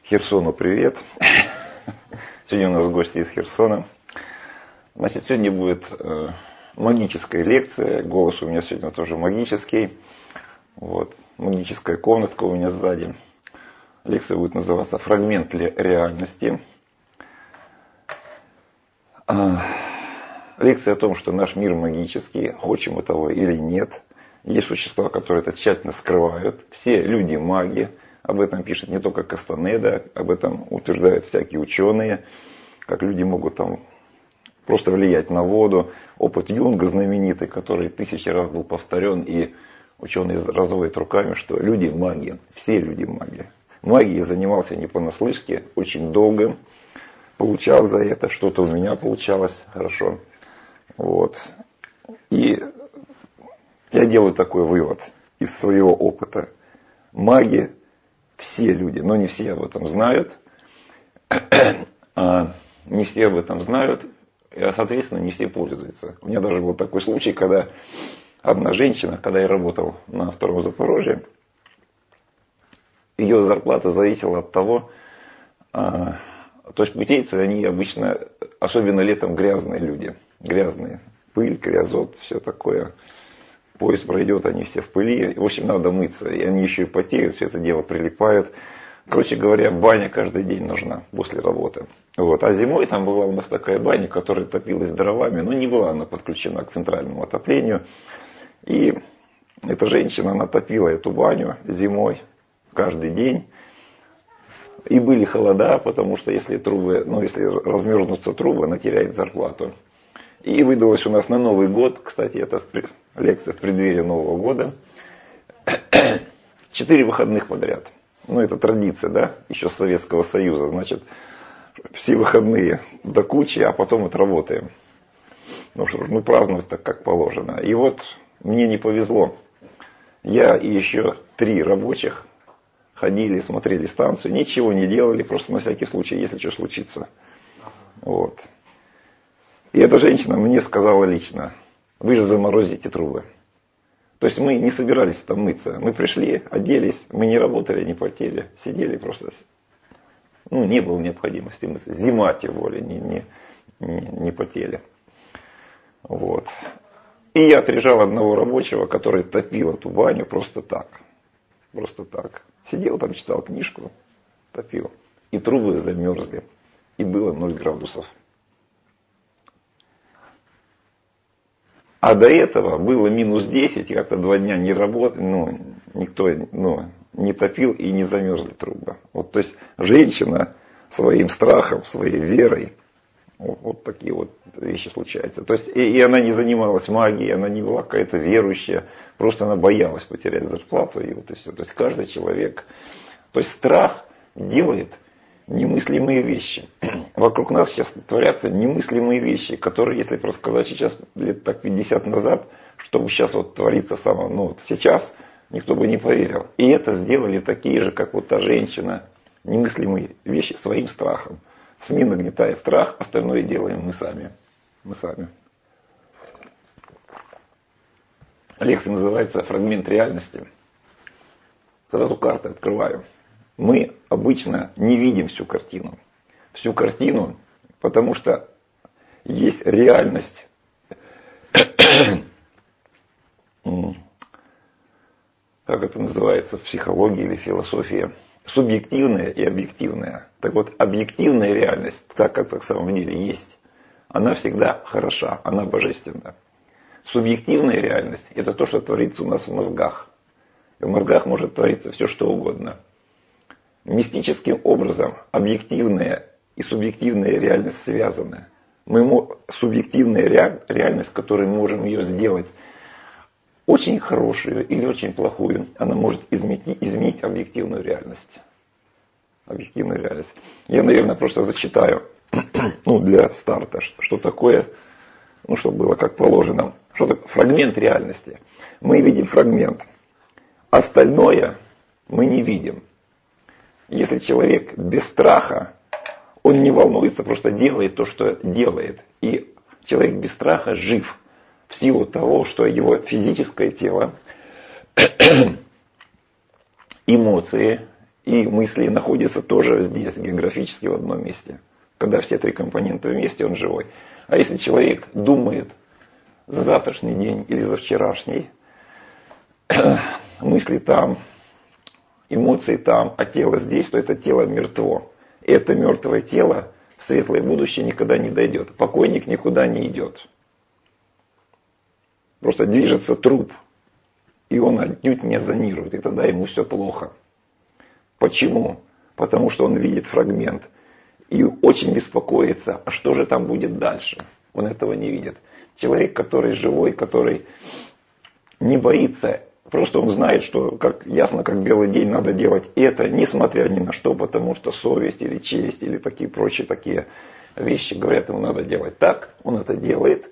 Херсону привет. Сегодня у нас гости из Херсона. Значит, сегодня будет магическая лекция. Голос у меня сегодня тоже магический. Вот. Магическая комнатка у меня сзади. Лекция будет называться «Фрагмент реальности». Лекция о том, что наш мир магический, хочем мы того или нет. Есть существа, которые это тщательно скрывают. Все люди маги. Об этом пишет не только Кастанеда, об этом утверждают всякие ученые, как люди могут там просто влиять на воду. Опыт Юнга знаменитый, который 1000 раз был повторен, и ученые разводят руками, что люди маги, все люди маги. Магией занимался не понаслышке, очень долго, получал за это, что-то у меня получалось хорошо. Вот. И я делаю такой вывод из своего опыта. Маги, все люди, но не все об этом знают, не все об этом знают, и, соответственно, не все пользуются. У меня даже был такой случай, когда одна женщина, когда я работал на Втором Запорожье, ее зарплата зависела от того, то есть путейцы, они обычно, особенно летом, грязные люди, грязные, пыль, криозот, все такое. Поезд пройдет, они все в пыли. В общем, надо мыться. И они еще и потеют, все это дело прилипает. Короче говоря, баня каждый день нужна после работы. Вот. А зимой там была у нас такая баня, которая топилась дровами, но не была она подключена к центральному отоплению. И эта женщина, она топила эту баню зимой каждый день. И были холода, потому что если размерзнутся трубы, она теряет зарплату. И выдалось у нас на Новый год, кстати, это лекция в преддверии Нового года, 4 выходных подряд. Ну, это традиция, да, еще с Советского Союза. Значит, все выходные до кучи, а потом отработаем. Ну что ж, мы празднуем так, как положено. И вот мне не повезло. Я и еще 3 рабочих ходили, смотрели станцию, ничего не делали, просто на всякий случай, если что случится. Вот. И эта женщина мне сказала лично: вы же заморозите трубы. То есть мы не собирались там мыться. Мы пришли, оделись, мы не работали, не потели, сидели просто. Ну, не было необходимости мыться. Зима, тем более, не потели. Вот. И я отрежал одного рабочего, который топил эту баню просто так. Просто так. Сидел там, читал книжку, топил. И трубы замерзли. И было 0 градусов. А до этого было минус 10, и как-то 2 дня не работал, никто не топил и не замерзли трубы. Вот, то есть женщина своим страхом, своей верой, вот такие вот вещи случаются. То есть и она не занималась магией, она не была какая-то верующая, просто она боялась потерять зарплату, и вот и все. То есть каждый человек, то есть страх делает немыслимые вещи. Вокруг нас сейчас творятся немыслимые вещи, которые, если бы рассказать сейчас, лет так 50 назад, что бы сейчас вот творится сейчас, никто бы не поверил. И это сделали такие же, как вот та женщина, немыслимые вещи своим страхом. СМИ нагнетает страх, остальное делаем мы сами. Мы сами. Лекция называется «Фрагмент реальности». Сразу карты открываю. Мы обычно не видим всю картину. Всю картину, потому что есть реальность. Как это называется в психологии или философии? Субъективная и объективная. Так вот, объективная реальность, так как на самом деле есть, она всегда хороша, она божественна. Субъективная реальность – это то, что творится у нас в мозгах. И в мозгах может твориться все, что угодно. Мистическим образом объективная и субъективная реальность связаны. Субъективная реальность, которую мы можем ее сделать очень хорошую или очень плохую, она может изменить объективную реальность. Объективную реальность. Я, наверное, просто зачитаю для старта, что такое, чтобы было как положено. Что такое фрагмент реальности? Мы видим фрагмент. Остальное мы не видим. Если человек без страха, он не волнуется, просто делает то, что делает. И человек без страха жив в силу того, что его физическое тело, эмоции и мысли находятся тоже здесь, географически в одном месте. Когда все три компонента вместе, он живой. А если человек думает за завтрашний день или за вчерашний, мысли там, эмоции там, а тело здесь, то это тело мертво. И это мертвое тело в светлое будущее никогда не дойдет. Покойник никуда не идет. Просто движется труп, и он отнюдь не зонирует, и тогда ему все плохо. Почему? Потому что он видит фрагмент и очень беспокоится, а что же там будет дальше? Он этого не видит. Человек, который живой, который не боится, просто он знает, что как ясно, как белый день, надо делать это, несмотря ни на что, потому что совесть или честь или такие прочие такие вещи говорят, ему надо делать так, он это делает.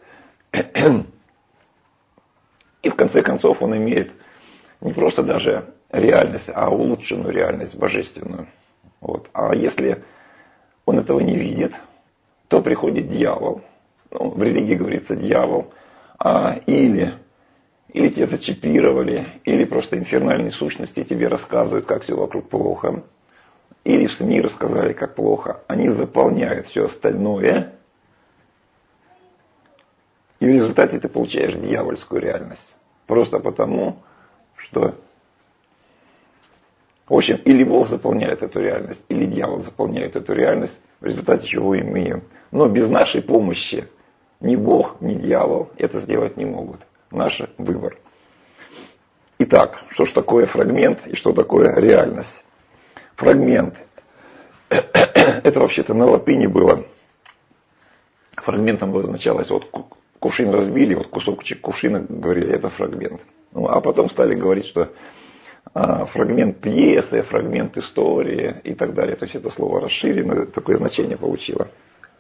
И в конце концов он имеет не просто даже реальность, а улучшенную реальность, божественную. Вот. А если он этого не видит, то приходит дьявол. Ну, в религии говорится дьявол. Или тебя зачипировали, или просто инфернальные сущности тебе рассказывают, как все вокруг плохо. Или в СМИ рассказали, как плохо. Они заполняют все остальное. И в результате ты получаешь дьявольскую реальность. Просто потому, что, в общем, или Бог заполняет эту реальность, или дьявол заполняет эту реальность, в результате чего имеем. Но без нашей помощи ни Бог, ни дьявол это сделать не могут. Наш выбор. Итак, что ж такое фрагмент и что такое реальность? Фрагмент. Это вообще-то на латыни было. Фрагментом обозначалось, вот кувшин разбили, вот кусочек кувшина, говорили, это фрагмент. Ну, а потом стали говорить, что фрагмент пьесы, фрагмент истории и так далее. То есть это слово расширено, такое значение получило.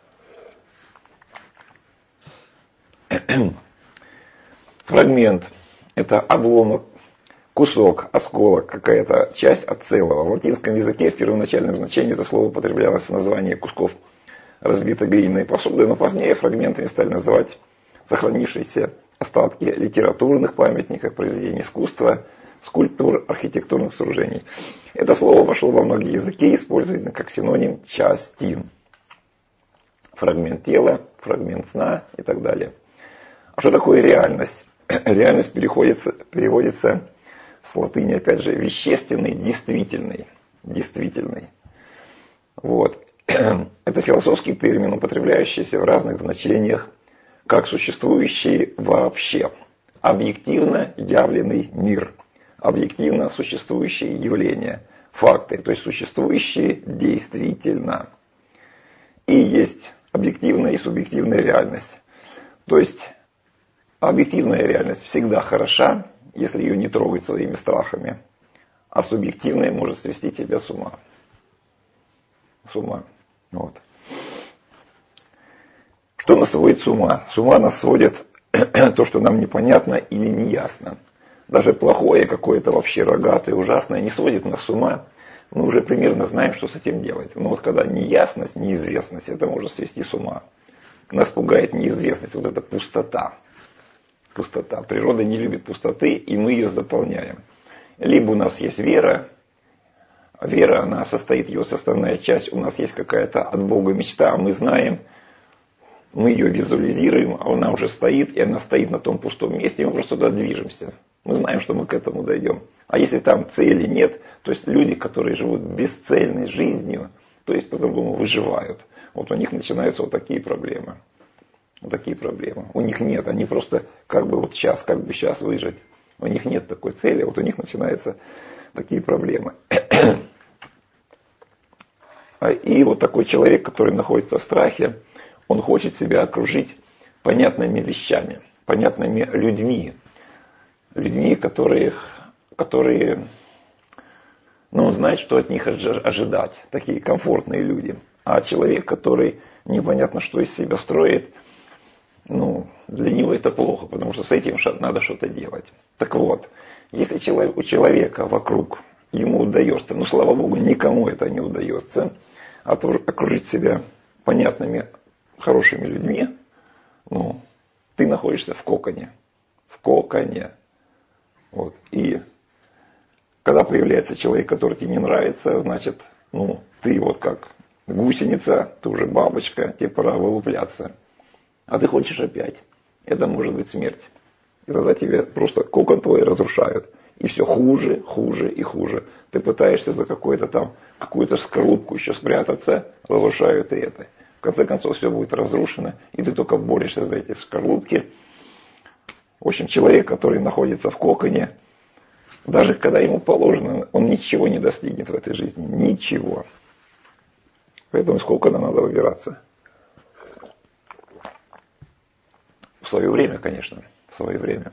Фрагмент – это обломок, кусок, осколок, какая-то часть от целого. В латинском языке в первоначальном значении это слово употреблялось в названии кусков разбитой глиняной посуды, но позднее фрагментами стали называть сохранившиеся остатки литературных памятников, произведений искусства, скульптур, архитектурных сооружений. Это слово вошло во многие языки, используется как синоним частин. Фрагмент тела, фрагмент сна и так далее. А что такое реальность? Реальность переводится с латыни, опять же, вещественный, действительный. Действительный. Вот. Это философский термин, употребляющийся в разных значениях, как существующий вообще. Объективно явленный мир. Объективно существующие явления. Факты, то есть существующие действительно. И есть объективная и субъективная реальность. То есть объективная реальность всегда хороша, если ее не трогать своими страхами. А субъективная может свести тебя с ума. С ума. Вот. Что нас сводит с ума? С ума нас сводит то, что нам непонятно или неясно. Даже плохое какое-то вообще рогатое, ужасное не сводит нас с ума. Мы уже примерно знаем, что с этим делать. Но вот когда неясность, неизвестность, это может свести с ума. Нас пугает неизвестность, вот эта пустота. Пустота. Природа не любит пустоты, и мы ее заполняем. Либо у нас есть вера. Вера, она состоит, ее составная часть. У нас есть какая-то от Бога мечта, мы знаем. Мы ее визуализируем, а она уже стоит, и она стоит на том пустом месте, и мы просто туда движемся. Мы знаем, что мы к этому дойдем. А если там цели нет, то есть люди, которые живут бесцельной жизнью, то есть по-другому выживают, вот у них начинаются вот такие проблемы. Вот такие проблемы. У них нет, они просто как бы сейчас выжить. У них нет такой цели, вот у них начинаются такие проблемы. И вот такой человек, который находится в страхе, он хочет себя окружить понятными вещами, понятными людьми. Людьми, которые он знает, что от них ожидать. Такие комфортные люди. А человек, который непонятно, что из себя строит, для него это плохо, потому что с этим надо что-то делать. Так вот, если у человека вокруг ему удается, слава Богу, никому это не удается, окружить себя понятными, хорошими людьми, ты находишься в коконе. В коконе. Вот. И Когда появляется человек, который тебе не нравится, значит, ты вот как гусеница, ты уже бабочка, тебе пора вылупляться. А ты хочешь опять. Это может быть смерть. И тогда тебе просто кокон твой разрушают. И все хуже, хуже и хуже. Ты пытаешься за какую-то скорлупку еще спрятаться, разрушают и это. В конце концов все будет разрушено, и ты только борешься за эти скорлупки. В общем, человек, который находится в коконе, даже когда ему положено, он ничего не достигнет в этой жизни. Ничего. Поэтому из кокона надо выбираться. В свое время, конечно. В свое время.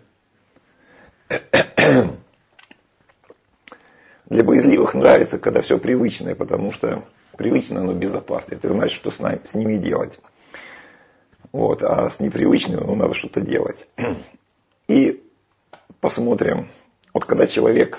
Для боязливых нравится, когда все привычное, потому что привычно, оно безопасно. Ты знаешь, что с ними делать. Вот. А с непривычным надо что-то делать. И посмотрим. Вот когда человек,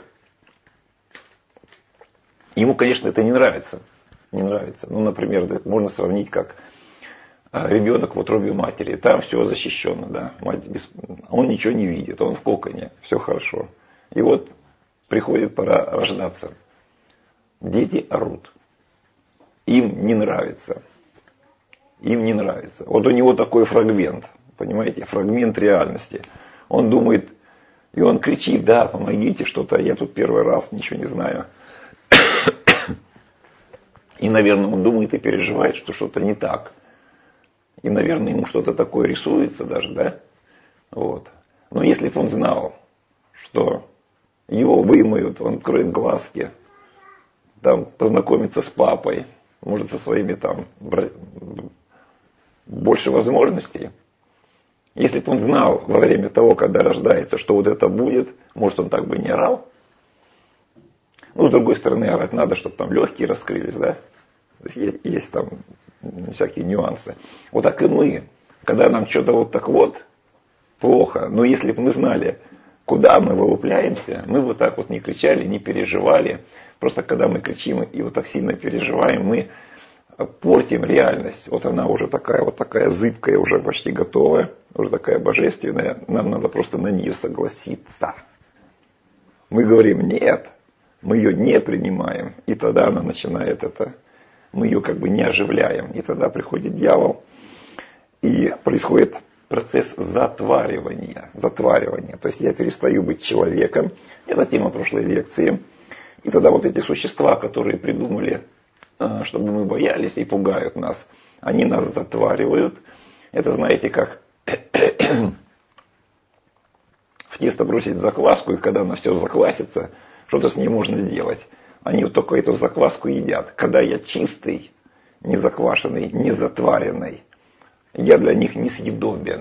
ему, конечно, это не нравится. Не нравится. Например, можно сравнить как ребенок в утробе матери. Там все защищено. Да? Он ничего не видит. Он в коконе. Все хорошо. И вот приходит пора рождаться. Дети орут. Им не нравится. Им не нравится. Вот у него такой фрагмент. Понимаете? Фрагмент реальности. Он думает, и он кричит, да, помогите, что-то, я тут первый раз, ничего не знаю. И, наверное, он думает и переживает, что что-то не так. И, наверное, ему что-то такое рисуется даже, да? Вот. Но если бы он знал, что его вымоют, он откроет глазки, там познакомится с папой, может, со своими там больше возможностей. Если бы он знал во время того, когда рождается, что вот это будет, может, он так бы не орал. С другой стороны, орать надо, чтобы там легкие раскрылись, да? То есть там всякие нюансы. Вот так и мы. Когда нам что-то вот так вот плохо, но если бы мы знали, куда мы вылупляемся, мы вот так вот не кричали, не переживали. Просто когда мы кричим и вот так сильно переживаем, мы портим реальность. Вот она уже такая зыбкая, уже почти готовая, уже такая божественная. Нам надо просто на нее согласиться. Мы говорим нет, мы ее не принимаем. И тогда она начинает мы ее как бы не оживляем. И тогда приходит дьявол, и происходит процесс затваривания. То есть я перестаю быть человеком. Это тема прошлой лекции. И тогда вот эти существа, которые придумали, чтобы мы боялись и пугают нас, они нас затваривают. Это, знаете, как в тесто бросить закваску, и когда она все заквасится, что-то с ней можно сделать. Они вот только эту закваску едят. Когда я чистый, не заквашенный, не затваренный, я для них несъедобен.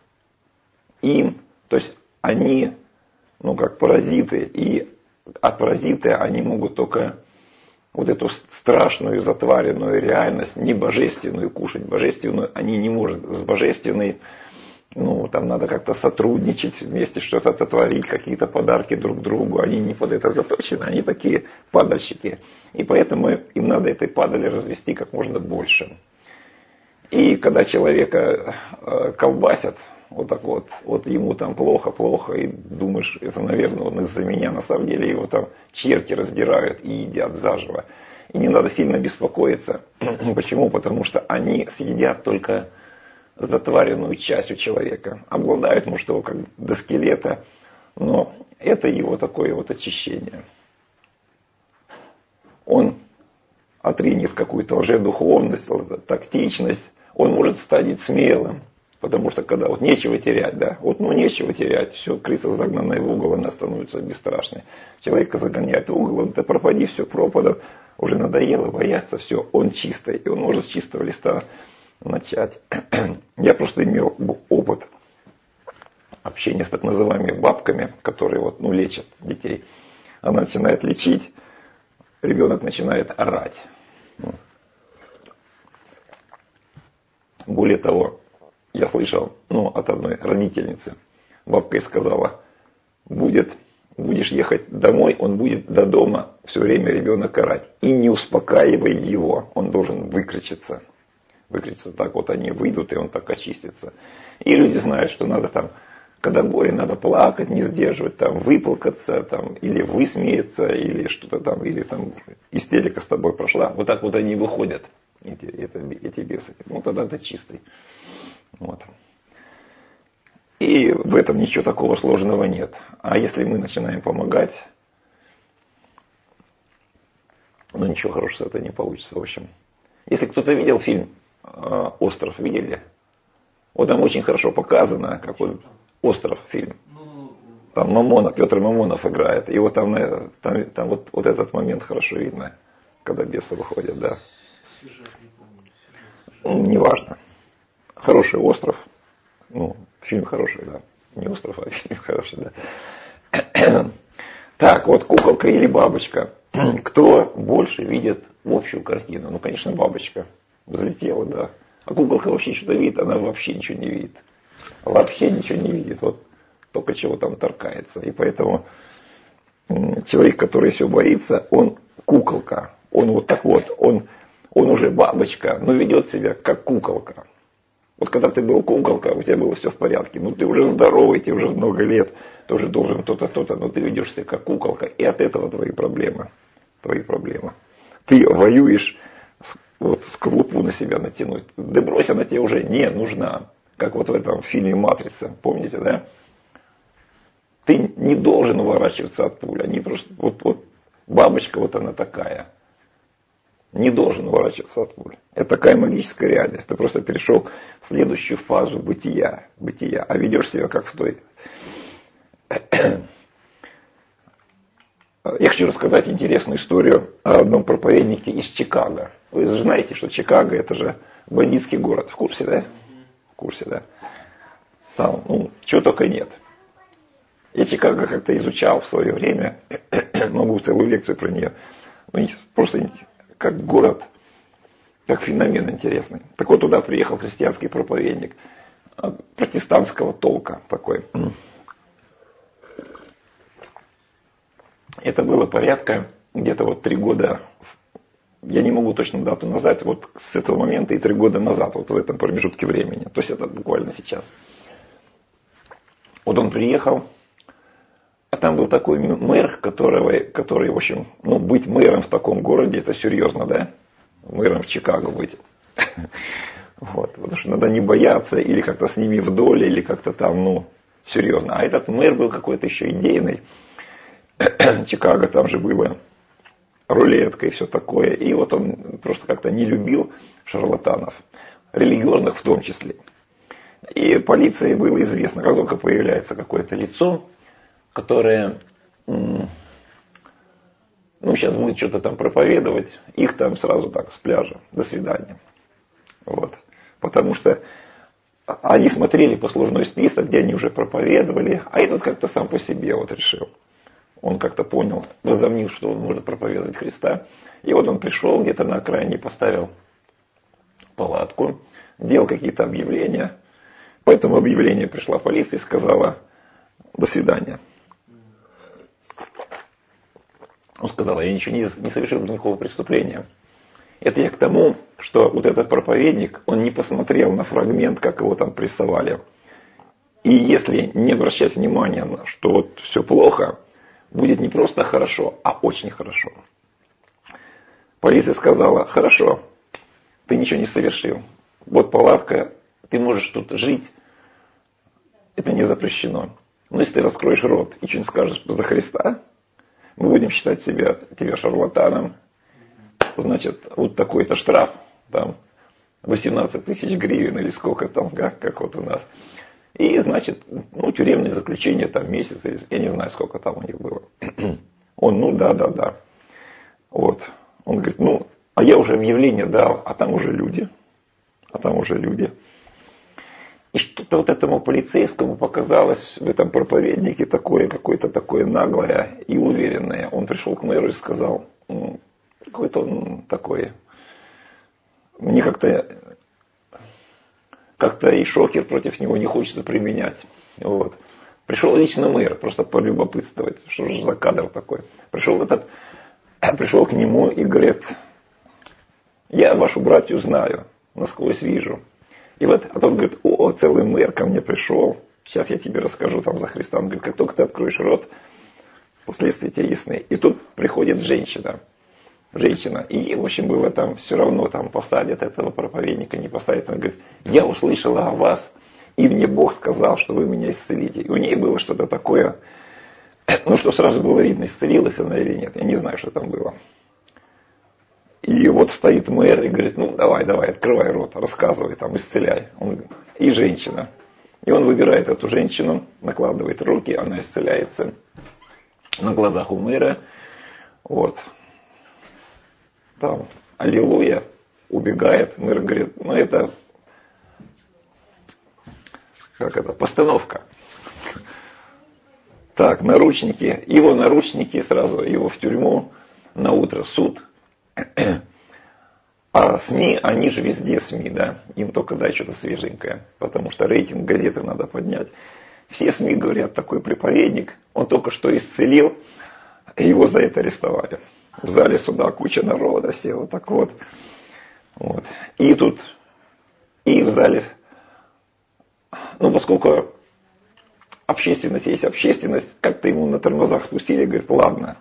То есть они, как паразиты, и от паразиты они могут только вот эту страшную затваренную реальность, не божественную кушать. Божественную они не могут. С божественной, там надо как-то сотрудничать вместе, что-то творить, какие-то подарки друг другу. Они не под это заточены, они такие падальщики. И поэтому им надо этой падали развести как можно больше. И когда человека колбасят, вот так вот ему там плохо, и думаешь, это, наверное, он из-за меня, на самом деле его там черти раздирают и едят заживо. И не надо сильно беспокоиться. Почему? Потому что они съедят только затваренную часть у человека. Обладают, может, его как до скелета, но это его такое вот очищение. Он отринет какую-то лжедуховность, тактичность, он может стать смелым. Потому что когда вот нечего терять, да, нечего терять, все, крыса загнанная в угол, она становится бесстрашной. Человека загоняет в угол, да пропади, все пропадом, уже надоело, бояться, все, он чистый, и он может с чистого листа начать. Я просто имел опыт общения с так называемыми бабками, которые лечат детей. Она начинает лечить, ребенок начинает орать. Более того, я слышал, от одной родительницы, бабка ей сказала, будешь ехать домой, он будет до дома все время ребенок орать. И не успокаивай его, он должен выкричиться. Выкричиться так, они выйдут, и он так очистится. И люди знают, что надо там Когда горе, надо плакать, не сдерживать, там, выплакаться, там, или высмеяться, или что-то там, или там истерика с тобой прошла. Вот так вот они выходят, эти бесы. Ну, тогда ты чистый. Вот. И в этом ничего такого сложного нет. А если мы начинаем помогать, ну, ничего хорошего с этого не получится, в общем. Если кто-то видел фильм «Остров», видели? Вот там очень хорошо показано, как вот «Остров» фильм. Там Петр Мамонов играет. И вот там вот этот момент хорошо видно, когда бесы выходят, да. Ну, неважно. Хороший остров. Ну, фильм хороший, да. Не остров, а фильм хороший, да. Так, вот куколка или бабочка. Кто больше видит общую картину? Ну, конечно, бабочка. Взлетела, да. А куколка вообще что-то видит, она вообще ничего не видит. Вообще ничего не видит. Вот только чего там торкается. И поэтому человек, который все боится, он куколка. Он вот так вот, он уже бабочка, но ведет себя как куколка. Вот когда ты был куколка, у тебя было все в порядке. Ну ты уже здоровый, тебе уже много лет, ты уже должен то-то, то-то, но ты ведешь себя как куколка. И от этого твои проблемы. Ты воюешь, вот скорлупу на себя натянуть. Да брось, она тебе уже не нужна. Как вот в этом фильме «Матрица». Помните, да? Ты не должен уворачиваться от пули. Они просто, вот бабочка вот она такая. Не должен уворачиваться от пули. Это такая магическая реальность. Ты просто перешел в следующую фазу бытия. А ведешь себя как в той. Я хочу рассказать интересную историю о одном проповеднике из Чикаго. Вы же знаете, что Чикаго это же бандитский город. В курсе, да? В курсе, да. Там, ну, чего только нет. Я Чикаго как-то изучал в свое время. Могу целую лекцию про нее. Ну, просто как город, как феномен интересный. Так вот, туда приехал христианский проповедник протестантского толка такой. Это было порядка где-то вот 3 года, я не могу точно дату назвать, вот с этого момента и 3 года назад, вот в этом промежутке времени. То есть это буквально сейчас. Вот он приехал, а там был такой мэр, который, в общем, ну, быть мэром в таком городе, это серьезно, да? Мэром в Чикаго быть. Вот, потому что надо не бояться, или как-то с ними в доле, или как-то там, ну, серьезно. А этот мэр был какой-то еще идейный. Чикаго, там же было рулетка и все такое. И вот он просто как-то не любил шарлатанов, религиозных в том числе. И полиции было известно, как только появляется какое-то лицо, которое, ну, сейчас будет что-то там проповедовать, их там сразу так с пляжа, до свидания. Вот. Потому что они смотрели послужной список, где они уже проповедовали, а этот как-то сам по себе вот решил. Он как-то понял, возомнил, что он может проповедовать Христа. И вот он пришел где-то на окраине, поставил палатку, делал какие-то объявления. По этому объявлению пришла полиция и сказала: до свидания. Он сказал: я ничего не совершил никакого преступления. Это я к тому, что вот этот проповедник, он не посмотрел на фрагмент, как его там прессовали. И если не обращать внимания, что вот все плохо, будет не просто хорошо, а очень хорошо. Полиция сказала: хорошо, ты ничего не совершил. Вот палатка, ты можешь тут жить. Это не запрещено. Но если ты раскроешь рот и что-нибудь скажешь за Христа, мы будем считать тебя шарлатаном. Значит, вот такой-то штраф, там 18 тысяч гривен или сколько там, как вот у нас. И, значит, ну, тюремное заключение там месяц, я не знаю, сколько там у них было. Он, ну, да. Вот. Он говорит: ну, а я уже объявление дал, а там уже люди. И что-то вот этому полицейскому показалось в этом проповеднике такое, какое-то такое наглое и уверенное. Он пришел к мэру и сказал: какой-то он такой, мне как-то и шокер против него не хочется применять. Вот. Пришел лично мэр, просто полюбопытствовать, что же за кадр такой. Пришел к нему и говорит: я вашу братью знаю, насквозь вижу. И вот, а тот говорит: о, целый мэр ко мне пришел. сейчас я тебе расскажу там за Христа. Он говорит, как только ты откроешь рот, последствия тебе ясны. И тут приходит женщина. И ей, в общем, было там все равно, там посадят этого проповедника, не посадят. Она говорит, я услышала о вас, и мне Бог сказал, что вы меня исцелите. И у ней было что-то такое, ну, что сразу было видно, исцелилась она или нет. Я не знаю, что там было. И вот стоит мэр и говорит, ну, давай, открывай рот, рассказывай, там, исцеляй. И женщина. И он выбирает эту женщину, накладывает руки, она исцеляется на глазах у мэра. Вот. Там, аллилуйя, убегает. Мэр говорит, ну, это, постановка. Так, наручники. Его наручники, сразу его в тюрьму, на утро суд. А СМИ, они же везде СМИ, да, им только дай что-то свеженькое, потому что рейтинг газеты надо поднять. Все СМИ говорят, такой проповедник, он только что исцелил, и его за это арестовали. В зале суда куча народа, все вот так вот. И тут, и в зале, ну, поскольку общественность есть общественность, как-то ему на тормозах спустили, говорит, ладно,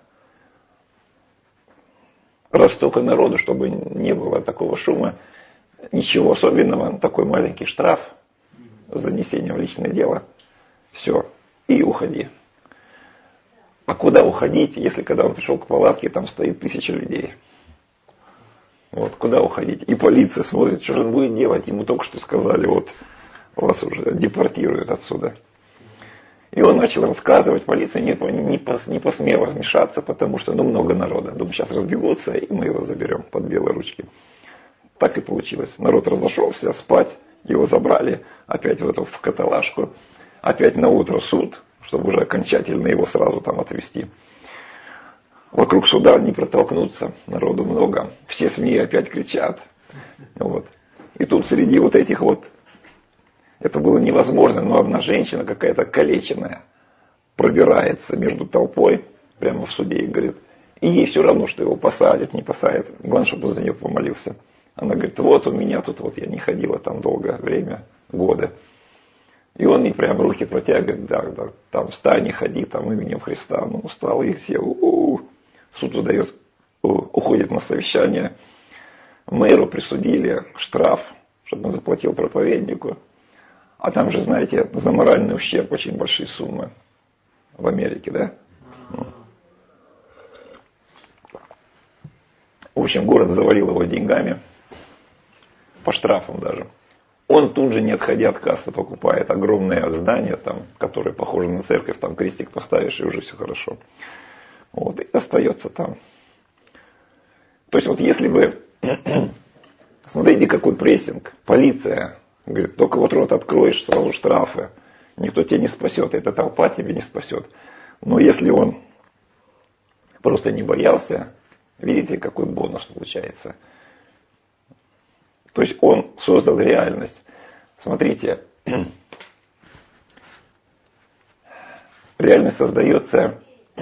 раз столько народу, чтобы не было такого шума, ничего особенного, такой маленький штраф с занесением в личное дело, все, и уходи. А куда уходить, если когда он пришел к палатке, там стоит 1000 людей? Вот, куда уходить? И полиция смотрит, что же он будет делать, ему только что сказали, вот, вас уже депортируют отсюда. И он начал рассказывать, полиция не посмела вмешаться, потому что много народа. Думаю, сейчас разбегутся, и мы его заберем под белые ручки. Так и получилось. Народ разошелся спать, его забрали опять в каталажку, опять на утро суд, чтобы уже окончательно его сразу там отвезти. Вокруг суда не протолкнуться, народу много. Все СМИ опять кричат. Вот. И тут среди вот этих вот, это было невозможно, но одна женщина какая-то калеченная пробирается между толпой прямо в суде и говорит, и ей все равно, что его посадят, не посадят. Главное, чтобы он за нее помолился. Она говорит, вот у меня тут, вот я не ходила там долгое время, годы. И он ей прям руки протягивает, да, там встань и ходи, там именем Христа. Ну, устал, и все, суд удает, уходит на совещание. Мэру присудили штраф, чтобы он заплатил проповеднику. А там же, знаете, за моральный ущерб очень большие суммы в Америке, да? В общем, город завалил его деньгами, по штрафам даже. Он тут же, не отходя от кассы, покупает огромное здание, там, которое похоже на церковь, там крестик поставишь, и уже все хорошо. Вот, и остается там. То есть вот если бы, смотрите, какой прессинг, полиция, говорит, только вот рот откроешь, сразу штрафы, никто тебя не спасет, эта толпа тебя не спасет. Но если он просто не боялся, видите, какой бонус получается. То есть он создал реальность. Смотрите, реальность создается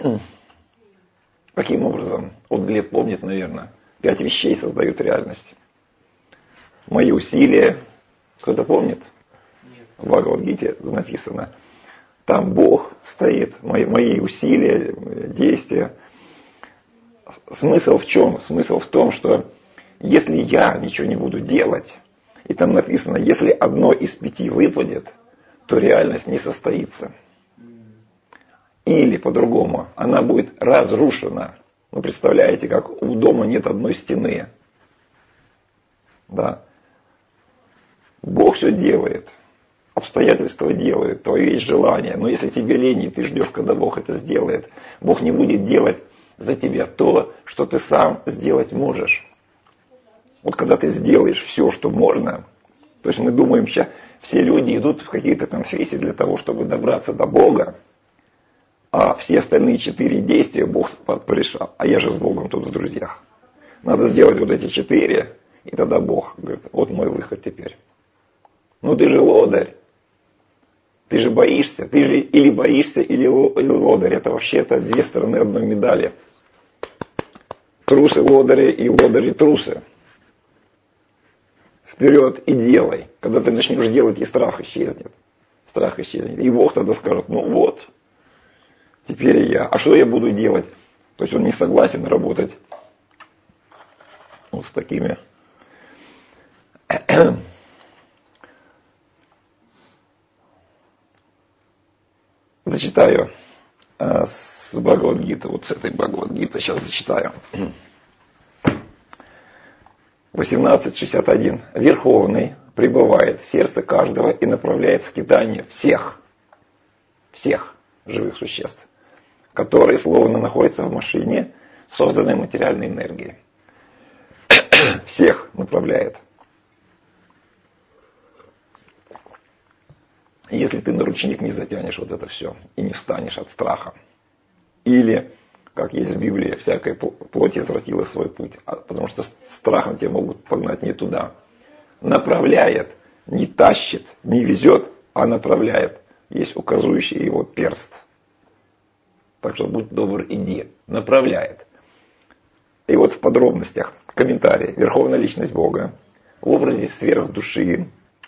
каким образом? Вот Глеб помнит, наверное, 5 вещей создают реальность. Мои усилия, кто-то помнит? В Бхагавад-гите написано. Там Бог стоит, мои усилия, действия. Смысл в чем? Смысл в том, что если я ничего не буду делать, и там написано, если одно из 5 выпадет, то реальность не состоится. Или по-другому, она будет разрушена. Вы представляете, как у дома нет одной стены. Да. Бог все делает. Обстоятельства делают, твое есть желание. Но если тебе лень, и ты ждешь, когда Бог это сделает, Бог не будет делать за тебя то, что ты сам сделать можешь. Вот когда ты сделаешь все, что можно, то есть мы думаем, сейчас все люди идут в какие-то конфессии для того, чтобы добраться до Бога, а все остальные 4 действия Бог порешал. А я же с Богом тут в друзьях. Надо сделать вот эти 4, и тогда Бог говорит, вот мой выход теперь. Ну ты же лодырь. Ты же боишься. Ты же или боишься, или лодырь. Это вообще-то 2 стороны одной медали. Трусы лодыри и лодыри трусы. Вперед и делай. Когда ты начнешь делать, и страх исчезнет. Страх исчезнет. И Бог тогда скажет, ну вот, теперь я. А что я буду делать? То есть он не согласен работать вот с такими. Зачитаю с Бхагавад-гиты, вот с этой Бхагавад-гиты сейчас зачитаю. 18.61. Верховный пребывает в сердце каждого и направляет скитание всех живых существ, которые словно находятся в машине, созданной материальной энергией. Всех направляет. Если ты на ручник не затянешь вот это все и не встанешь от страха, или, как есть в Библии, всякой плоти отвратила свой путь, потому что страхом тебя могут погнать не туда. Направляет, не тащит, не везет, а направляет. Есть указывающий его перст. Так что будь добр, иди. Направляет. И вот в подробностях, комментарий. Верховная личность Бога в образе сверхдуши,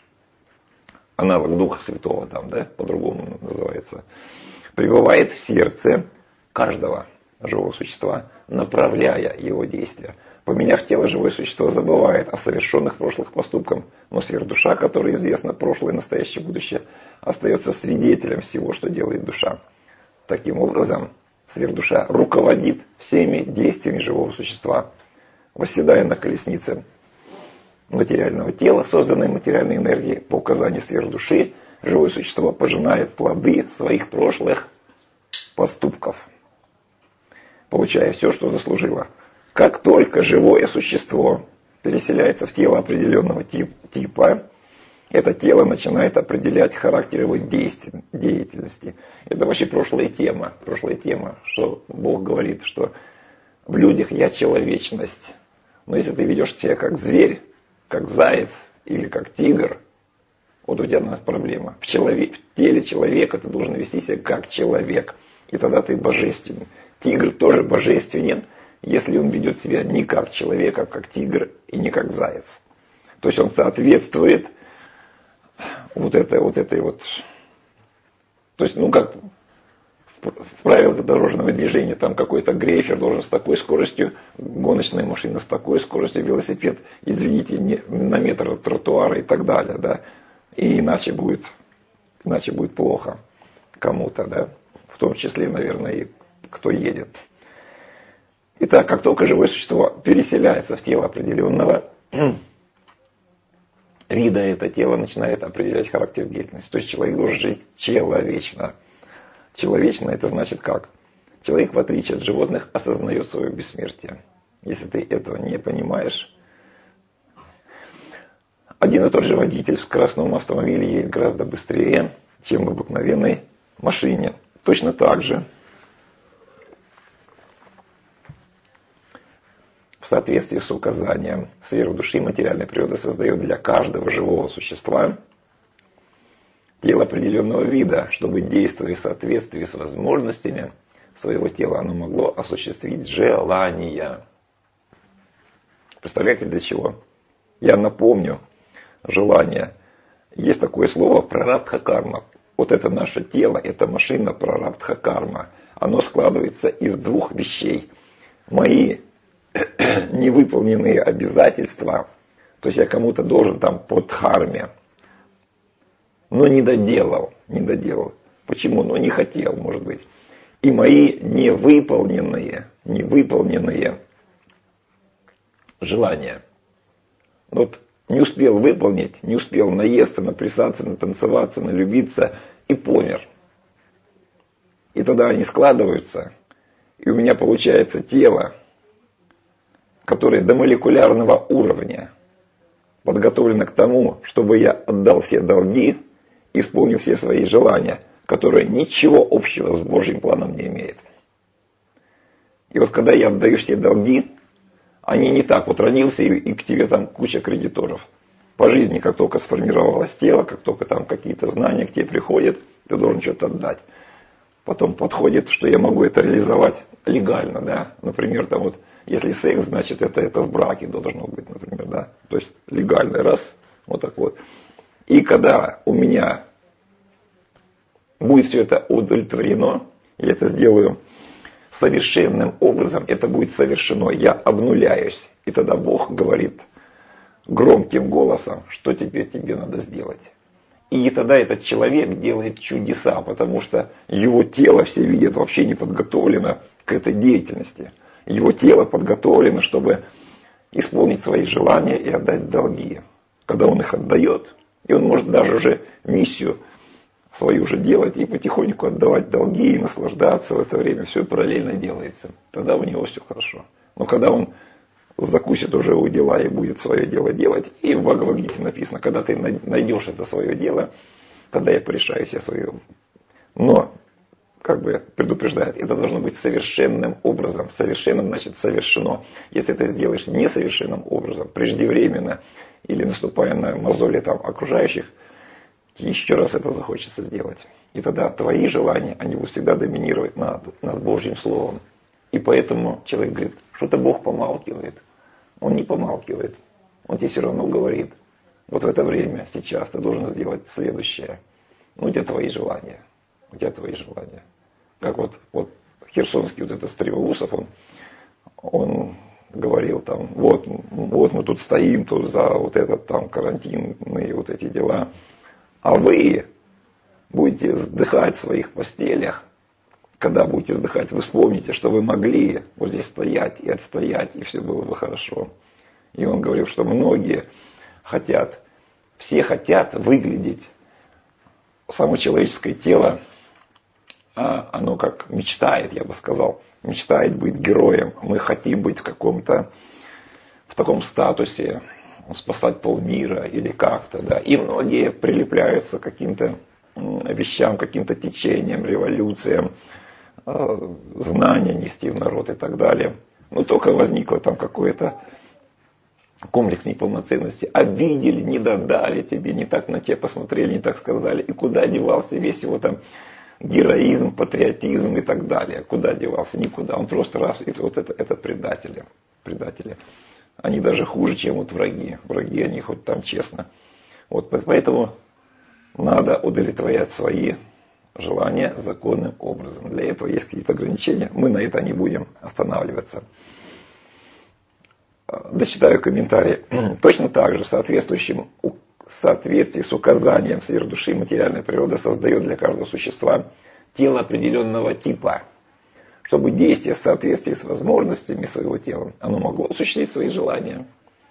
аналог Духа Святого там, да, по-другому называется, пребывает в сердце каждого живого существа, направляя его действия. Поменяв тело, живое существо забывает о совершенных прошлых поступках, но сверхдуша, которая известна прошлое, настоящее, будущее, остается свидетелем всего, что делает душа. Таким образом, сверхдуша руководит всеми действиями живого существа, восседая на колеснице материального тела, созданной материальной энергией. По указанию сверхдуши, живое существо пожинает плоды своих прошлых поступков, получая все, что заслужило. Как только живое существо переселяется в тело определенного типа, это тело начинает определять характер его деятельности. Это вообще прошлая тема, что Бог говорит, что в людях я человечность. Но если ты ведешь себя как зверь, как заяц или как тигр, вот у тебя у нас проблема. В теле человека ты должен вести себя как человек, и тогда ты божественен. Тигр тоже божественен, если он ведет себя не как человек, а как тигр и не как заяц. То есть он соответствует вот этой вот. То есть, как в правилах дорожного движения, там какой-то грейфер должен с такой скоростью, гоночная машина с такой скоростью, велосипед, извините, на метр от тротуара и так далее, да. И иначе будет плохо кому-то, да. В том числе, наверное, и кто едет. Итак, как только живое существо переселяется в тело определенного вида, это тело начинает определять характер деятельности. То есть человек должен жить человечно. Человечно это значит как? Человек, в отличие от животных, осознает свое бессмертие. Если ты этого не понимаешь, один и тот же водитель в скоростном автомобиле едет гораздо быстрее, чем в обыкновенной машине. Точно так же в соответствии с указанием сверхдуши материальной природы создает для каждого живого существа тело определенного вида, чтобы, действуя в соответствии с возможностями своего тела, оно могло осуществить желания. Представляете, для чего? Я напомню, желание. Есть такое слово прарабдха-карма. Вот это наше тело, это машина прарабдха-карма. Оно складывается из двух вещей. Мои невыполненные обязательства, то есть я кому-то должен там по дхарме, но не доделал. Почему? Не хотел, может быть. И мои невыполненные желания. Вот не успел выполнить, не успел наесться, наплясаться, натанцеваться, налюбиться и помер. И тогда они складываются, и у меня получается тело, которое до молекулярного уровня подготовлено к тому, чтобы я отдал все долги, исполнил все свои желания, которые ничего общего с Божьим планом не имеют. И вот когда я отдаю все долги, они не так. Вот родился, и к тебе там куча кредиторов. По жизни, как только сформировалось тело, как только там какие-то знания к тебе приходят, ты должен что-то отдать. Потом подходит, что я могу это реализовать легально, да. Например, там вот, если секс, значит это в браке должно быть, например, да. То есть легальный раз, вот так вот. И когда у меня будет все это удовлетворено, я это сделаю совершенным образом, это будет совершено, я обнуляюсь. И тогда Бог говорит громким голосом, что теперь тебе надо сделать. И тогда этот человек делает чудеса, потому что его тело, все видят, вообще не подготовлено к этой деятельности. Его тело подготовлено, чтобы исполнить свои желания и отдать долги. Когда он их отдает, и он может даже уже миссию свою же делать и потихоньку отдавать долги и наслаждаться в это время. Все параллельно делается. Тогда у него все хорошо. Но когда он закусит уже у дела и будет свое дело делать, и в Бхагавад-гите написано, когда ты найдешь это свое дело, тогда я порешаю все свое. Но, как бы предупреждает, это должно быть совершенным образом. Совершенным значит совершено. Если ты сделаешь несовершенным образом, преждевременно, или наступая на мозоли там окружающих, еще раз это захочется сделать. И тогда твои желания, они будут всегда доминировать над Божьим Словом. И поэтому человек говорит, что-то Бог помалкивает. Он не помалкивает. Он тебе все равно говорит, вот в это время, сейчас ты должен сделать следующее. Ну, у тебя твои желания. У тебя твои желания. Как вот Херсонский вот этот Стривоусов, он говорил там, вот мы тут стоим тут за вот этот там карантинные вот эти дела. А вы будете вздыхать в своих постелях. Когда будете вздыхать, вы вспомните, что вы могли вот здесь стоять и отстоять, и все было бы хорошо. И он говорил, что многие хотят, все хотят выглядеть. Само человеческое тело, оно как мечтает, я бы сказал, мечтает быть героем. Мы хотим быть в таком статусе, спасать полмира или как-то, да. И многие прилепляются к каким-то вещам, каким-то течениям, революциям, знания нести в народ и так далее. Но только возникло там какой-то комплекс неполноценности. Обидели, не додали тебе, не так на тебя посмотрели, не так сказали. И куда девался весь его там героизм, патриотизм и так далее. Куда девался? Никуда. Он просто раз, и вот это предатели. Они даже хуже, чем вот враги. Враги, они хоть там честно. Вот поэтому надо удовлетворять свои желания законным образом. Для этого есть какие-то ограничения. Мы на это не будем останавливаться. Дочитаю комментарий. Точно так же в соответствии с указанием сфер души материальная природа создает для каждого существа тело определенного типа, чтобы действие в соответствии с возможностями своего тела оно могло осуществить свои желания.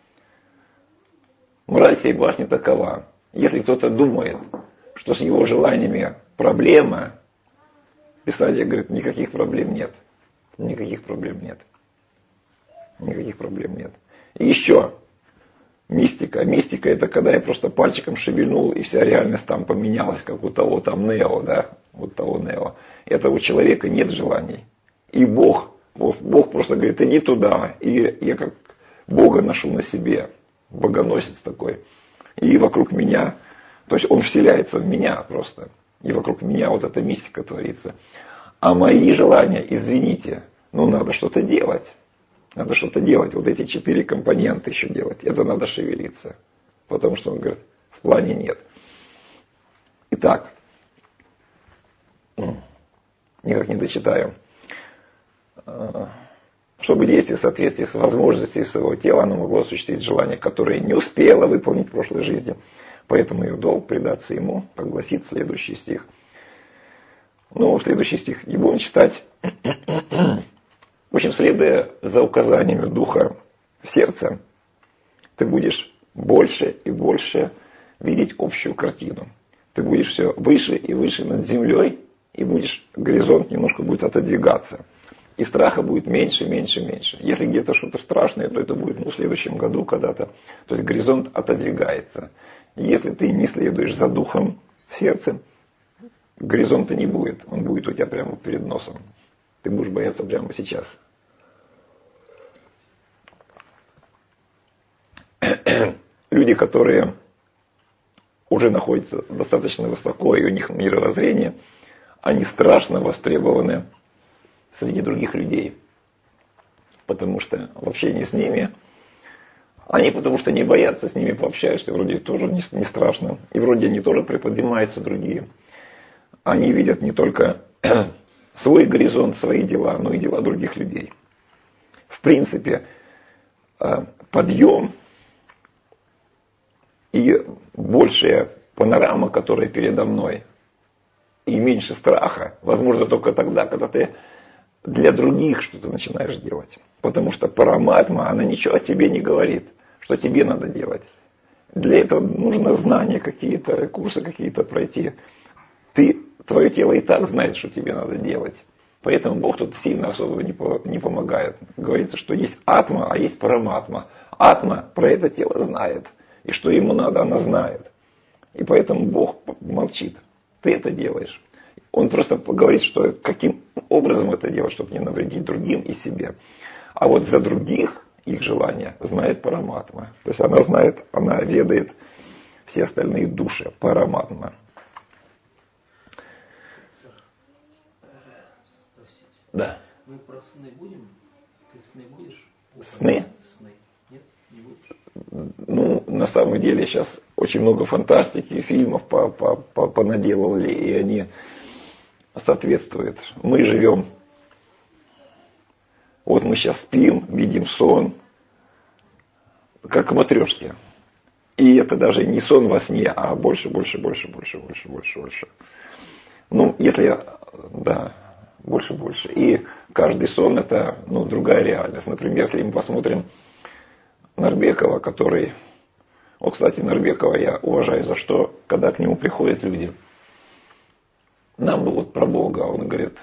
Мораль всей башни такова. Если кто-то думает, что с его желаниями проблема, писатель говорит, никаких проблем нет. Никаких проблем нет. И еще мистика. Мистика это когда я просто пальчиком шевельнул, и вся реальность там поменялась, как у того там Нео, да, вот того Нео. Это у человека нет желаний. И Бог просто говорит, иди туда. И я как Бога ношу на себе. Богоносец такой. И вокруг меня, то есть он вселяется в меня просто. И вокруг меня вот эта мистика творится. А мои желания, извините, надо что-то делать. Надо что-то делать. Вот эти 4 компонента еще делать. Это надо шевелиться. Потому что он говорит, в плане нет. Итак, никак не дочитаю. Чтобы действие в соответствии с возможностями своего тела, оно могло осуществить желание, которое не успело выполнить в прошлой жизни. Поэтому ее долг предаться ему, как гласит следующий стих. Следующий стих не будем читать. В общем, следуя за указаниями духа в сердце, ты будешь больше и больше видеть общую картину. Ты будешь все выше и выше над землей, и горизонт немножко будет отодвигаться. И страха будет меньше. Если где-то что-то страшное, то это будет в следующем году когда-то. То есть горизонт отодвигается. Если ты не следуешь за духом в сердце, горизонта не будет. Он будет у тебя прямо перед носом. Ты будешь бояться прямо сейчас. Люди, которые уже находятся достаточно высоко, и у них мировоззрение, они страшно востребованы среди других людей. Потому что в общении с ними, потому что не боятся, с ними пообщаешься, вроде тоже не страшно. И вроде они тоже приподнимаются другие. они видят не только свой горизонт, свои дела, но и дела других людей. В принципе, подъем и большая панорама, которая передо мной, и меньше страха, возможно, только тогда, когда ты для других что-то начинаешь делать. Потому что параматма, она ничего о тебе не говорит, что тебе надо делать. Для этого нужно знания какие-то, курсы какие-то пройти. Твое тело и так знает, что тебе надо делать. Поэтому Бог тут сильно особо не помогает. Говорится, что есть атма, а есть параматма. Атма про это тело знает. И что ему надо, она знает. И поэтому Бог молчит. Ты это делаешь. Он просто говорит, что каким образом это делать, чтобы не навредить другим и себе. А вот за других их желания знает параматма. То есть она знает, она ведает все остальные души. Параматма. Да. Мы про сны будем? Ты сны будешь? Сны? Сны. Нет? Не будешь? Ну, на самом деле сейчас очень много фантастики, фильмов понаделали, и они соответствуют. Мы живем, вот мы сейчас спим, видим сон, как матрешки. И это даже не сон во сне, а больше. Ну, если, да, больше. И каждый сон это, другая реальность. Например, если мы посмотрим Нарбекова, который... Вот, кстати, Нарбекова я уважаю за что, когда к нему приходят люди. Нам бы вот про Бога, он говорит,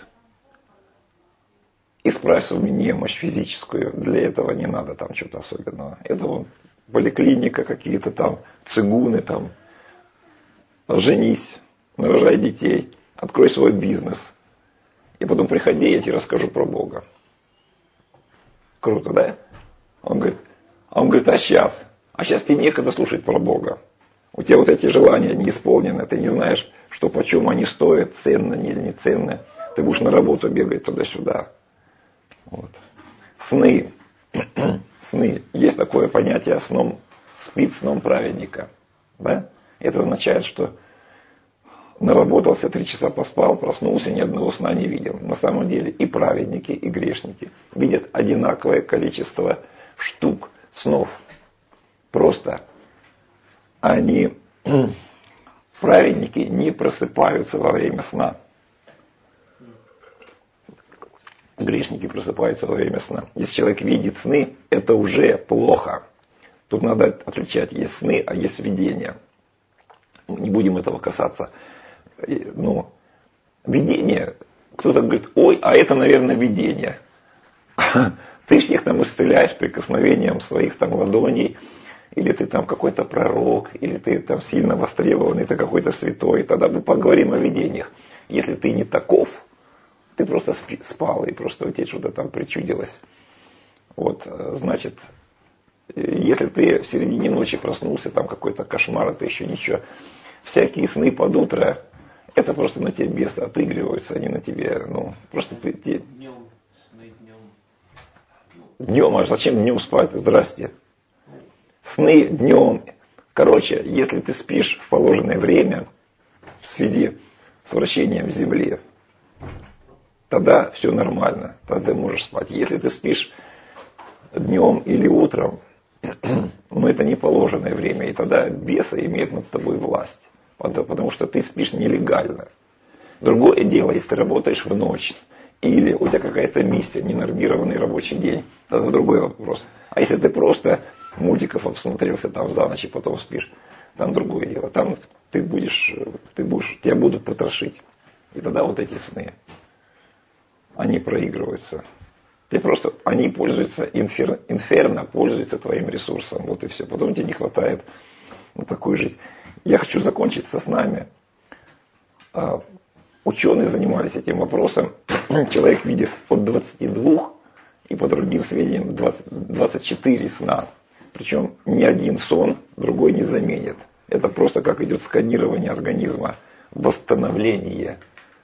исправь свою немощь физическую, для этого не надо там что-то особенного. Это вот поликлиника, какие-то там цигуны, там, женись, нарожай детей, открой свой бизнес. И потом приходи, я тебе расскажу про Бога. Круто, да? Он говорит, а сейчас? А сейчас тебе некогда слушать про Бога. У тебя вот эти желания не исполнены, ты не знаешь, что почем они стоят, ценно или не ценно. Ты будешь на работу бегать туда-сюда. Вот. Сны. Сны. Есть такое понятие спит сном праведника. Да? Это означает, что наработался, 3 часа поспал, проснулся, ни одного сна не видел. На самом деле и праведники, и грешники видят одинаковое количество штук снов. Просто праведники не просыпаются во время сна. Грешники просыпаются во время сна. Если человек видит сны, это уже плохо. Тут надо отличать, есть сны, а есть видения. Не будем этого касаться. Видение, кто-то говорит, ой, а это, наверное, видение. Ты всех там исцеляешь прикосновением своих там ладоней, или ты там какой-то пророк, или ты там сильно востребованный, ты какой-то святой. Тогда мы поговорим о видениях. Если ты не таков, ты просто спал, и просто у тебя что-то там причудилось. Вот, значит, если ты в середине ночи проснулся, там какой-то кошмар, это еще ничего. Всякие сны под утро, это просто на тебе бесы отыгрываются, они на тебе, просто ты... Днем, сны днем. Днем, а зачем днем спать? Здрасте. Сны днем. Короче, если ты спишь в положенное время, в связи с вращением Земли, тогда все нормально, тогда ты можешь спать. Если ты спишь днем или утром, это не положенное время, и тогда бесы имеют над тобой власть. Потому что ты спишь нелегально. Другое дело, если ты работаешь в ночь, или у тебя какая-то миссия, ненормированный рабочий день, тогда другой вопрос. А если ты просто мультиков обсмотрелся там за ночь и потом спишь, там другое дело. Там тебя будут потрошить. И тогда вот эти сны, они проигрываются. Они пользуются, инферно пользуются твоим ресурсом. Вот и все. Потом тебе не хватает на такую жизнь. Я хочу закончить со снами. Ученые занимались этим вопросом. Человек видит от 22 и по другим сведениям 24 сна. Причем ни один сон другой не заменит. Это просто как идет сканирование организма, восстановление.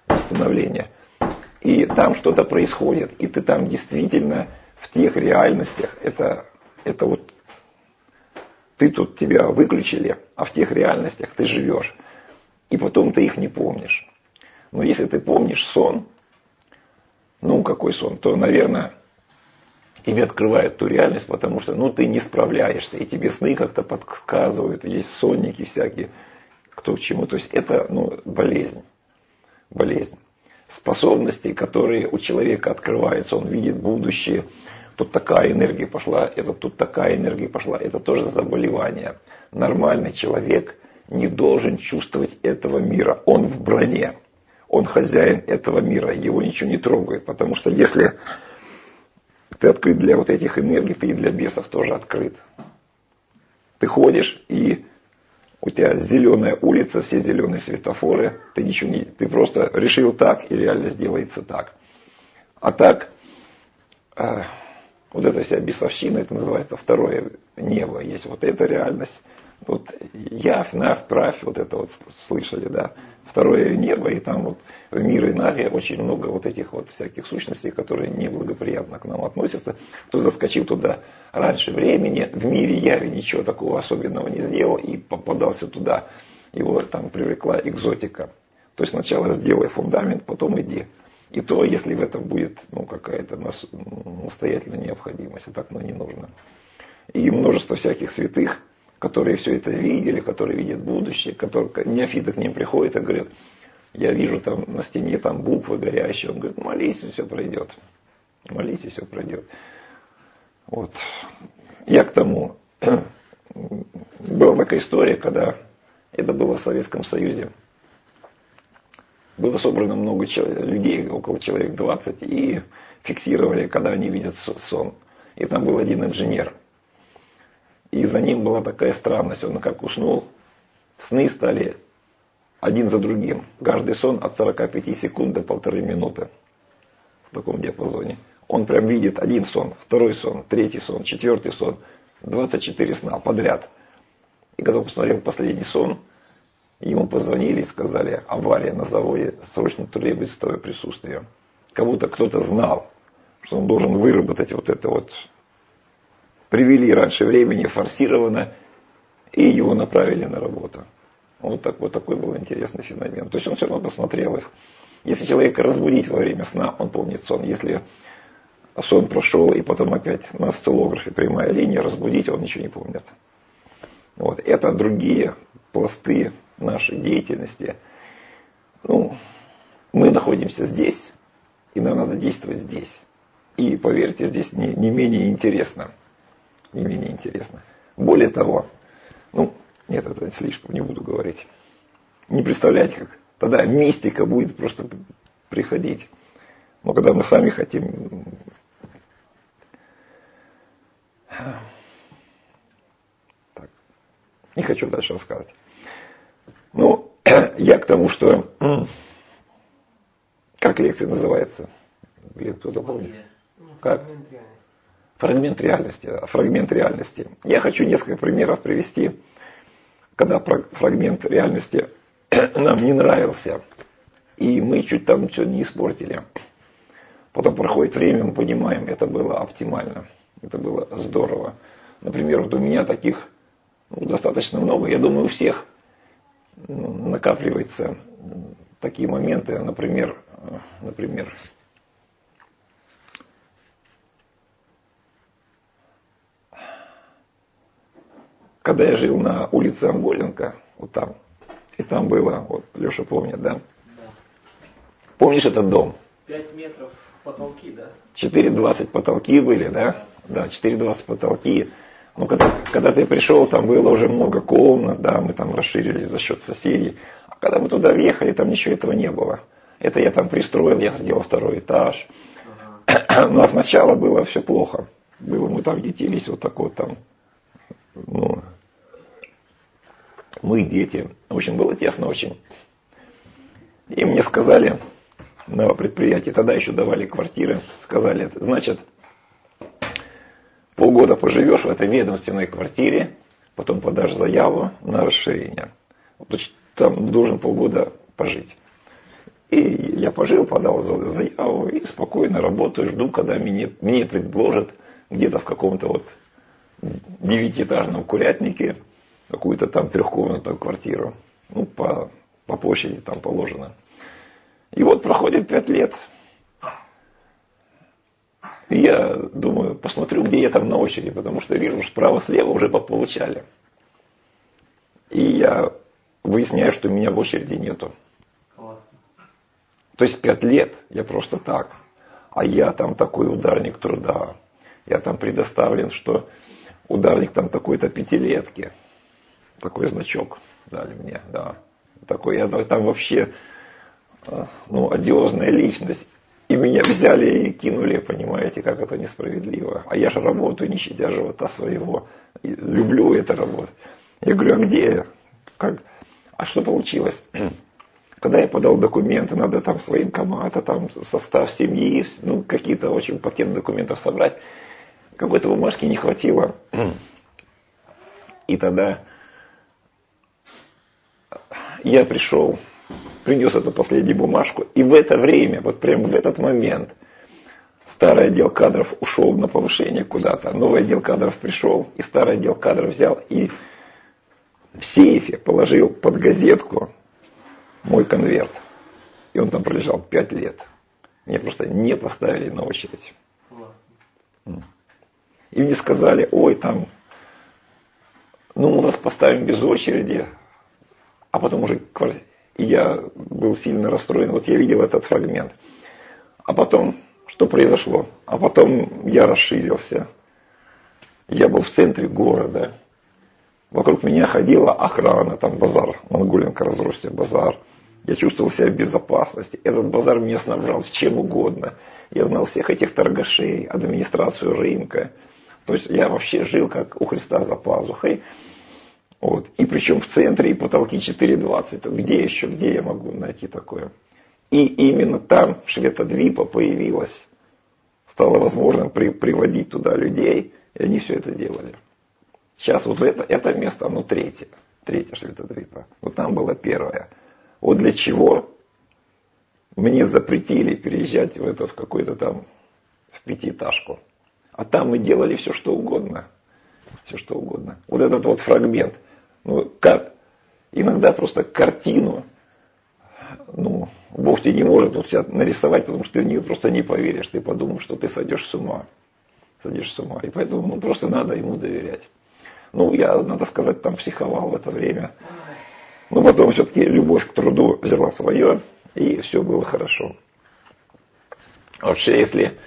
И там что-то происходит. И ты там действительно в тех реальностях, это вот ты тут тебя выключили, а в тех реальностях ты живешь. И потом ты их не помнишь. Но если ты помнишь сон, ну какой сон, то, наверное, тебе открывают ту реальность, потому что ты не справляешься, и тебе сны как-то подсказывают, есть сонники всякие, кто к чему. То есть это болезнь. Способности, которые у человека открываются, он видит будущее, тут такая энергия пошла, тут такая энергия пошла, это тоже заболевание. Нормальный человек не должен чувствовать этого мира, он в броне, он хозяин этого мира, его ничего не трогает, потому что если ты открыт для вот этих энергий, ты и для бесов тоже открыт. Ты ходишь, и у тебя зеленая улица, все зеленые светофоры, ты просто решил так, и реальность делается так. А так, вот эта вся бесовщина, это называется второе небо. Есть вот эта реальность, вот явь, навь, правь, вот это вот слышали, да. Второе небо, и там вот в мире Нави очень много вот этих вот всяких сущностей, которые неблагоприятно к нам относятся. Кто заскочил туда раньше времени, в мире яви ничего такого особенного не сделал и попадался туда, его там привлекла экзотика. То есть сначала сделай фундамент, потом иди. И то, если в этом будет какая-то настоятельная необходимость, а так не нужно. И множество всяких святых, которые все это видели, которые видят будущее, которые неофиты к ним приходят и говорят, я вижу там на стене там буквы горящие. Он говорит, молись, и все пройдет. Молись, и все пройдет. Вот. Я к тому. Была такая история, когда это было в Советском Союзе. Было собрано много людей, около человек 20, и фиксировали, когда они видят сон. И там был один инженер. И за ним была такая странность. Он как уснул, сны стали один за другим. Каждый сон от 45 секунд до 1,5 минуты. В таком диапазоне. Он прям видит один сон, второй сон, третий сон, четвертый сон. 24 сна подряд. И когда он посмотрел последний сон, ему позвонили и сказали, авария на заводе, срочно требуется твое присутствие. Как будто кто-то знал, что он должен выработать вот это вот. Привели раньше времени, форсированно, и его направили на работу. Вот такой был интересный феномен. То есть он все равно посмотрел их. Если человека разбудить во время сна, он помнит сон. Если сон прошел, и потом опять на осциллографе прямая линия, разбудить, он ничего не помнит. Вот. Это другие пласты нашей деятельности. Мы находимся здесь, и нам надо действовать здесь. И поверьте, здесь не менее интересно. Не менее интересно. Более того, нет, это слишком, не буду говорить. Не представляете, как тогда мистика будет просто приходить. Но когда мы сами хотим. Так. Не хочу дальше рассказывать. Я к тому, что как лекция называется? Или кто-то помнит? Как? Фрагмент реальности. Я хочу несколько примеров привести, когда фрагмент реальности нам не нравился, и мы чуть там что не испортили. Потом проходит время, мы понимаем, это было оптимально, это было здорово. Например, вот у меня таких достаточно много, я думаю, у всех накапливаются такие моменты, например, когда я жил на улице Амголенко, вот там, и там было, вот Леша помнит, да? Да. Помнишь этот дом? 5 метров потолки, да? 4,20 потолки были, да? Да, 4,20 потолки. Когда ты пришел, там было уже много комнат, да, мы там расширились за счет соседей. А когда мы туда въехали, там ничего этого не было. Это я там пристроил, я сделал 2-й этаж. Ну, а сначала было все плохо. Мы там ютились вот так вот там. Мы, дети. В общем, было тесно очень. И мне сказали на предприятии, тогда еще давали квартиры, сказали, значит, полгода поживешь в этой ведомственной квартире, потом подашь заяву на расширение. Там должен полгода пожить. И я пожил, подал заяву и спокойно работаю, жду, когда мне предложат где-то в каком-то вот 9-этажном курятнике какую-то там 3-комнатную квартиру. По площади там положено. И вот проходит 5 лет. И я думаю, посмотрю, где я там на очереди, потому что вижу, справа-слева уже пополучали. И я выясняю, что меня в очереди нету. Классно. То есть 5 лет я просто так. А я там такой ударник труда. Я там предоставлен, что ударник там такой-то 5-летки. Такой значок дали мне, да. Такой, я там вообще, одиозная личность. И меня взяли и кинули, понимаете, как это несправедливо. А я же работаю, не щадя живота своего. И люблю эту работу. Я говорю, а где я? Как? А что получилось? Когда я подал документы, надо там с военкомата, там состав семьи, какие-то очень пакет документов собрать. Какой-то бумажки не хватило. И тогда я пришел, принес эту последнюю бумажку, и в это время, вот прямо в этот момент, старый отдел кадров ушел на повышение куда-то, новый отдел кадров пришел, и старый отдел кадров взял и в сейфе положил под газетку мой конверт. И он там пролежал 5 лет. Меня просто не поставили на очередь. Классно. И мне сказали, ой, там, мы вас поставим без очереди. А потом уже, и я был сильно расстроен, вот я видел этот фрагмент. А потом, что произошло? А потом я расширился. Я был в центре города. Вокруг меня ходила охрана, там базар, Монголенко разросся базар. Я чувствовал себя в безопасности. Этот базар меня снабжал чем угодно. Я знал всех этих торгашей, администрацию рынка. То есть я вообще жил как у Христа за пазухой. Вот. И причем в центре, и потолки 4,20. Где я могу найти такое? И именно там Шветадвипа появилась. Стало возможным приводить туда людей, и они все это делали. Сейчас вот это место, оно третье Шветадвипа. Вот там было первое. Вот для чего мне запретили переезжать в какой-то там в 5-этажку. А там мы делали все, что угодно. Все, что угодно. Вот этот вот фрагмент. Как? Иногда просто картину, Бог тебе не может вот себя нарисовать, потому что ты в нее просто не поверишь. Ты подумаешь, что ты сойдешь с ума. И поэтому просто надо ему доверять. Я, надо сказать, там психовал в это время. Но потом все-таки любовь к труду взяла свое, и все было хорошо. Вообще, если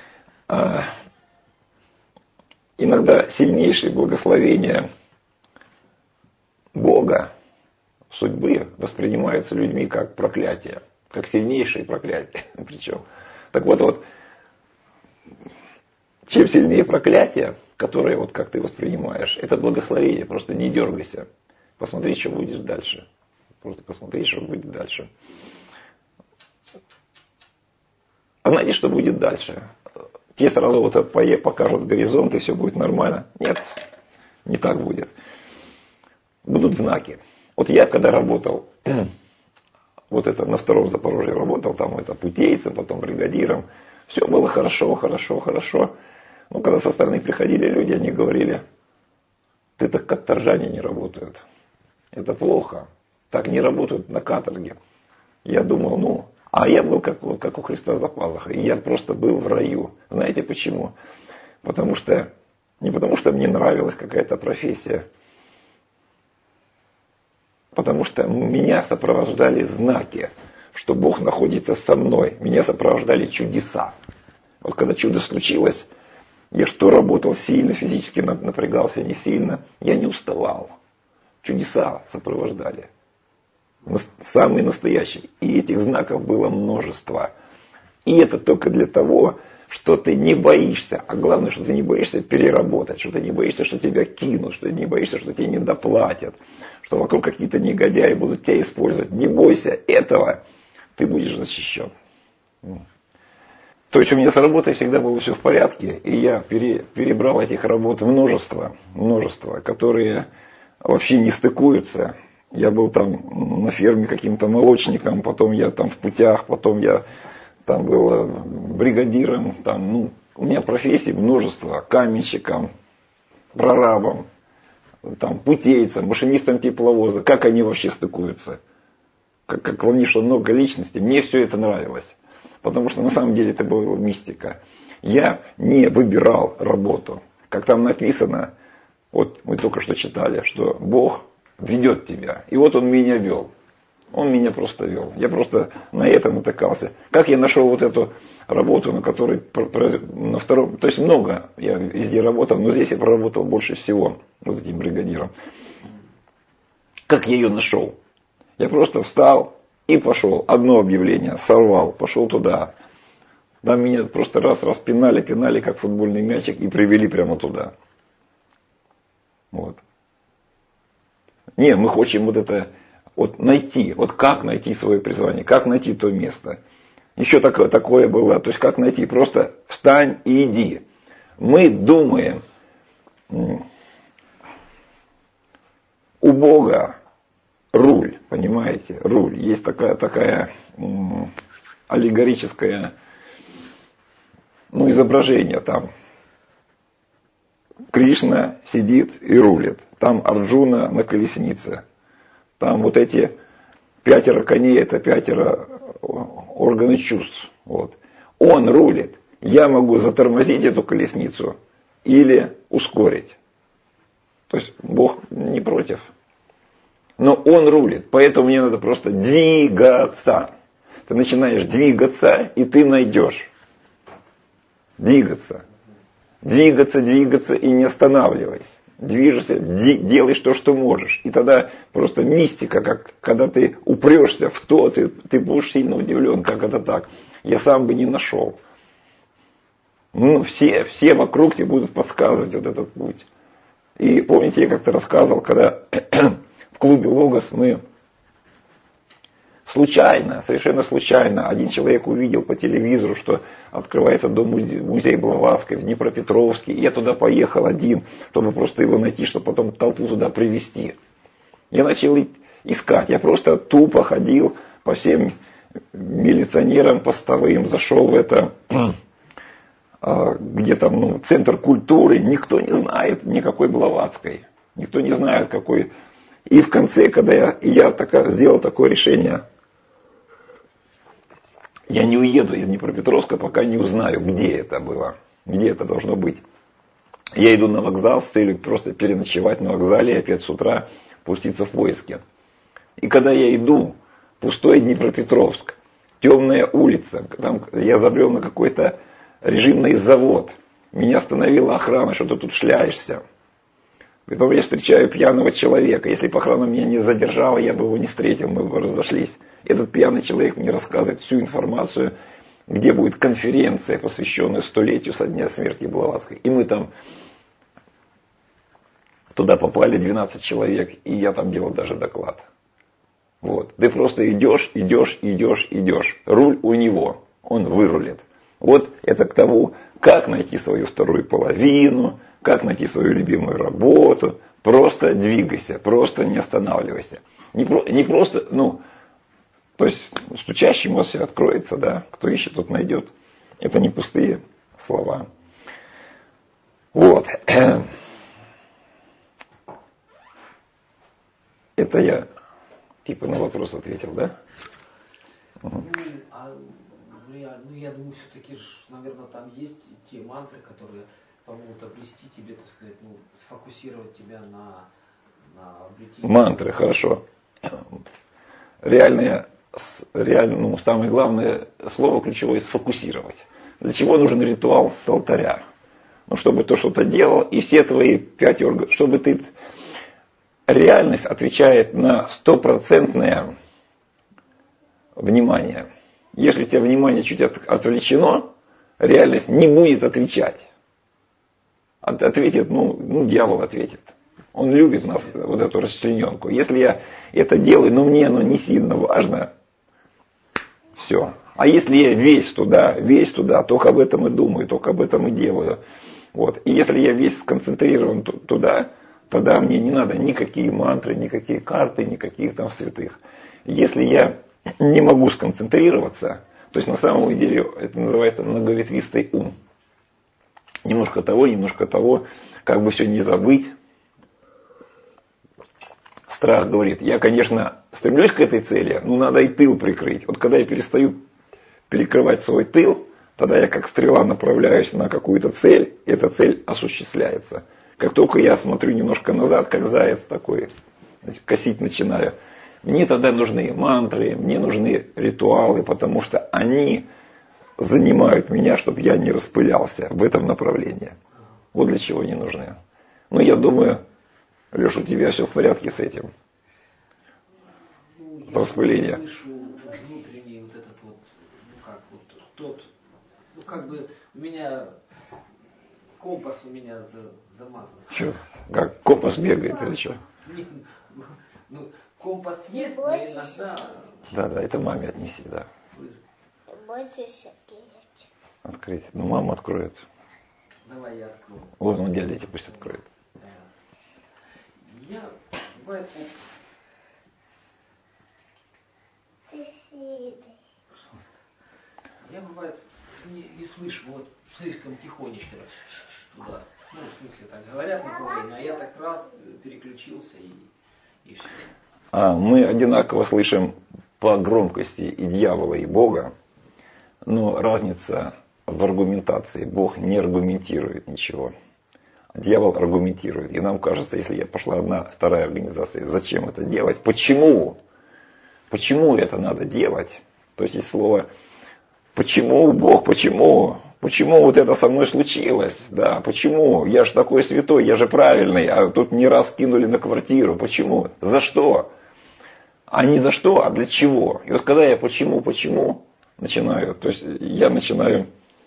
иногда сильнейшие благословения Бога, судьбы, воспринимаются людьми как проклятие, как сильнейшие проклятия. Причем. Так вот, чем сильнее проклятие, которое как ты воспринимаешь, это благословение, просто не дергайся. Посмотри, что будет дальше. Просто посмотри, что будет дальше. А знаете, что будет дальше? Те сразу покажут горизонт, и все будет нормально. Нет, не так будет. Будут знаки. Вот я когда работал, на 2-м Запорожье работал, там путейцем, потом бригадиром. Все было хорошо. Но когда со стороны приходили люди, они говорили, ты так как торжане не работают. Это плохо. Так не работают на каторге. Я думал, а я был как у Христа за пазухой. Я просто был в раю. Знаете почему? Не потому что мне нравилась какая-то профессия. Потому что меня сопровождали знаки, что Бог находится со мной. Меня сопровождали чудеса. Вот когда чудо случилось, я работал сильно, физически напрягался не сильно, я не уставал. Чудеса сопровождали. Самые настоящие. И этих знаков было множество. И это только для того, что ты не боишься. А главное, что ты не боишься переработать. Что ты не боишься, что тебя кинут. Что ты не боишься, что тебе не доплатят. Что вокруг какие-то негодяи будут тебя использовать. Не бойся этого. Ты будешь защищен. То есть у меня с работой всегда было все в порядке. И я перебрал этих работ множество, которые вообще не стыкуются. Я был там на ферме каким-то молочником, потом я там в путях, потом я там был бригадиром. У меня профессий множество. Каменщиком, прорабом, путейцем, машинистом тепловоза. Как они вообще стыкуются? как во мне шло много личностей, мне все это нравилось. Потому что на самом деле это была мистика. Я не выбирал работу. Как там написано, вот мы только что читали, что Бог ведет тебя. И вот Он меня вел. Он меня просто вел. Я просто на этом натыкался. Как я нашел вот эту работу, на которой на втором, то есть много я везде работал, но здесь я проработал больше всего вот этим бригадиром. Как я ее нашел? Я просто встал и пошел. Одно объявление сорвал, пошел туда. Там меня просто раз пинали, как футбольный мячик, и привели прямо туда. Вот. Не, мы хотим вот это вот найти, вот как найти свое призвание, как найти то место. Еще такое было, то есть как найти, просто встань и иди. Мы думаем, у Бога руль, понимаете, руль. Есть такая аллегорическое изображение там. Кришна сидит и рулит. Там Арджуна на колеснице. Там вот эти 5 коней, это 5 органов чувств. Вот. Он рулит. Я могу затормозить эту колесницу или ускорить. То есть Бог не против. Но Он рулит. Поэтому мне надо просто двигаться. Ты начинаешь двигаться, и ты найдешь. Двигаться. Двигаться и не останавливайся. Движешься, делаешь то, что можешь. И тогда просто мистика, как когда ты упрешься в то, ты будешь сильно удивлен, как это так. Я сам бы не нашел. Все вокруг тебе будут подсказывать вот этот путь. И помните, я как-то рассказывал, когда в клубе Логос мы совершенно случайно, один человек увидел по телевизору, что открывается музей Блаватской в Днепропетровске. И я туда поехал один, чтобы просто его найти, чтобы потом толпу туда привезти. Я начал искать. Я просто тупо ходил по всем милиционерам постовым, зашел в это, где там, центр культуры. Никто не знает никакой Блаватской. Никто не знает, какой. И в конце, когда я сделал такое решение, я не уеду из Днепропетровска, пока не узнаю, где это было, где это должно быть. Я иду на вокзал с целью просто переночевать на вокзале и опять с утра пуститься в поиски. И когда я иду, пустой Днепропетровск, темная улица, там я забрел на какой-то режимный завод, меня остановила охрана, что ты тут шляешься. Потом я встречаю пьяного человека. Если бы охрана меня не задержала, я бы его не встретил, мы бы разошлись. Этот пьяный человек мне рассказывает всю информацию, где будет конференция, посвященная 100-летию со дня смерти Блаватской. И мы там туда попали 12 человек, и я там делал даже доклад. Вот. Ты просто идешь. Руль у него, он вырулит. Вот это к тому, как найти свою вторую половину, как найти свою любимую работу. Просто двигайся, просто не останавливайся. Не просто, то есть стучащему все откроется, да. Кто ищет, тот найдет. Это не пустые слова. Вот. Это я на вопрос ответил, да? Я думаю, все-таки, наверное, там есть те мантры, которые помогут обрести тебе, так сказать, сфокусировать тебя на обретении. Мантры, хорошо. Реально, самое главное слово ключевое — сфокусировать. Для чего нужен ритуал с алтаря? Чтобы ты что-то делал, и все твои 5 органов, чтобы ты... Реальность отвечает на 100% внимание. Если у тебя внимание чуть отвлечено, реальность не будет отвечать. Ответит, дьявол ответит. Он любит нас, вот эту расчлененку. Если я это делаю, но мне оно не сильно важно, все. А если я весь туда, только об этом и думаю, только об этом и делаю. Вот. И если я весь сконцентрирован туда, тогда мне не надо никакие мантры, никакие карты, никаких там святых. Если я не могу сконцентрироваться, то есть на самом деле это называется многоветвистый ум. Немножко того, как бы все не забыть. Страх говорит, я, конечно, стремлюсь к этой цели, ну надо и тыл прикрыть. Вот когда я перестаю перекрывать свой тыл, тогда я как стрела направляюсь на какую-то цель, и эта цель осуществляется. Как только я смотрю немножко назад, как заяц такой, косить начинаю, мне тогда нужны мантры, мне нужны ритуалы, потому что они занимают меня, чтобы я не распылялся в этом направлении. Вот для чего они нужны. Ну, я думаю, Леша, у тебя все в порядке с этим. Ну, Распыление. Я слышу внутренний вот этот вот, как бы у меня компас замазан. Что? Как компас бегает или что? Ну, компас есть, но иногда... Да, это маме отнеси, да. Открыть. Ну, мама откроет. Давай я открою. Вот, ну, дядя тебе пусть откроет. Да. Я, бывает, я, бывает, не слышу, вот слишком тихонечко туда. Ну, в смысле, так говорят направление, а я так раз переключился и все. Мы одинаково слышим по громкости и дьявола, и Бога, но разница в аргументации. Бог не аргументирует ничего. Дьявол аргументирует. И нам кажется, если я пошла одна, вторая организация, зачем это делать? Почему? Почему это надо делать? То есть слово «почему, Бог, почему?» Почему вот это со мной случилось? Да, почему? Я же такой святой, я же правильный, а тут не раз кинули на квартиру. Почему? За что? А не за что, а для чего? И вот когда я почему начинаю, то есть я начинаю...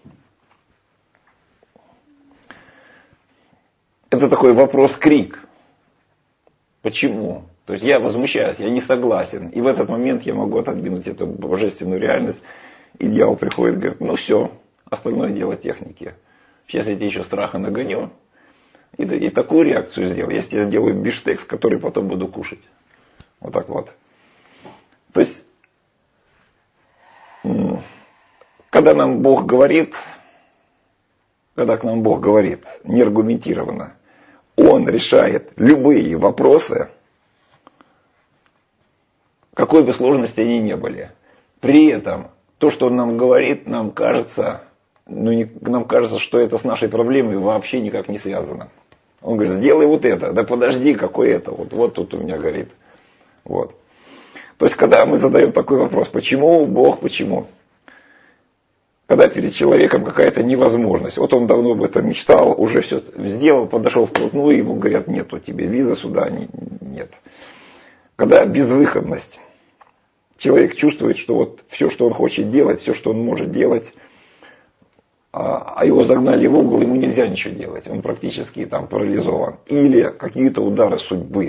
Это такой вопрос-крик. Почему? То есть я возмущаюсь, я не согласен. И в этот момент я могу отодвинуть эту божественную реальность. И дьявол приходит и говорит, ну все, остальное дело техники. Сейчас я тебе еще страха нагоню. И такую реакцию сделаю. Я тебе сделаю бифштекс, который потом буду кушать. Вот так вот. То есть, когда к нам Бог говорит неаргументированно, Он решает любые вопросы, какой бы сложности они ни были. При этом то, что Он нам говорит, нам кажется, что это с нашей проблемой вообще никак не связано. Он говорит, сделай вот это, да подожди, какое это, вот тут у меня горит. Вот. То есть, когда мы задаем такой вопрос, почему Бог, почему? Когда перед человеком какая-то невозможность, вот он давно об этом мечтал, уже все сделал, подошел вплотную, ему говорят, нет, у тебя визы сюда нет. Когда безвыходность, человек чувствует, что вот все, что он хочет делать, все, что он может делать, а его загнали в угол, ему нельзя ничего делать, он практически там парализован. Или какие-то удары судьбы.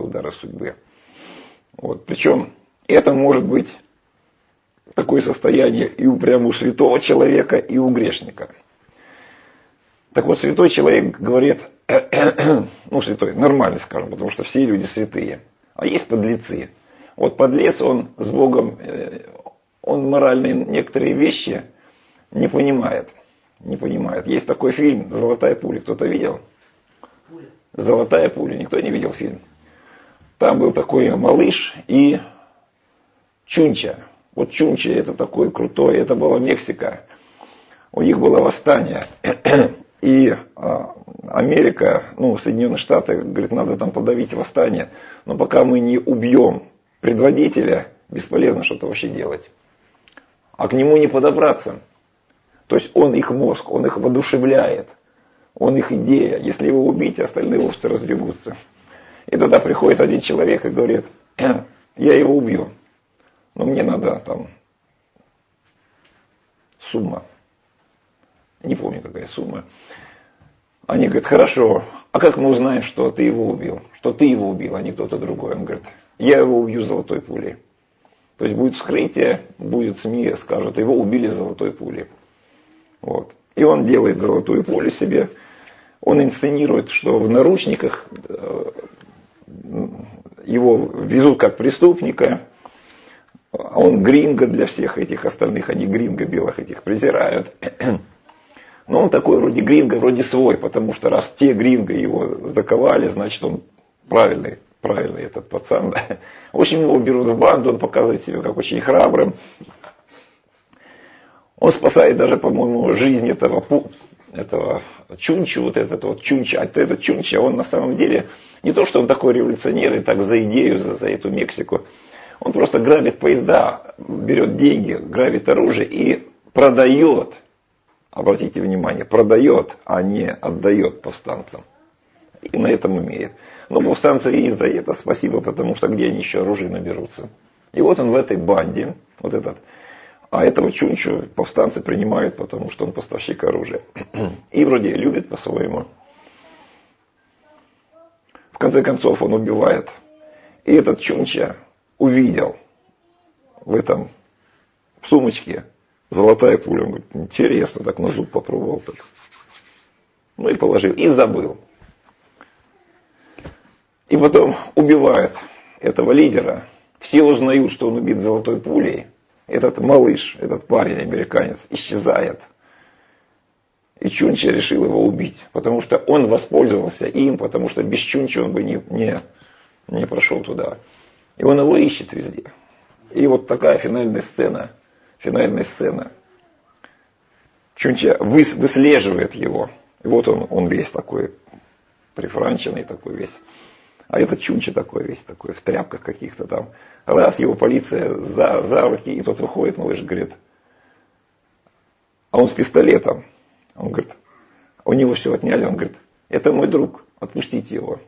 Вот. Причем это может быть такое состояние и прямо у святого человека, и у грешника. Так вот, святой человек говорит, святой, нормально скажем, потому что все люди святые. А есть подлецы. Вот подлец, он с Богом, он моральные некоторые вещи не понимает. Есть такой фильм «Золотая пуля». Кто-то видел? «Золотая пуля». Никто не видел фильм. Там был такой малыш и Чунча. Вот Чунча это такой крутой, это была Мексика. У них было восстание. И Америка, Соединенные Штаты, говорит, надо там подавить восстание. Но пока мы не убьем предводителя, бесполезно что-то вообще делать. А к нему не подобраться. То есть он их мозг, он их воодушевляет. Он их идея. Если его убить, остальные овцы разбегутся. И тогда приходит один человек и говорит, я его убью. Но мне надо там сумма. Не помню, какая сумма. Они говорят, хорошо, а как мы узнаем, что ты его убил? Что ты его убил, а не кто-то другой? Он говорит, я его убью золотой пулей. То есть будет вскрытие, будет СМИ, скажут, его убили золотой пулей. Вот. И он делает золотую пулю себе. Он инсценирует, что в наручниках его везут как преступника. Он гринго для всех этих остальных, они гринго белых этих презирают. Но он такой вроде гринго, вроде свой, потому что раз те гринго его заковали, значит он правильный правильный этот пацан. Да. В общем, его берут в банду, он показывает себя как очень храбрым. Он спасает даже, по-моему, жизнь этого Чунчи, вот этот вот Чунчи. А этот Чунчи, он на самом деле не то, что он такой революционер и так за идею, за эту Мексику. Он просто грабит поезда, берет деньги, грабит оружие и продает. Обратите внимание, продает, а не отдает повстанцам. И на этом имеет. Но повстанцы и за это спасибо, потому что где они еще оружие наберутся. И вот он в этой банде, вот этот. А этого Чунчу повстанцы принимают, потому что он поставщик оружия. И вроде любит по-своему. В конце концов он убивает. И этот Чунча увидел в сумочке золотая пуля. Он говорит, интересно, так на зуб попробовал. Так. Ну и положил. И забыл. И потом убивает этого лидера. Все узнают, что он убит золотой пулей. Этот малыш, этот парень, американец, исчезает. И Чунчи решил его убить. Потому что он воспользовался им, потому что без Чунчи он бы не прошел туда. И он его ищет везде. И вот такая финальная сцена. Чунчи выслеживает его. И вот он весь такой прифранченный, такой весь. А этот Чунчи такой весь, такой в тряпках каких-то там. Раз, его полиция за руки, и тот выходит, малыш, говорит, а он с пистолетом. Он говорит, у него все отняли, он говорит, это мой друг, отпустите его.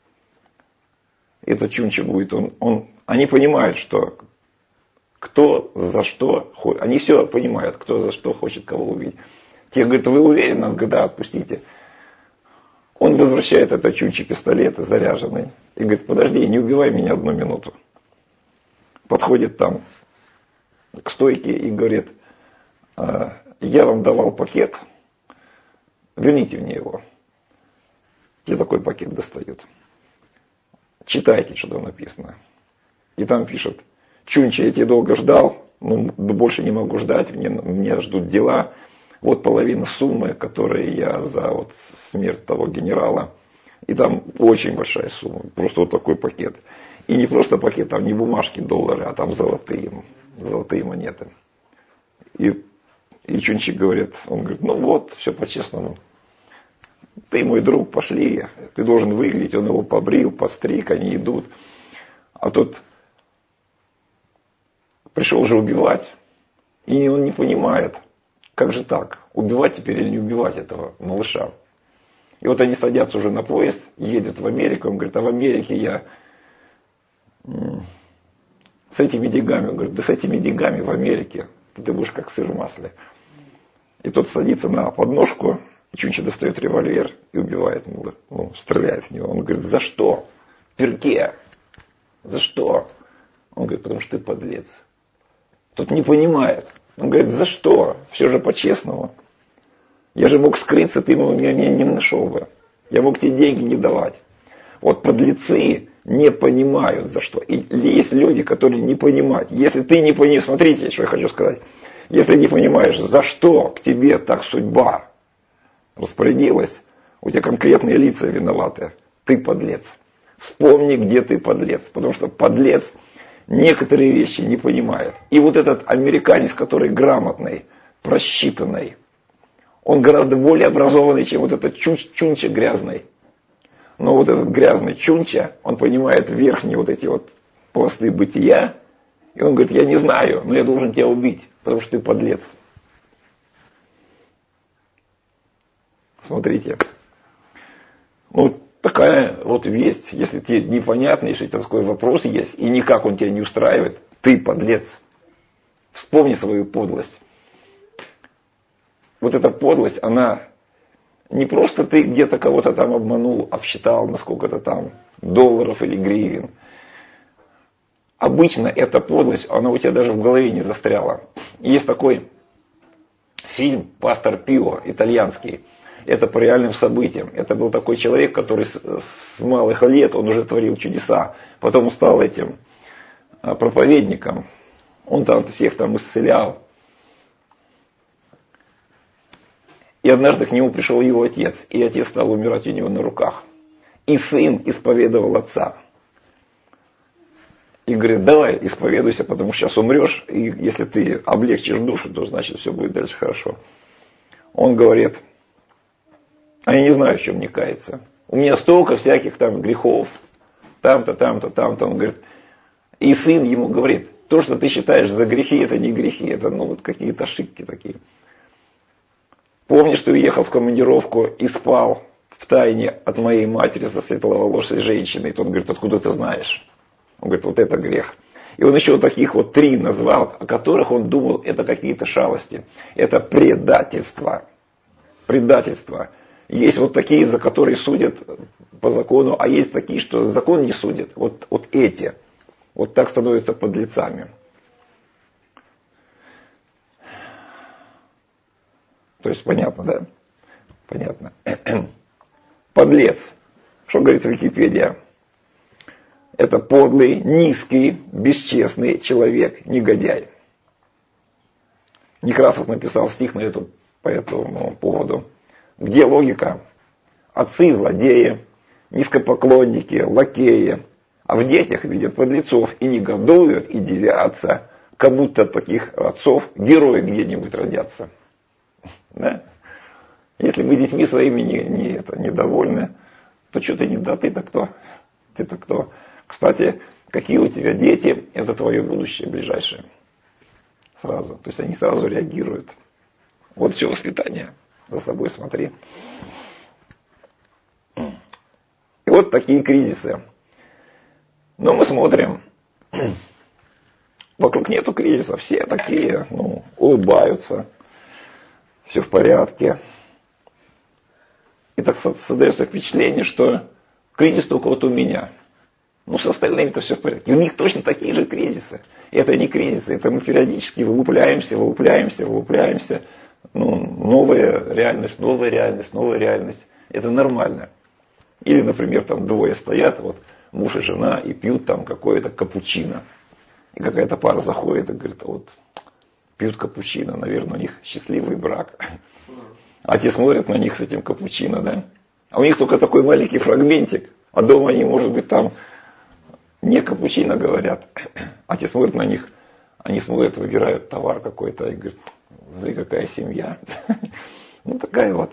Этот Чунчи будет, они понимают, что кто за что, они все понимают, кто за что хочет кого убить. Те говорят, вы уверены? Он говорит, да, отпустите. Он возвращает этот Чунчи пистолет заряженный и говорит, подожди, не убивай меня 1 минуту. Подходит там к стойке и говорит, я вам давал пакет, верните мне его. И такой пакет достают. Читайте, что там написано. И там пишет, Чунчи, я тебя долго ждал, но больше не могу ждать, меня ждут дела. Вот половина суммы, которую я за смерть того генерала. И там очень большая сумма. Просто вот такой пакет. И не просто пакет, там не бумажки, доллары, а там золотые монеты. И Чунчи говорит, он говорит, ну вот, все по-честному. Ты мой друг, пошли. Ты должен выглядеть. Он его побрил, постриг, они идут. А тот пришел же убивать. И он не понимает. Как же так? Убивать теперь или не убивать этого малыша? И вот они садятся уже на поезд, едут в Америку. Он говорит, а в Америке я с этими деньгами. Он говорит, да с этими деньгами в Америке ты будешь как сыр в масле. И тот садится на подножку, и Чунчи достает револьвер и убивает, стреляет в него. Он говорит, за что? Перке. За что? Он говорит, потому что ты подлец. Тот не понимает. Он говорит, за что? Все же по-честному. Я же мог скрыться, ты меня не нашел бы. Я мог тебе деньги не давать. Вот подлецы не понимают за что. И есть люди, которые не понимают. Если ты не понимаешь, смотрите, что я хочу сказать. Если не понимаешь, за что к тебе так судьба распорядилась, у тебя конкретные лица виноваты. Ты подлец. Вспомни, где ты подлец. Потому что подлец некоторые вещи не понимает. И вот этот американец, который грамотный, просчитанный, он гораздо более образованный, чем вот этот Чунча грязный. Но вот этот грязный Чунча, он понимает верхние вот эти вот пласты бытия. И он говорит, я не знаю, но я должен тебя убить, потому что ты подлец. Смотрите. Ну, такая вот весть, если тебе непонятно, если такой вопрос есть, и никак он тебя не устраивает, ты подлец. Вспомни свою подлость. Вот эта подлость, она не просто ты где-то кого-то там обманул, обсчитал на сколько-то там долларов или гривен. Обычно эта подлость, она у тебя даже в голове не застряла. Есть такой фильм «Пастор Пио», итальянский. Это по реальным событиям. Это был такой человек, который с малых лет, он уже творил чудеса. Потом стал этим проповедником. Он там всех там исцелял. И однажды к нему пришел его отец. И отец стал умирать у него на руках. И сын исповедовал отца. И говорит, давай, исповедуйся, потому что сейчас умрешь, и если ты облегчишь душу, то значит все будет дальше хорошо. Он говорит, а я не знаю, в чем мне каяться. У меня столько всяких там грехов, там-то, там-то, там-то. Он говорит, и сын ему говорит, то, что ты считаешь за грехи, это не грехи, это вот какие-то ошибки такие. Помнишь, ты уехал в командировку и спал в тайне от моей матери со светловолосой женщиной. И тот говорит, откуда ты знаешь? Он говорит, вот это грех. И он еще таких вот 3 назвал, о которых он думал, это какие-то шалости. Это предательство. Предательство. Есть вот такие, за которые судят по закону, а есть такие, что закон не судит. Вот эти. Вот так становятся подлецами. То есть понятно, да? Понятно. Подлец. Что говорит Википедия? Это подлый, низкий, бесчестный человек, негодяй. Некрасов написал стих по этому поводу. Где логика? Отцы злодеи, низкопоклонники, лакеи, а в детях видят подлецов и негодуют, и дивятся, как будто от таких отцов герои где-нибудь родятся. Да? Если мы детьми своими недовольны, то что ты ты-то кто? Ты-то кто? Кстати, какие у тебя дети, это твое будущее ближайшее. Сразу. То есть они сразу реагируют. Вот все воспитание. За собой смотри. И вот такие кризисы. Но мы смотрим. Вокруг нету кризиса. Все такие, улыбаются. Все в порядке. И так создается впечатление, что кризис только вот у меня. С остальными-то все в порядке. И у них точно такие же кризисы. Это не кризисы, это мы периодически вылупляемся. Новая реальность. Это нормально. Или, например, там 2 стоят, вот муж и жена, и пьют там какое-то капучино. И какая-то пара заходит и говорит, вот пьют капучино, наверное, у них счастливый брак. А те смотрят на них с этим капучино, да? А у них только такой маленький фрагментик, а дома они, может быть, там не капучино говорят. А те смотрят на них, они смотрят, выбирают товар какой-то и говорят, смотри, какая семья. Такая вот.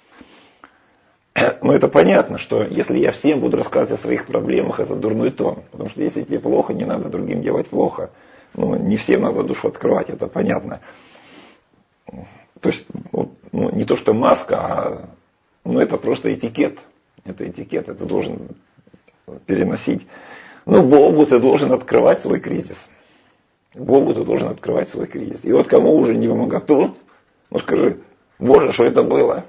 Но это понятно, что если я всем буду рассказывать о своих проблемах, это дурной тон. Потому что если тебе плохо, не надо другим делать плохо. Не всем надо душу открывать, это понятно. То есть, не то, что маска, а это просто этикет. Это этикет, это должен переносить. Богу ты должен открывать свой кризис. Богу ты должен открывать свой кризис. И вот кому уже не вмоготу, скажи, Боже, что это было?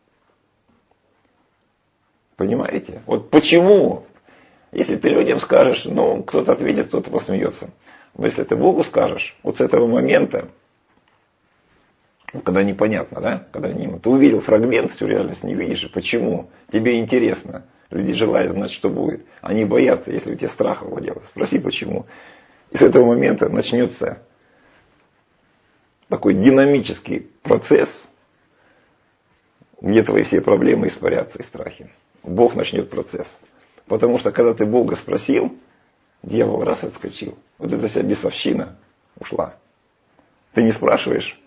Понимаете? Вот почему? Если ты людям скажешь, кто-то ответит, кто-то посмеется. Но если ты Богу скажешь, вот с этого момента, когда непонятно, да? Когда ты увидел фрагмент, всю реальность не видишь. И почему? Тебе интересно. Люди желают знать, что будет. Они боятся, если у тебя страх овладел. Спроси, почему. И с этого момента начнется такой динамический процесс, где твои все проблемы испарятся и страхи. Бог начнет процесс. Потому что когда ты Бога спросил, дьявол раз отскочил. Вот эта вся бесовщина ушла. Ты не спрашиваешь.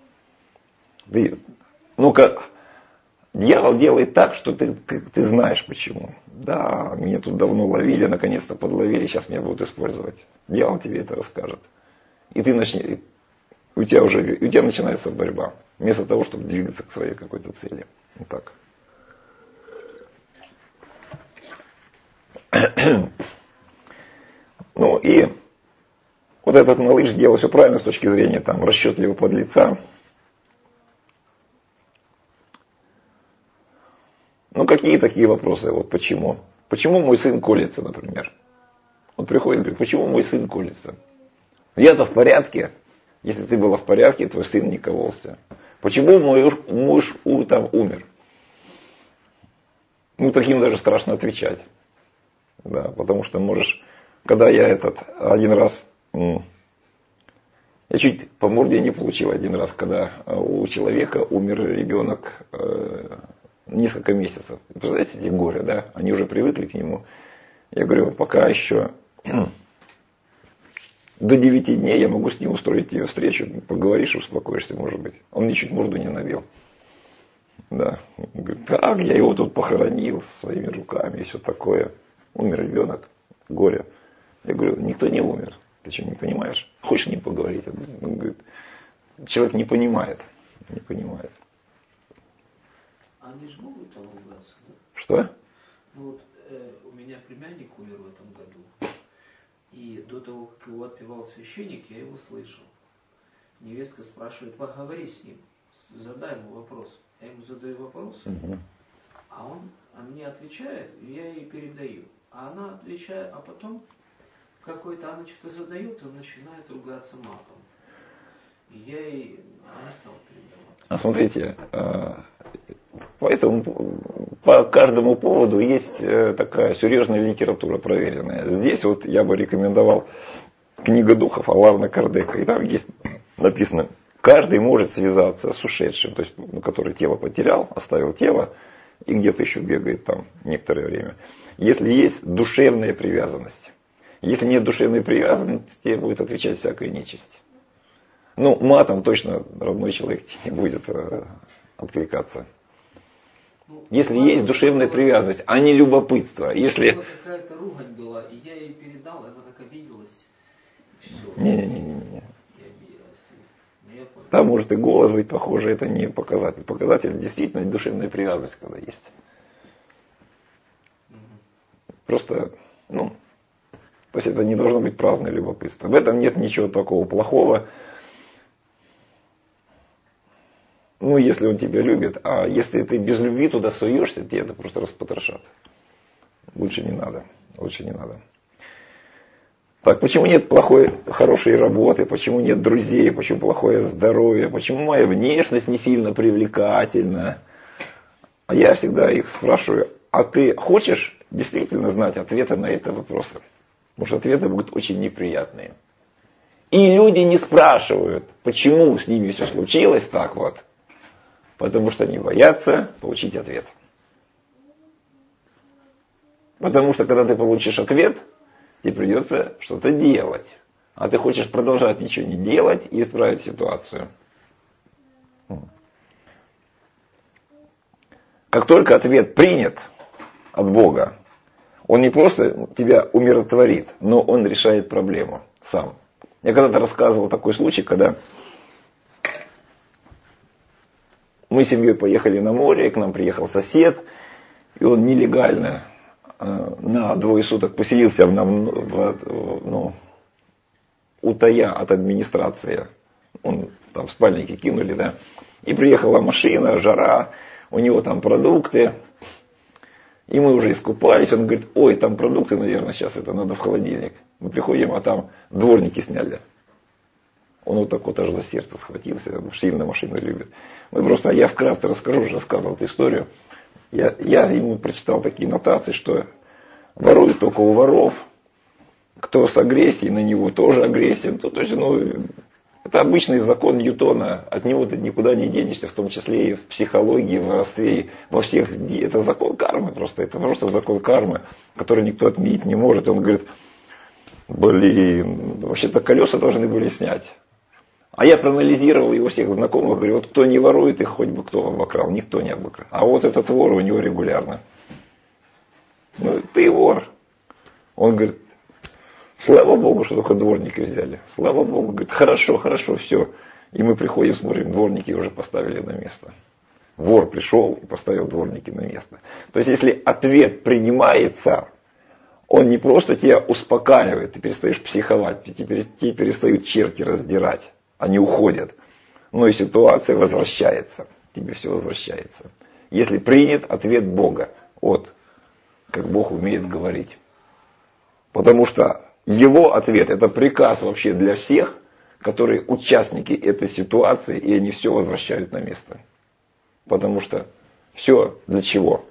Дьявол делает так, что ты знаешь почему. Да, меня тут давно ловили, наконец-то подловили, сейчас меня будут использовать. Дьявол тебе это расскажет. И ты начнешь, у тебя начинается борьба. Вместо того, чтобы двигаться к своей какой-то цели. Вот так. И вот этот малыш делал все правильно с точки зрения расчетливого подлеца. Какие такие вопросы? Вот почему? Почему мой сын колется, например? Он приходит и говорит, почему мой сын колется? Я-то в порядке. Если ты была в порядке, твой сын не кололся. Почему мой муж умер? Таким даже страшно отвечать. Да, потому что когда я один раз, я чуть по морде не получил один раз, когда у человека умер ребенок несколько месяцев. Представляете, эти горе, да? Они уже привыкли к нему. Я говорю, пока еще до 9 дней я могу с ним устроить тебе встречу, поговоришь, успокоишься, может быть. Он мне чуть морду не набил. Да. Он говорит, так, я его тут похоронил своими руками и все такое. Умер ребенок, горе. Я говорю, никто не умер. Ты что, не понимаешь? Хочешь с ним поговорить? Он говорит, человек не понимает. Не понимает. Они же могут там ругаться, да? Что? Ну вот у меня племянник умер в этом году. И до того, как его отпевал священник, я его слышал. Невестка спрашивает, поговори с ним, задай ему вопрос. Я ему задаю вопрос, а мне отвечает, и я ей передаю. А она отвечает, а потом она что-то задает, он начинает ругаться матом. И я ей не стал передавать. А смотрите, поэтому по каждому поводу есть такая серьезная литература проверенная. Здесь вот я бы рекомендовал книга духов Аларна Кардека. И там есть написано, каждый может связаться с ушедшим, то есть, который тело потерял, оставил тело и где-то еще бегает там некоторое время. Если есть душевная привязанность. Если нет душевной привязанности, будет отвечать всякая нечисть. Ну, матом точно родной человек не будет откликаться. Если есть душевная привязанность, а не любопытство. Если какая-то ругань была, и я ей передал, она так обиделась. Все. Не. Там может и голос быть похожий, это не показатель. Показатель действительно душевная привязанность, когда есть. Просто, то есть это не должно быть праздное любопытство. В этом нет ничего такого плохого. Если он тебя любит, а если ты без любви туда суешься, тебе это просто распотрошат. Лучше не надо. Так, почему нет хорошей работы, почему нет друзей, почему плохое здоровье, почему моя внешность не сильно привлекательна? А я всегда их спрашиваю, а ты хочешь действительно знать ответы на эти вопросы? Потому что ответы будут очень неприятные. И люди не спрашивают, почему с ними все случилось так вот. Потому что они боятся получить ответ. Потому что когда ты получишь ответ, тебе придется что-то делать. А ты хочешь продолжать ничего не делать и исправить ситуацию. Как только ответ принят от Бога, он не просто тебя умиротворит, но он решает проблему сам. Я когда-то рассказывал такой случай, когда мы с семьей поехали на море, к нам приехал сосед, и он нелегально на 2 суток поселился утая от администрации. Он там спальники кинули, да. И приехала машина, жара, у него там продукты. И мы уже искупались, он говорит, ой, там продукты, наверное, сейчас это надо в холодильник. Мы приходим, а там дворники сняли. Он вот так вот аж за сердце схватился, сильно машину любит. Я вкратце рассказывал эту историю. Я ему прочитал такие нотации, что воруют только у воров, кто с агрессией, на него тоже агрессия. Это обычный закон Ньютона, от него ты никуда не денешься, в том числе и в психологии, в воровстве, во всех. Это закон кармы просто, это просто закон кармы, который никто отменить не может. Он говорит, вообще-то колеса должны были снять. А я проанализировал его всех знакомых, говорю, вот кто не ворует, их хоть бы кто обокрал, никто не обокрал. А вот этот вор у него регулярно. Ты вор. Он говорит, слава Богу, что только дворники взяли. Слава Богу, говорит, хорошо, все. И мы приходим, смотрим, дворники уже поставили на место. Вор пришел и поставил дворники на место. То есть, если ответ принимается, он не просто тебя успокаивает, ты перестаешь психовать, тебе перестают черти раздирать. Они уходят. Но и ситуация возвращается. Тебе все возвращается. Если принят ответ Бога. Как Бог умеет говорить. Потому что его ответ это приказ вообще для всех, которые участники этой ситуации, и они все возвращают на место. Потому что все для чего?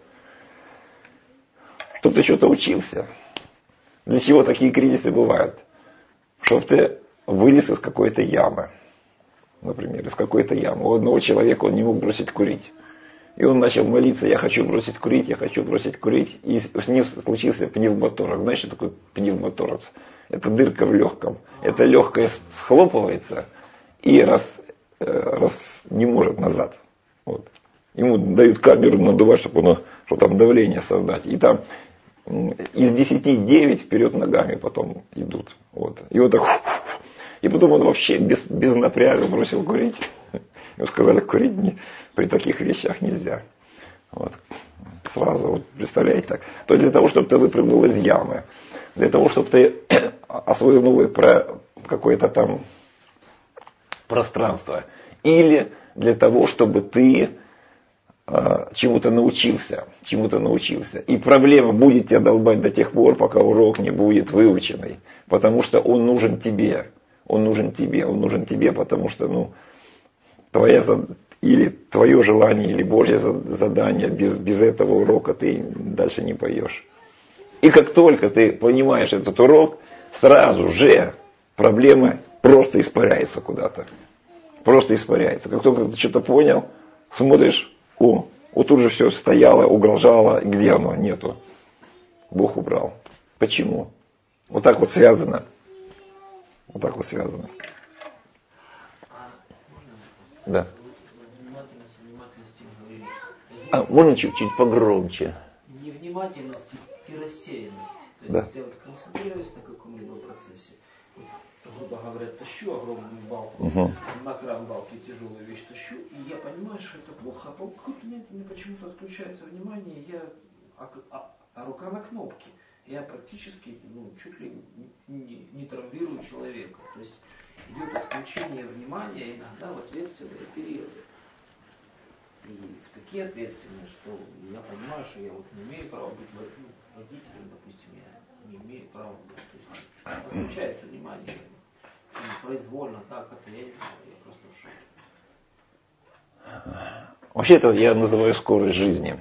Чтобы ты что-то учился. Для чего такие кризисы бывают? Чтобы ты вылез из какой-то ямы. Например, из какой-то ямы. У одного человека он не мог бросить курить. И он начал молиться, я хочу бросить курить. И с ним случился пневмоторакс. Знаешь, что такое пневмоторакс? Это дырка в легком. это легкое схлопывается и раз не может назад. Вот. Ему дают камеру надувать, чтобы там давление создать. И там из 10 9 вперед ногами потом идут. Вот. И вот так. И потом он вообще без напряга бросил курить. Ему сказали, курить при таких вещах нельзя. Вот. Сразу, вот, представляете так. То для того, чтобы ты выпрыгнул из ямы, для того, чтобы ты освоил какое-то там пространство, или для того, чтобы ты чему-то научился. И проблема будет тебя долбать до тех пор, пока урок не будет выученный. Потому что он нужен тебе. Потому что, или твое желание, или Божье задание, без этого урока ты дальше не поешь. И как только ты понимаешь этот урок, сразу же проблема просто испаряется куда-то. Просто испаряется. Как только ты что-то понял, смотришь, вот тут же все стояло, угрожало, где оно? Нету. Бог убрал. Почему? Вот так вот связано. Да. Можно чуть-чуть погромче? Невнимательность и рассеянность. То есть да. Я вот концентрируюсь на каком-либо процессе. Грубо говоря, тащу огромную балку, на кран балки тяжелую вещь тащу, и я понимаю, что это плохо, а мне почему-то отключается внимание, а рука на кнопке. Я практически чуть ли не травмирую человека. То есть идет отключение внимания иногда в ответственные периоды. И в такие ответственные, что я понимаю, что я не имею права быть водителем, допустим, я не имею права быть. То есть отключается внимание. Произвольно так, это я не знаю, я просто в шоке. Вообще это я называю скорость жизни.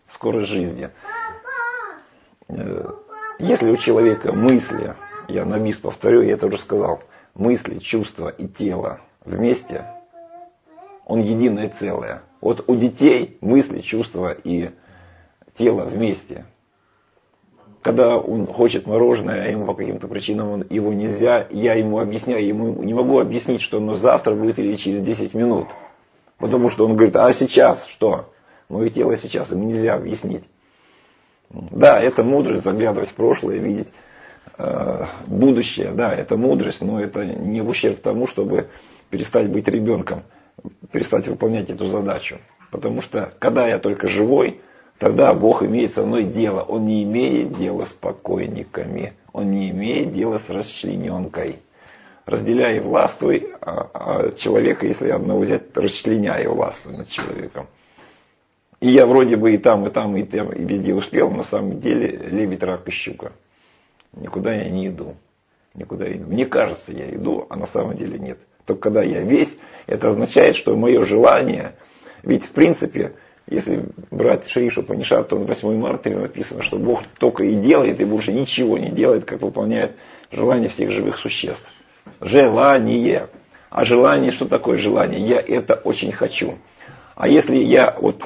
Если у человека мысли, я на бис повторю, я это уже сказал, мысли, чувства и тело вместе, он единое целое. Вот у детей мысли, чувства и тело вместе. Когда он хочет мороженое, а ему по каким-то причинам его нельзя, я ему объясняю, ему не могу объяснить, что оно завтра будет или через 10 минут. Потому что он говорит, а сейчас что? Мое тело сейчас, ему нельзя объяснить. Да, это мудрость заглядывать в прошлое, видеть будущее. Да, это мудрость, но это не в ущерб тому, чтобы перестать быть ребенком, перестать выполнять эту задачу. Потому что, когда я только живой, тогда Бог имеет со мной дело. Он не имеет дела с покойниками. Он не имеет дела с расчлененкой. Разделяй и властвуй, а человека, если одного взять, расчленяй и властвуй над человеком. И я вроде бы и там, и везде успел, но на самом деле лебедь, рак и щука. Никуда я не иду. Мне кажется, я иду, а на самом деле нет. Только когда я весь, это означает, что мое желание, ведь в принципе, если брать Шри Упанишад, то в 8 марта написано, что Бог только и делает, и больше ничего не делает, как выполняет желания всех живых существ. Желание. А желание, что такое желание? Я это очень хочу. А если я вот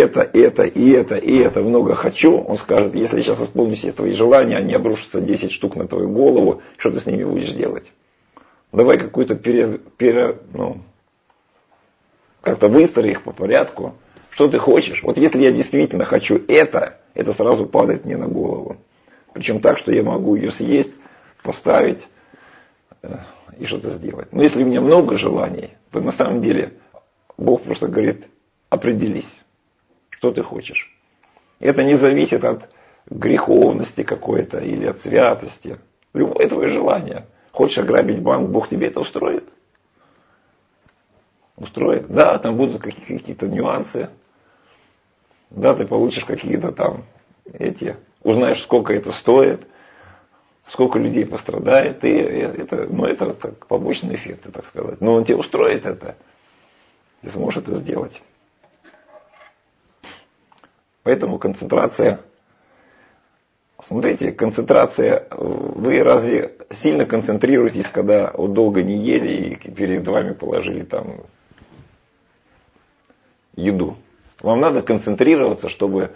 это много хочу, он скажет, если я сейчас исполню все твои желания, они обрушатся 10 штук на твою голову, что ты с ними будешь делать? Давай какую-то как-то выстрои их по порядку. Что ты хочешь? Вот если я действительно хочу это сразу падает мне на голову. Причем так, что я могу ее съесть, поставить и что-то сделать. Но если у меня много желаний, то на самом деле Бог просто говорит, определись, что ты хочешь. Это не зависит от греховности какой-то или от святости. Любое твое желание. Хочешь ограбить банк, Бог тебе это устроит? Устроит. Да, там будут какие-то нюансы. Да, ты получишь какие-то там узнаешь, сколько это стоит, сколько людей пострадает, и это так, побочный эффект, так сказать. Но он тебе устроит это. Ты сможешь это сделать. Поэтому концентрация. Смотрите, концентрация. Вы разве сильно концентрируетесь, когда вот долго не ели и перед вами положили там еду? Вам надо концентрироваться, чтобы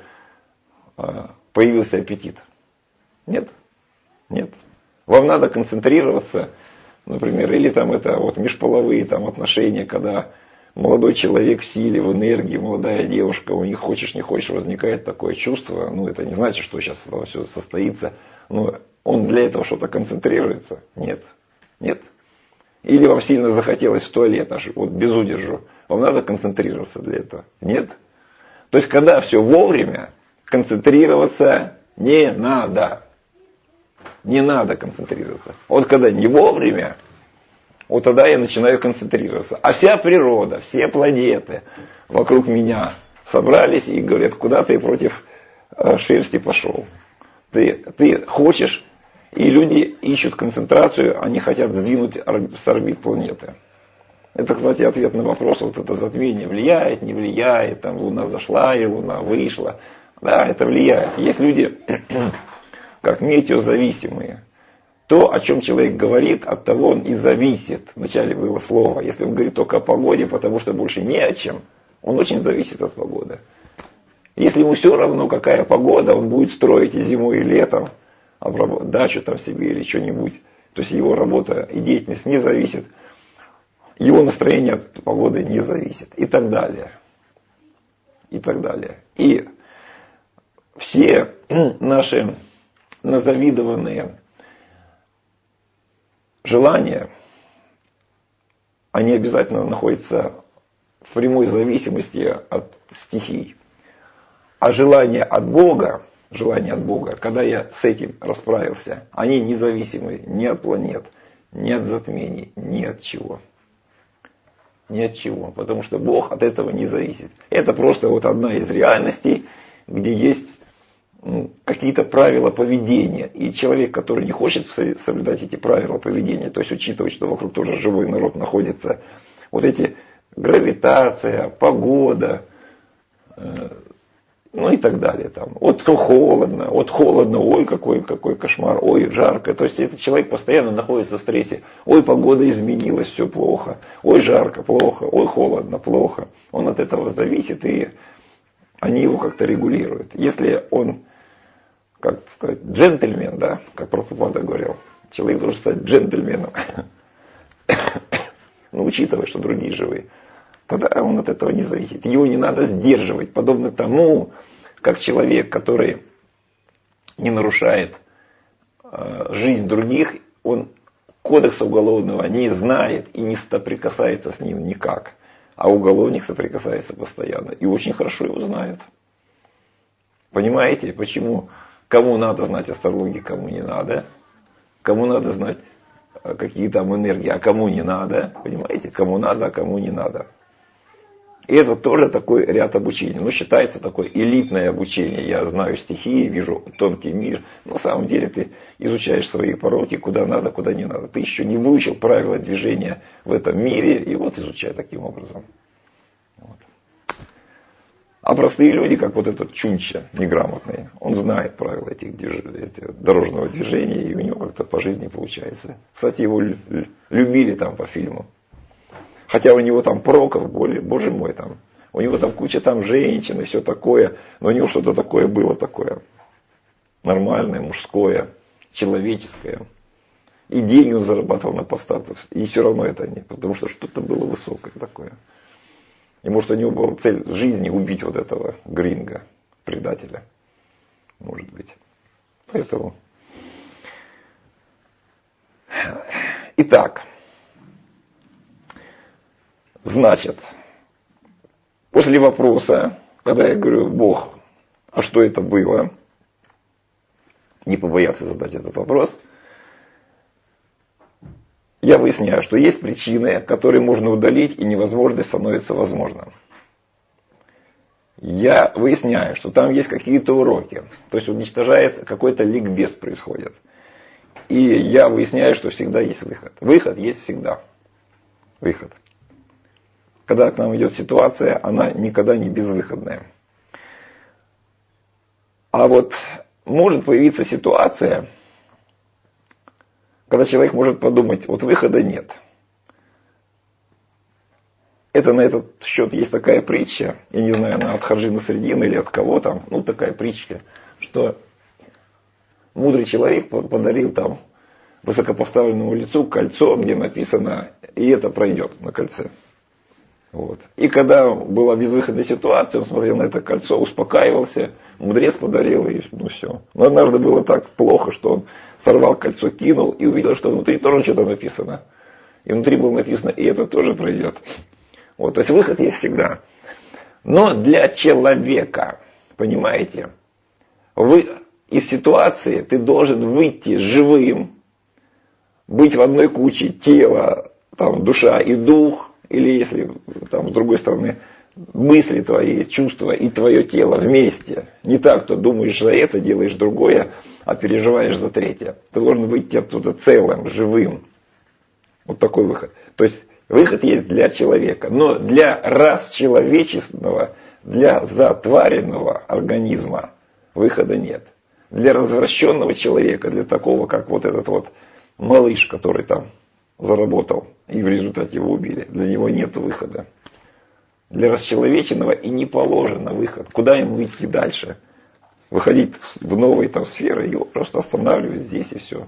появился аппетит. Нет? Нет. Вам надо концентрироваться, например, или там это вот межполовые там отношения, когда молодой человек в силе, в энергии, молодая девушка, у них хочешь не хочешь возникает такое чувство, ну это не значит, что сейчас все состоится, но он для этого что-то концентрируется? Нет. Нет. Или вам сильно захотелось в туалет, аж вот без удержу, вам надо концентрироваться для этого? Нет. То есть, когда все вовремя, концентрироваться не надо. Не надо концентрироваться. Вот когда не вовремя, вот тогда я начинаю концентрироваться. А вся природа, все планеты вокруг меня собрались и говорят, куда ты против шерсти пошел. Ты хочешь, и люди ищут концентрацию, они хотят сдвинуть с орбит планеты. Это, кстати, ответ на вопрос, вот это затмение влияет, не влияет, там Луна зашла и Луна вышла. Да, это влияет. Есть люди, как метеозависимые. То, о чем человек говорит, от того он и зависит. Вначале было слово. Если он говорит только о погоде, потому что больше не о чем, он очень зависит от погоды. Если ему все равно, какая погода, он будет строить и зимой, и летом, дачу там себе или что-нибудь. То есть его работа и деятельность не зависит. Его настроение от погоды не зависит. И так далее. И так далее. И все наши назавидованные желания, они обязательно находятся в прямой зависимости от стихий. А желания от Бога, когда я с этим расправился, они независимы ни от планет, ни от затмений, ни от чего. Ни от чего. Потому что Бог от этого не зависит. Это просто вот одна из реальностей, где есть какие-то правила поведения. И человек, который не хочет соблюдать эти правила поведения, то есть учитывать, что вокруг тоже живой народ находится, вот эти гравитация, погода, ну и так далее. Там. Вот то холодно, ой, какой кошмар, ой, жарко. То есть этот человек постоянно находится в стрессе. Ой, погода изменилась, все плохо. Ой, жарко, плохо. Ой, холодно, плохо. Он от этого зависит, и они его как-то регулируют. Если он, как сказать, джентльмен, да, как Прабхупада говорил, человек должен стать джентльменом, но учитывая, что другие живые, тогда он от этого не зависит. Его не надо сдерживать, подобно тому, как человек, который не нарушает жизнь других, он кодекса уголовного не знает и не соприкасается с ним никак. А уголовник соприкасается постоянно и очень хорошо его знает. Понимаете, почему кому надо знать астрологию, кому не надо? Кому надо знать, какие там энергии, а кому не надо? Понимаете, кому надо, а кому не надо? И это тоже такой ряд обучений. Но считается такое элитное обучение. Я знаю стихии, вижу тонкий мир. На самом деле ты изучаешь свои пороки, куда надо, куда не надо. Ты еще не выучил правила движения в этом мире. И вот изучай таким образом. Вот. А простые люди, как вот этот Чунча неграмотный, он знает правила этих дорожного движения. И у него как-то по жизни получается. Кстати, его любили там по фильму. Хотя у него там пороков, боже мой, там, у него там куча там женщин и все такое, но у него что-то такое было такое нормальное, мужское, человеческое. И деньги он зарабатывал на поставках, и все равно это не, потому что что-то было высокое такое. И может у него была цель жизни убить вот этого Гринга, предателя, может быть. Поэтому. Итак. Значит, после вопроса, когда я говорю, Бог, а что это было? Не побояться задать этот вопрос. Я выясняю, что есть причины, которые можно удалить, и невозможное становится возможным. Я выясняю, что там есть какие-то уроки. То есть уничтожается, какой-то ликбез происходит. И я выясняю, что всегда есть выход. Выход есть всегда. Выход. Когда к нам идет ситуация, она никогда не безвыходная. А вот может появиться ситуация, когда человек может подумать, вот выхода нет. Это на этот счет есть такая притча, я не знаю, она от Харджина Средина или от кого там, ну такая притча, что мудрый человек подарил там высокопоставленному лицу кольцо, где написано «и это пройдет» на кольце. Вот. И когда была безвыходная ситуация, он смотрел на это кольцо, успокаивался, мудрец подарил, и ну все. Но однажды было так плохо, что он сорвал кольцо, кинул и увидел, что внутри тоже что-то написано. И внутри было написано «и это тоже пройдет». Вот. То есть выход есть всегда. Но для человека, понимаете, из ситуации ты должен выйти живым, быть в одной куче тело, там, душа и дух, или если там, с другой стороны мысли твои, чувства и твое тело вместе. Не так, что думаешь за это, делаешь другое, а переживаешь за третье. Ты должен выйти оттуда целым, живым. Вот такой выход. То есть выход есть для человека, но для расчеловеченного, для затваренного организма выхода нет. Для развращенного человека, для такого, как вот этот вот малыш, который там заработал, и в результате его убили, для него нет выхода. Для расчеловеченного и не положено выход. Куда ему идти дальше? Выходить в новые там сферы, его просто останавливают здесь и все.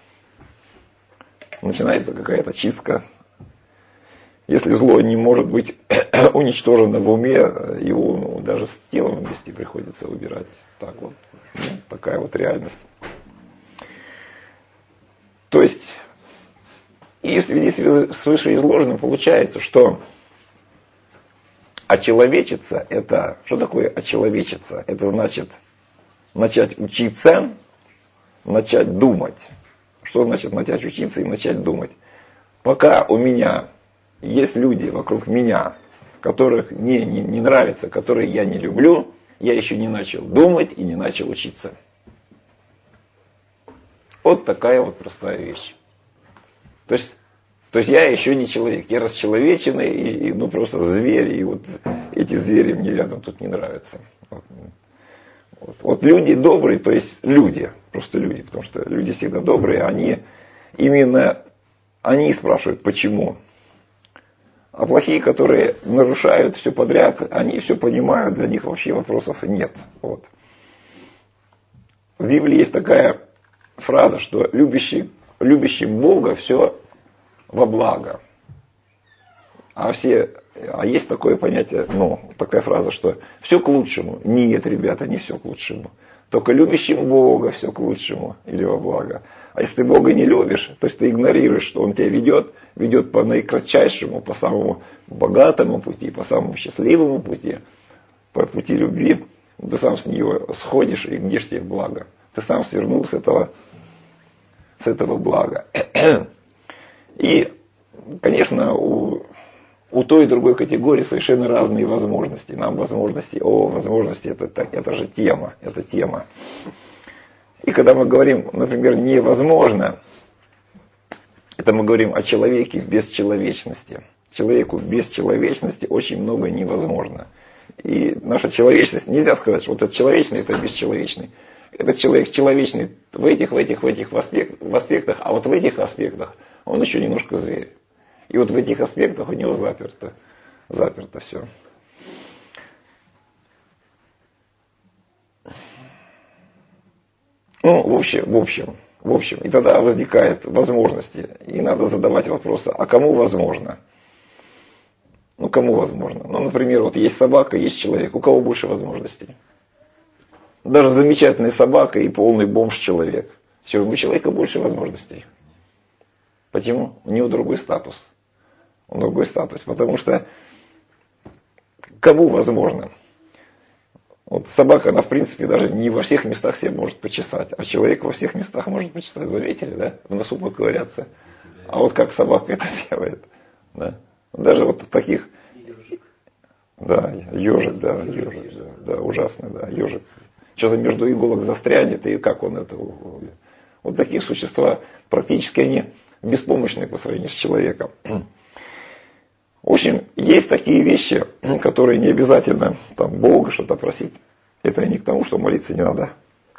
Начинается какая-то чистка. Если зло не может быть уничтожено в уме, его даже с телом вместе приходится убирать. Так вот. Такая вот реальность. То есть, и в связи с вышеизложенным получается, что очеловечиться, это, что такое очеловечиться? Это значит начать учиться, начать думать. Что значит начать учиться и начать думать? Пока у меня есть люди вокруг меня, которых мне не нравится, которые я не люблю, я еще не начал думать и не начал учиться. Вот такая вот простая вещь. То есть я еще не человек, я расчеловеченный, и ну просто зверь, и вот эти звери мне рядом тут не нравятся. Вот люди добрые, то есть люди, просто люди, потому что люди всегда добрые, они спрашивают, почему. А плохие, которые нарушают все подряд, они все понимают, для них вообще вопросов нет. Вот. В Библии есть такая фраза, что любящим Бога все во благо. А есть такое понятие, такая фраза, что все к лучшему. Нет, ребята, не все к лучшему. Только любящим Бога все к лучшему или во благо. А если ты Бога не любишь, то есть ты игнорируешь, что Он тебя ведет по наикратчайшему, по самому богатому пути, по самому счастливому пути, по пути любви, ты сам с него сходишь, и где же тебе благо? Ты сам свернул с этого блага. И, конечно, у той и другой категории совершенно разные возможности. Нам возможности это же тема, это тема. И когда мы говорим, например, невозможно, это мы говорим о человеке без человечности. Человеку без человечности очень много невозможно. И наша человечность, нельзя сказать, что вот этот человечный, это бесчеловечный. Этот человек человечный в этих аспектах, а вот в этих аспектах он еще немножко зверь. И вот в этих аспектах у него заперто все. В общем, и тогда возникают возможности, и надо задавать вопросы, а кому возможно? Кому возможно? Например, вот есть собака, есть человек, у кого больше возможностей? Даже замечательная собака и полный бомж-человек. Все равно у человека больше возможностей. Почему? У него другой статус. Потому что кому возможно? Вот собака, она в принципе даже не во всех местах себе может почесать, а человек во всех местах может почесать. Заметили, да? В носу поковыряться. А вот как собака это делает? Да? Даже вот таких... Ежик, ужасно, ежик. Что-то между иголок застрянет, и как он это... Вот такие существа, практически они беспомощны по сравнению с человеком. В общем, есть такие вещи, которые не обязательно Бога что-то просить. Это не к тому, что молиться не надо.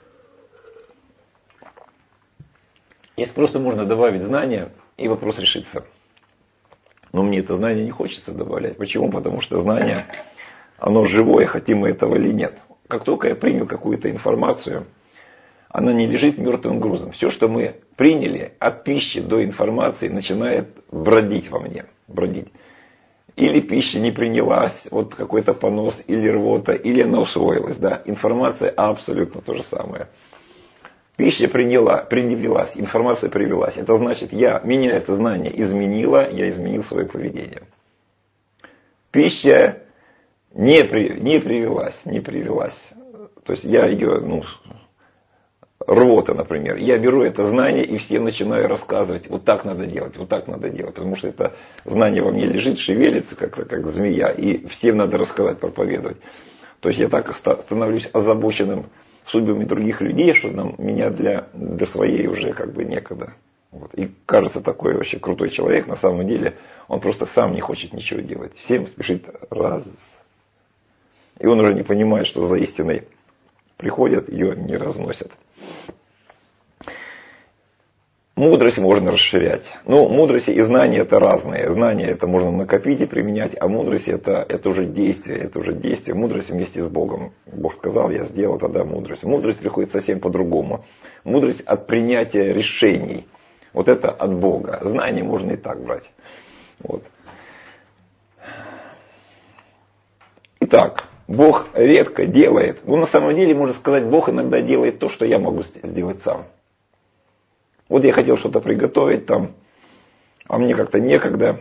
Если просто можно добавить знания, и вопрос решится. Но мне это знание не хочется добавлять. Почему? Потому что знание, оно живое, хотим мы этого или нет. Как только я принял какую-то информацию, она не лежит мертвым грузом. Все, что мы приняли от пищи до информации, начинает бродить во мне. Бродить. Или пища не принялась, вот какой-то понос, или рвота, или она усвоилась. Да? Информация абсолютно то же самое. Пища принялась, информация привелась. Это значит, меня это знание изменило, я изменил свое поведение. Пища не привелась. То есть я ее, рвота, например. Я беру это знание и всем начинаю рассказывать, вот так надо делать, потому что это знание во мне лежит, шевелится, как змея, и всем надо рассказать, проповедовать. То есть я так становлюсь озабоченным судьбами других людей, что меня для своей уже некогда. Вот. И кажется, такой вообще крутой человек, на самом деле он просто сам не хочет ничего делать. Всем спешит раз. И он уже не понимает, что за истиной приходят, ее не разносят. Мудрость можно расширять. Мудрость и знания это разные. Знания это можно накопить и применять, а мудрость это уже действие. Мудрость вместе с Богом. Бог сказал, я сделал, тогда мудрость. Мудрость приходит совсем по-другому. Мудрость от принятия решений. Вот это от Бога. Знания можно и так брать. Вот. Итак, Бог редко делает. На самом деле, можно сказать, Бог иногда делает то, что я могу сделать сам. Вот я хотел что-то приготовить там, а мне как-то некогда.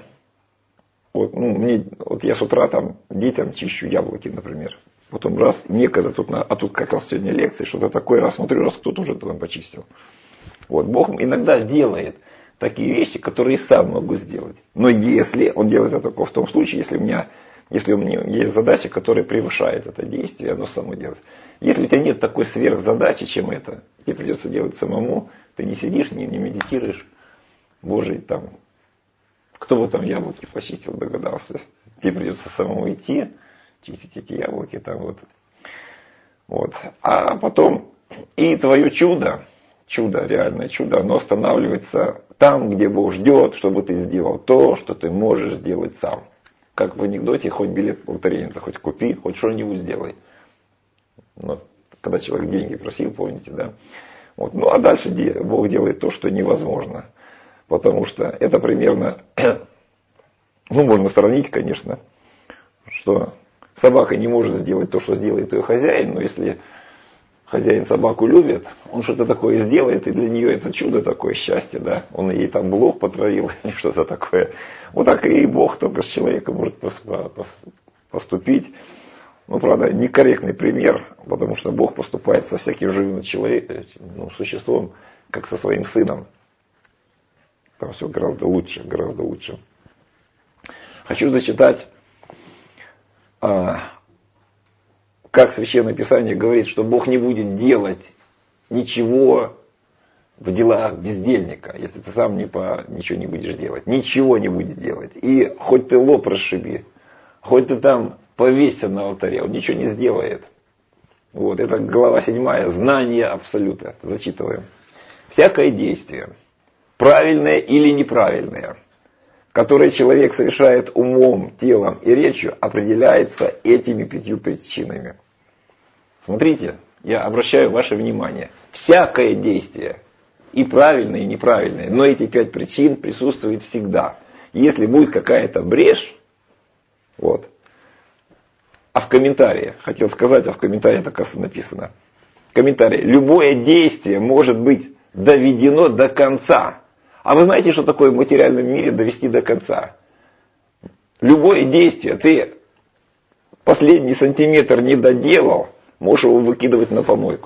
Вот я с утра детям чищу яблоки, например. Потом раз, некогда, тут как раз сегодня лекция, что-то такое, раз смотрю, кто-то уже там почистил. Вот, Бог иногда делает такие вещи, которые сам могу сделать. Но если он делает это только в том случае, если у меня есть задача, которая превышает это действие, оно само делает. Если у тебя нет такой сверхзадачи, чем это, тебе придется делать самому, ты не сидишь, не медитируешь. Боже, кто бы яблоки почистил, догадался. Тебе придется самому идти, чистить эти яблоки Вот. А потом и твое чудо, реальное чудо, оно останавливается там, где Бог ждет, чтобы ты сделал то, что ты можешь сделать сам. Как в анекдоте, хоть билет в лотерею, хоть купи, хоть что-нибудь сделай. Когда человек деньги просил, помните, да? Вот. А дальше Бог делает то, что невозможно. Потому что это примерно, можно сравнить, конечно, что собака не может сделать то, что сделает ее хозяин, но если хозяин собаку любит, он что-то такое сделает, и для нее это чудо такое, счастье, да? Он ей блох потравил, или что-то такое. Вот так и Бог только с человеком может поступить. Правда, некорректный пример, потому что Бог поступает со всяким живым существом, как со своим сыном. Там все гораздо лучше. Хочу зачитать, как Священное Писание говорит, что Бог не будет делать ничего в делах бездельника, если ты сам ничего не будешь делать. Ничего не будет делать. И хоть ты лоб расшиби, хоть ты повесься на алтаре, он ничего не сделает. Вот, это глава 7, знание абсолюта. Зачитываем. Всякое действие, правильное или неправильное, которое человек совершает умом, телом и речью, определяется этими 5 причинами. Смотрите, я обращаю ваше внимание. Всякое действие, и правильное, и неправильное, но эти 5 причин присутствуют всегда. Если будет какая-то брешь, а в комментарии, хотел сказать, а в комментарии так написано. Комментарий. Любое действие может быть доведено до конца. А вы знаете, что такое в материальном мире довести до конца? Любое действие, ты последний сантиметр не доделал, можешь его выкидывать на помойку.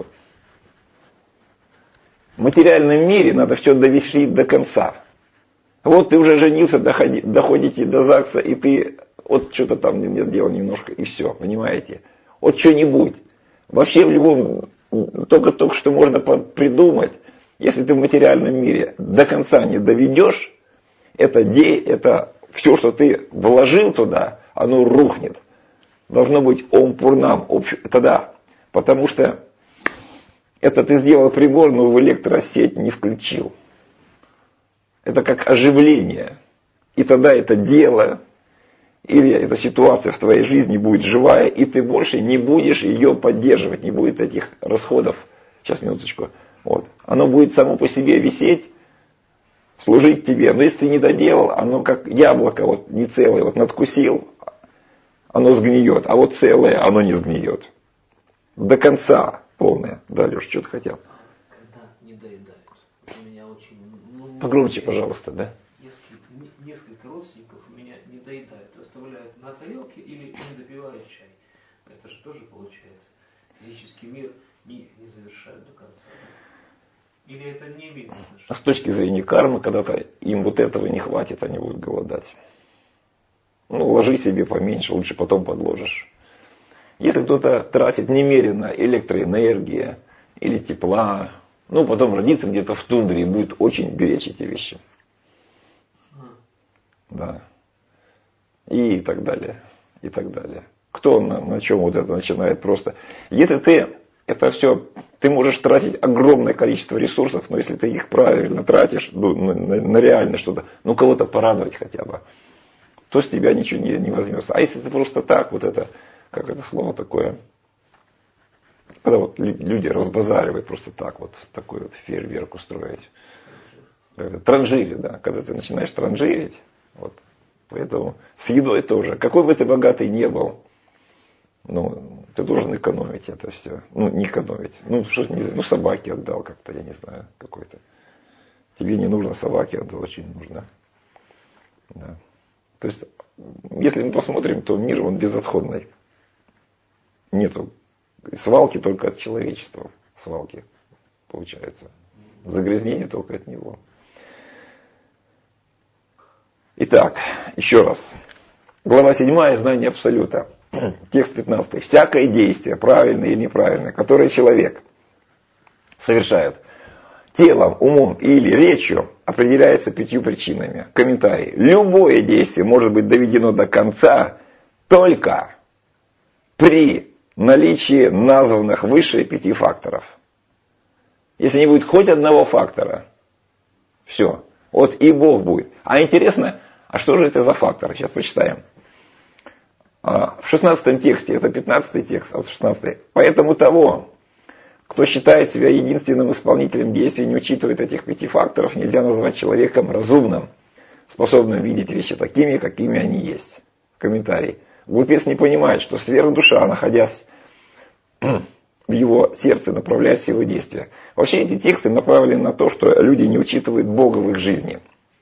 В материальном мире надо все довести до конца. Вот ты уже женился, доходите до ЗАГСа, и ты что-то не сделал немножко, и все, понимаете? Что-нибудь. Вообще в любом, только что можно придумать, если ты в материальном мире до конца не доведешь, это все, что ты вложил туда, оно рухнет. Должно быть ом-пурнам, тогда, потому что это ты сделал прибор, но в электросеть не включил. Это как оживление. И тогда это дело, или эта ситуация в твоей жизни будет живая, и ты больше не будешь ее поддерживать, не будет этих расходов. Сейчас, минуточку. Вот. Оно будет само по себе висеть, служить тебе. Но если ты не доделал, оно как яблоко вот не целое, вот надкусил, оно сгниет. А вот целое, оно не сгниет. До конца полное. Да, Леш, что ты хотел? Когда не доедают. У меня очень... Погромче, пожалуйста, да? Несколько родственников у меня не доедают. Оставляют на тарелке или не допивают чай. Это же тоже получается. Физический мир не завершают до конца. Или это не имеет отношения? А с точки зрения кармы, когда-то им вот этого не хватит, они будут голодать. Ну, ложи себе поменьше, лучше потом подложишь. Если кто-то тратит немерено электроэнергии или тепла, ну, потом родится где-то в тундре и будет очень беречь эти вещи. Да. И так далее. И так далее. Кто на чем вот это начинает просто... Если ты это все... Ты можешь тратить огромное количество ресурсов, но если ты их правильно тратишь на реально что-то, ну, кого-то порадовать хотя бы, то с тебя ничего не возьмется. А если ты просто так, вот это, как это слово такое, когда вот люди разбазаривают просто так вот, такой вот фейерверк устроить. Транжирить, да, когда ты начинаешь транжирить, вот. Поэтому с едой тоже. Какой бы ты богатый не был, ну, ты должен экономить это все. Ну, не экономить. Ну, что, ну, собаке отдал как-то, я не знаю, какой-то. Тебе не нужно собаке, это очень нужно. Да. То есть, если мы посмотрим, то мир, он безотходный. Нету свалки только от человечества. Свалки, получается. Загрязнение только от него. Итак, еще раз. Глава 7, знание абсолюта. Текст 15. Всякое действие, правильное или неправильное, которое человек совершает телом, умом или речью, определяется 5 причинами. Комментарий. Любое действие может быть доведено до конца только при наличии названных выше 5 факторов. Если не будет хоть одного фактора, все. Вот и Бог будет. А интересно, а что же это за факторы? Сейчас почитаем. В 16 тексте, это 15 текст, а в 16. Поэтому того, кто считает себя единственным исполнителем действий, не учитывает этих 5 факторов, нельзя назвать человеком разумным, способным видеть вещи такими, какими они есть. Комментарий. Глупец не понимает, что сверхдуша, находясь в его сердце, направляет все его действия. Вообще эти тексты направлены на то, что люди не учитывают Бога в их жизни.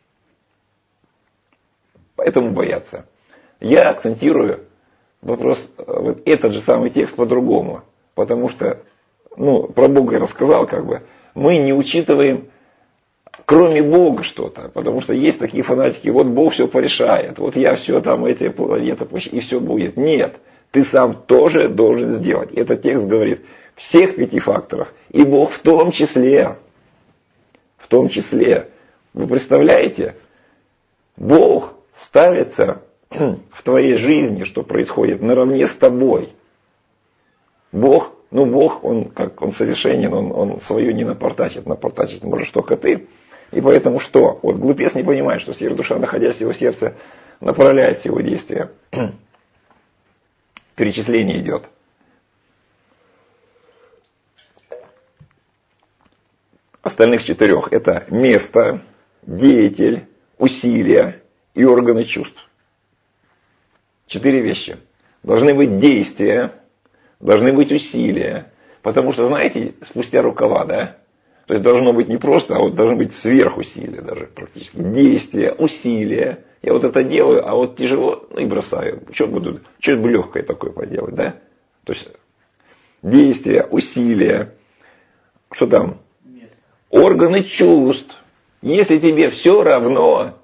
Поэтому боятся. Я акцентирую вопрос, вот этот же самый текст по-другому. Потому что, ну, про Бога я рассказал, как бы, мы не учитываем, кроме Бога, что-то. Потому что есть такие фанатики, вот Бог все порешает, вот я все там, это и все будет. Нет, ты сам тоже должен сделать. Этот текст говорит, всех 5 факторов. И Бог в том числе. В том числе. Вы представляете? Бог ставится в твоей жизни, что происходит, наравне с тобой. Бог, ну Бог, он совершенен, он свое не напортачит можешь только ты. И поэтому что? Вот глупец не понимает, что сверхдуша, находясь в его сердце, направляет его действия. Перечисление идет. Остальных 4 это место, деятель, усилия и органы чувств. 4 вещи. Должны быть действия, должны быть усилия. Потому что, знаете, спустя рукава, да? То есть должно быть не просто, а вот должно быть сверхусилие даже практически. Действия, усилия. Я вот это делаю, а вот тяжело, ну и бросаю. Что-то легкое такое поделать, да? То есть действия, усилия. Что там? Место. Органы чувств. Если тебе все равно,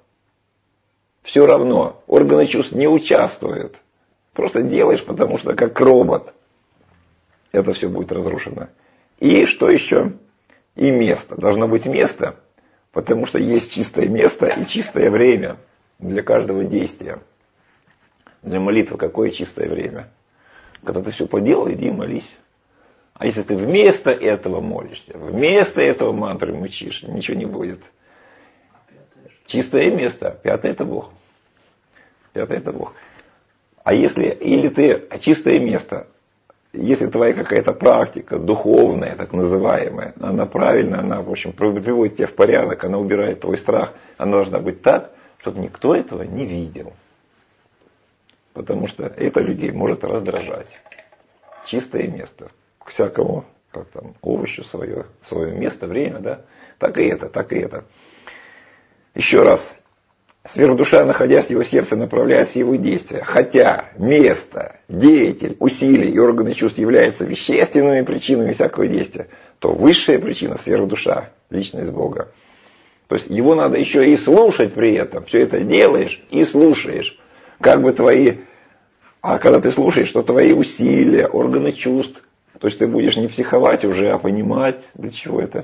органы чувств не участвуют. Просто делаешь, потому что как робот. Это все будет разрушено. И что еще? И место. Должно быть место, потому что есть чистое место и чистое время для каждого действия. Для молитвы какое чистое время? Когда ты все поделал, иди и молись. А если ты вместо этого молишься, вместо этого мантры мычишь, ничего не будет. Чистое место. 5 это Бог. 5 это Бог. А если, или ты чистое место, если твоя какая-то практика духовная, так называемая, она правильная, она, в общем, приводит тебя в порядок, она убирает твой страх, она должна быть так, чтобы никто этого не видел. Потому что это людей может раздражать. Чистое место. К всякому, как там, овощу свое место, время, да. Так и это, так и это. Еще раз. Сверхдуша, находясь в его сердце, направляет все его действия. Хотя место, деятель, усилия и органы чувств являются вещественными причинами всякого действия, то высшая причина сверхдуша, личность Бога. То есть его надо еще и слушать при этом. Все это делаешь и слушаешь. Как бы твои... А когда ты слушаешь, что твои усилия, органы чувств, то есть ты будешь не психовать уже, а понимать, для чего это.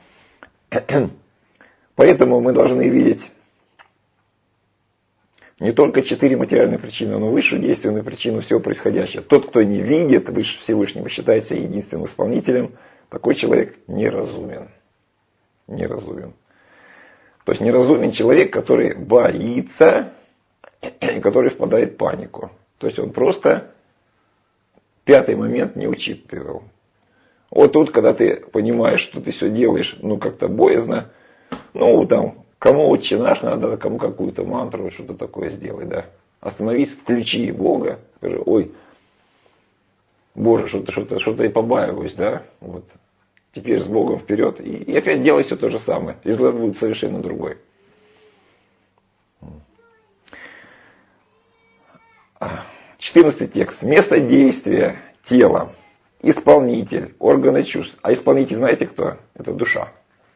Поэтому мы должны видеть не только 4 материальные причины, но высшую действенную причину всего происходящего. Тот, кто не видит Всевышнего, считается единственным исполнителем, такой человек неразумен. Неразумен. То есть неразумен человек, который боится и который впадает в панику. То есть он просто 5-й момент не учитывал. Вот тут, когда ты понимаешь, что ты все делаешь, как-то боязно, кому отче наш надо, кому какую-то мантру, что-то такое сделай, да. Остановись, включи Бога, скажи, ой, Боже, что-то я побаиваюсь, да, вот. Теперь с Богом вперед, и опять делай все то же самое. Результат будет совершенно другой. 14 текст. Место действия тела. Исполнитель, органы чувств. А исполнитель знаете кто? Это душа.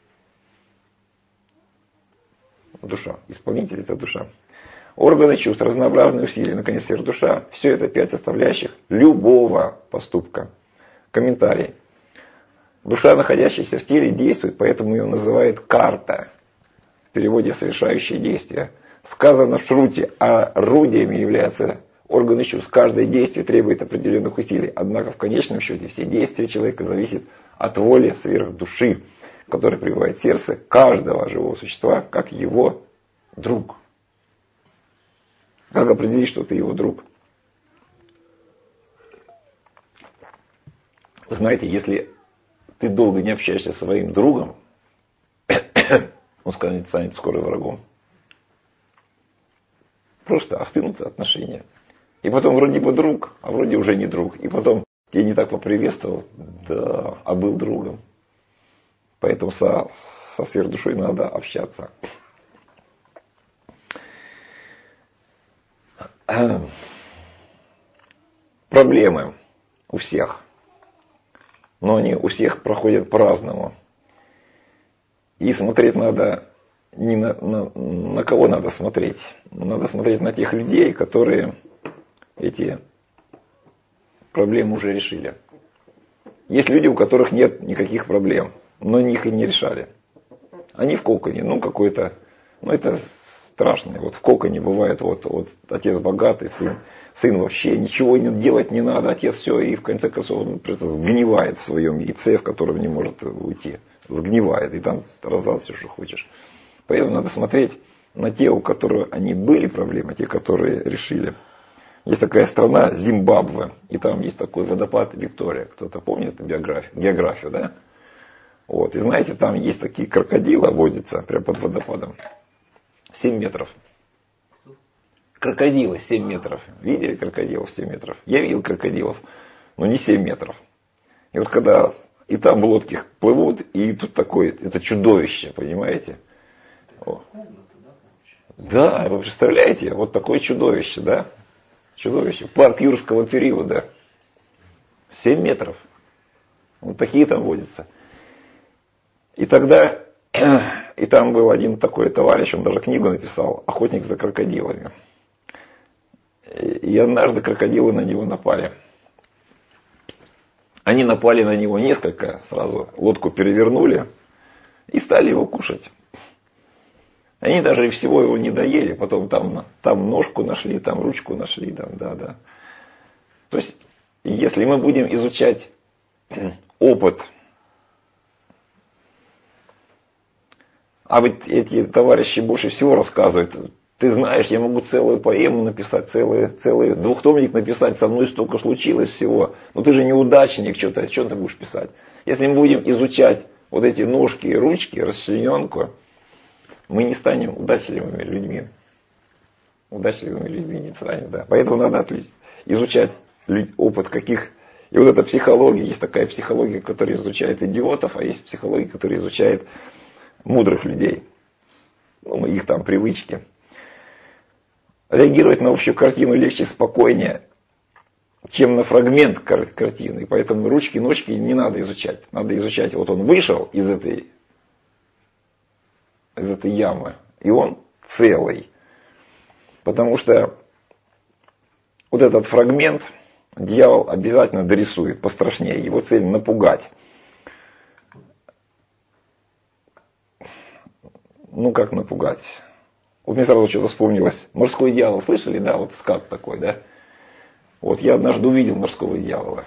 Душа. Исполнитель это душа. Органы чувств, разнообразные усилия, наконец, душа. Все это 5 составляющих любого поступка. Комментарий. Душа, находящаяся в теле, действует, поэтому ее называют карта. В переводе совершающее действие. Сказано в Шруте, орудиями являются органы чувств. Каждое действие требует определенных усилий. Однако в конечном счете все действия человека зависят от воли сверхдуши, которая пребывает в сердце каждого живого существа, как его друг. Как определить, что ты его друг? Вы знаете, если ты долго не общаешься со своим другом, он станет скоро врагом. Просто остынутся отношения. И потом вроде бы друг, а вроде уже не друг. И потом тебя не так поприветствовал, да, а был другом. Поэтому со сверхдушой надо общаться. Проблемы у всех. Но они у всех проходят по-разному. И смотреть надо не на кого надо смотреть. Надо смотреть на тех людей, которые эти проблемы уже решили. Есть люди, у которых нет никаких проблем, но их и не решали. Они в коконе, это страшно. Вот в коконе бывает, вот отец богатый, сын вообще ничего делать не надо, отец все, и в конце концов он просто сгнивает в своем яйце, в котором не может уйти. Сгнивает, и там раздал все, что хочешь. Поэтому надо смотреть на те, у которых они были проблемы, те, которые решили. Есть такая страна Зимбабве, и там есть такой водопад Виктория. Кто-то помнит географию, да? Вот, и знаете, там есть такие крокодилы, водятся прямо под водопадом. 7 метров. Крокодилы 7 метров. Видели крокодилов 7 метров? Я видел крокодилов, но не 7 метров. И вот когда и там в лодках плывут, и тут такое, это чудовище, понимаете? Да, вы представляете, вот такое чудовище, да? Чудовище. Парк юрского периода. 7 метров. Вот такие там водятся. И тогда, и там был один такой товарищ, он даже книгу написал «Охотник за крокодилами». И однажды крокодилы на него напали. Они напали на него несколько, сразу лодку перевернули и стали его кушать. Они даже всего его не доели, потом там ножку нашли, там ручку нашли, да. То есть, если мы будем изучать опыт, а ведь эти товарищи больше всего рассказывают, Ты знаешь, я могу целую поэму написать, целый двухтомник написать, со мной столько случилось всего. Но ты же неудачник, что ты будешь писать? Если мы будем изучать вот эти ножки и ручки, расчлененку, мы не станем удачливыми людьми. Удачливыми людьми не станем, да. Поэтому надо изучать опыт каких... И вот эта психология, есть такая психология, которая изучает идиотов, а есть психология, которая изучает мудрых людей. Ну, их там привычки. Реагировать на общую картину легче, спокойнее, чем на фрагмент картины. И поэтому ручки, ножки не надо изучать. Надо изучать, вот он вышел из этой ямы, и он целый. Потому что вот этот фрагмент дьявол обязательно дорисует пострашнее. Его цель напугать. Ну как напугать? Вот мне сразу что-то вспомнилось. Морской дьявол, слышали, да? Вот скат такой, да? Вот я однажды увидел морского дьявола.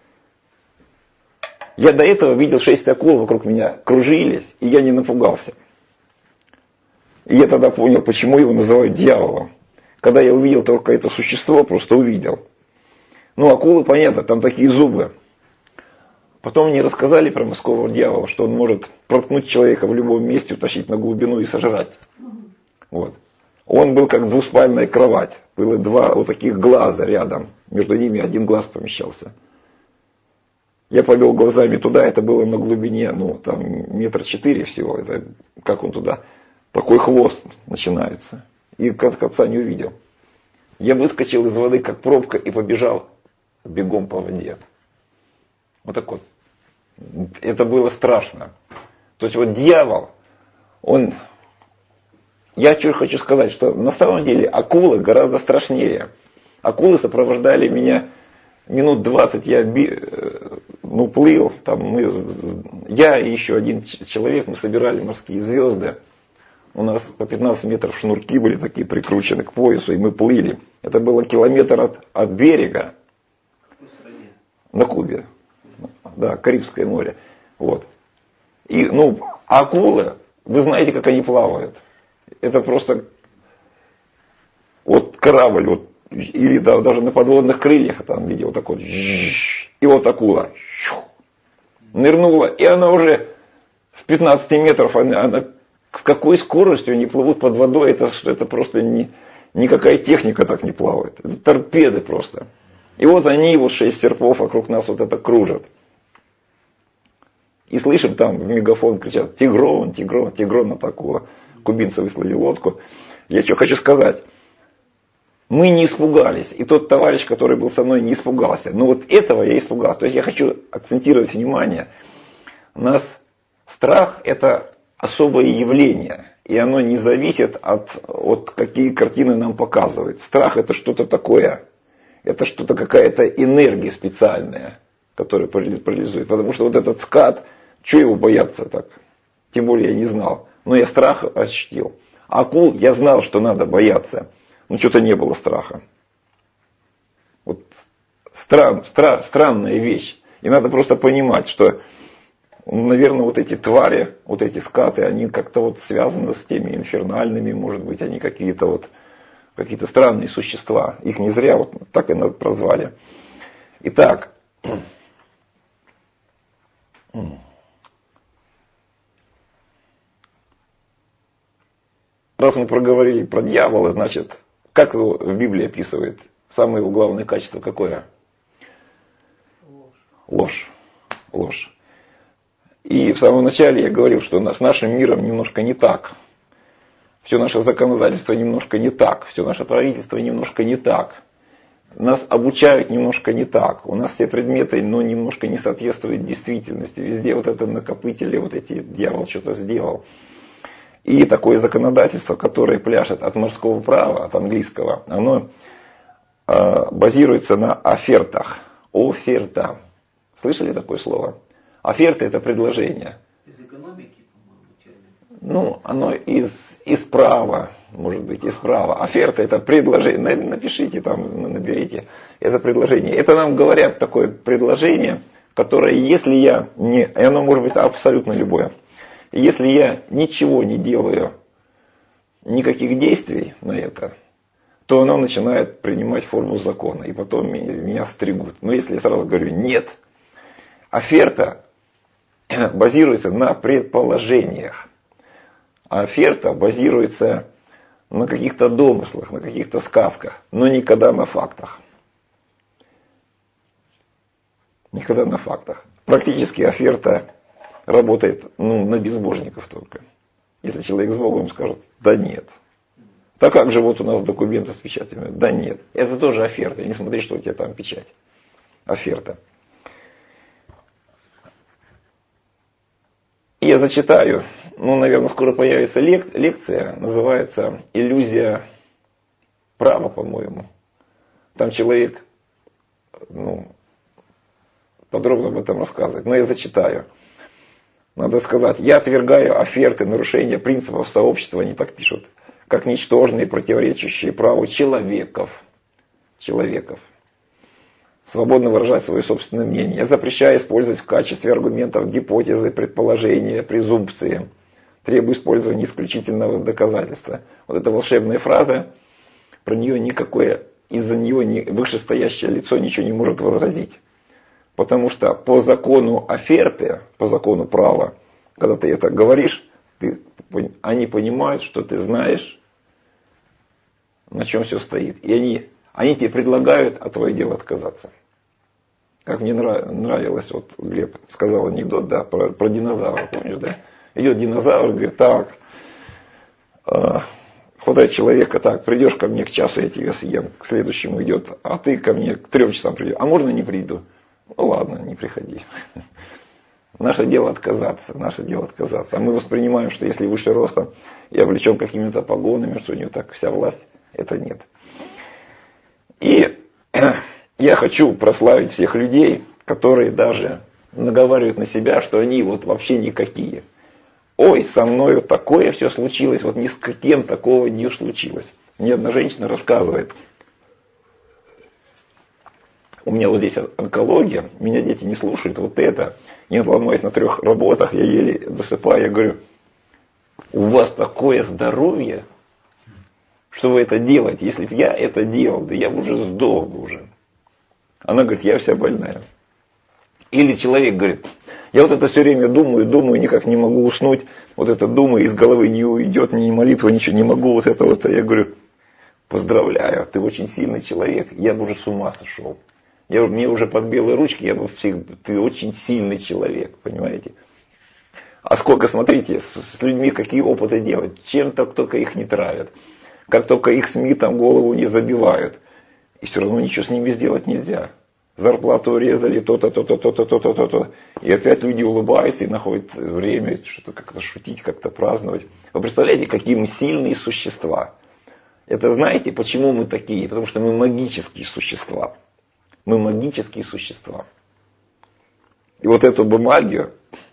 Я до этого видел 6 акул, вокруг меня кружились, и я не напугался. И я тогда понял, почему его называют дьяволом. Когда я увидел только это существо, просто увидел. Ну, акулы, понятно, там такие зубы. Потом мне рассказали про морского дьявола, что он может проткнуть человека в любом месте, утащить на глубину и сожрать. Вот. Он был как двуспальная кровать. Было 2 вот таких глаза рядом. Между ними 1 глаз помещался. Я повел глазами туда, это было на глубине, ну, там 4 метра всего. Это, как он туда? Такой хвост начинается. И конца не увидел. Я выскочил из воды, как пробка, и побежал бегом по воде. Вот так вот. Это было страшно. То есть вот дьявол, он... Я что хочу сказать, что на самом деле акулы гораздо страшнее. Акулы сопровождали меня минут 20, я плыл, там я и еще 1 человек, мы собирали морские звезды. У нас по 15 метров шнурки были такие прикручены к поясу, и мы плыли. Это было километр от берега. На Кубе. Да, Карибское море. Вот. И, акулы, вы знаете, как они плавают. Это просто вот корабль, вот, или даже на подводных крыльях, там видел вот такой, и вот акула нырнула, и она уже в 15 метров, она с какой скоростью они плывут под водой, это просто никакая техника так не плавает. Это торпеды просто. И вот они, 6 серпов вокруг нас вот это кружат. И слышим там в мегафон кричат: «Тигрон, Тигрон, Тигрон атакула». Кубинцы выслали лодку. Я что хочу сказать. Мы не испугались. И тот товарищ, который был со мной, не испугался. Но вот этого я испугался. То есть я хочу акцентировать внимание. У нас страх – это особое явление. И оно не зависит от какие картины нам показывают. Страх – это что-то такое. Это что-то, какая-то энергия специальная, которая парализует. Потому что вот этот скат, что его бояться так? Тем более я не знал. Но я страх ощутил. Акул я знал, что надо бояться. Но что-то не было страха. Вот странная вещь. И надо просто понимать, что, наверное, вот эти твари, вот эти скаты, они как-то вот связаны с теми инфернальными, может быть, они какие-то странные существа. Их не зря вот так и прозвали. Итак, раз мы проговорили про дьявола, значит, как его в Библии описывает? Самое его главное качество какое? Ложь. И в самом начале я говорил, что с нашим миром немножко не так. Все наше законодательство немножко не так. Все наше правительство немножко не так. Нас обучают немножко не так. У нас все предметы, немножко не соответствуют действительности. Везде вот это накопители, вот эти дьявол что-то сделал. И такое законодательство, которое пляшет от морского права, от английского, оно базируется на офертах. Оферта. Слышали такое слово? Оферта – это предложение. Из экономики, по-моему, термин. Оно из права, может быть, из права. Оферта – это предложение. Напишите там, наберите. Это предложение. Это нам говорят такое предложение, которое, если я не... И оно может быть абсолютно любое. Если я ничего не делаю никаких действий на это, то оно начинает принимать форму закона, и потом меня стригут. Но если я сразу говорю нет, оферта базируется на предположениях. А оферта базируется на каких-то домыслах, на каких-то сказках, но никогда на фактах. Никогда на фактах. Практически оферта работает на безбожников только. Если человек с Богом скажет, да нет. Так как же вот у нас документы с печатями? Да нет. Это тоже оферта. Не смотри, что у тебя там печать. Оферта. И я зачитаю. Наверное, скоро появится лекция. Называется «Иллюзия права», по-моему. Там человек подробно об этом рассказывает. Но я зачитаю. Надо сказать, я отвергаю оферты, нарушения принципов сообщества, они так пишут, как ничтожные, противоречащие праву человеков. Свободно выражать свое собственное мнение. Я запрещаю использовать в качестве аргументов гипотезы, предположения, презумпции. Требую использования исключительного доказательства. Вот эта волшебная фраза, про нее никакое, из-за нее вышестоящее лицо ничего не может возразить. Потому что по закону оферты, по закону права, когда ты это говоришь, они понимают, что ты знаешь, на чем все стоит. И они тебе предлагают, а твое дело отказаться. Как мне нравилось, вот Глеб сказал анекдот, да, про динозавра, помнишь, да? Идет динозавр, говорит, так, хватает человека, так, придешь ко мне к часу, я тебя съем, к следующему идет, а ты ко мне к 3 часам придешь, а можно не приду? Ну ладно, не приходи. Наше дело отказаться. А мы воспринимаем, что если выше ростом и облечен какими-то погонами, что у него так вся власть, это нет. И я хочу прославить всех людей, которые даже наговаривают на себя, что они вот вообще никакие. Ой, со мною такое все случилось, вот ни с кем такого не случилось. Мне одна женщина рассказывает. У меня вот здесь онкология, меня дети не слушают, вот это. Я ломаюсь на 3 работах, я еле досыпаю, я говорю, у вас такое здоровье, что вы это делаете. Если бы я это делал, да я бы уже сдох бы уже. Она говорит, я вся больная. Или человек говорит, я вот это все время думаю, никак не могу уснуть, вот это думаю, из головы не уйдет, ни молитва, ничего не могу, вот это вот. Я говорю, поздравляю, ты очень сильный человек, я бы уже с ума сошел. Мне уже под белые ручки, ты очень сильный человек, понимаете? А сколько, смотрите, с людьми какие опыты делать, чем-то только их не травят, как только их СМИ там голову не забивают, и все равно ничего с ними сделать нельзя. Зарплату урезали, то-то. И опять люди улыбаются и находят время что-то как-то шутить, как-то праздновать. Вы представляете, какие мы сильные существа. Это знаете, почему мы такие? Потому что мы магические существа. Мы магические существа. И вот эту бы магию,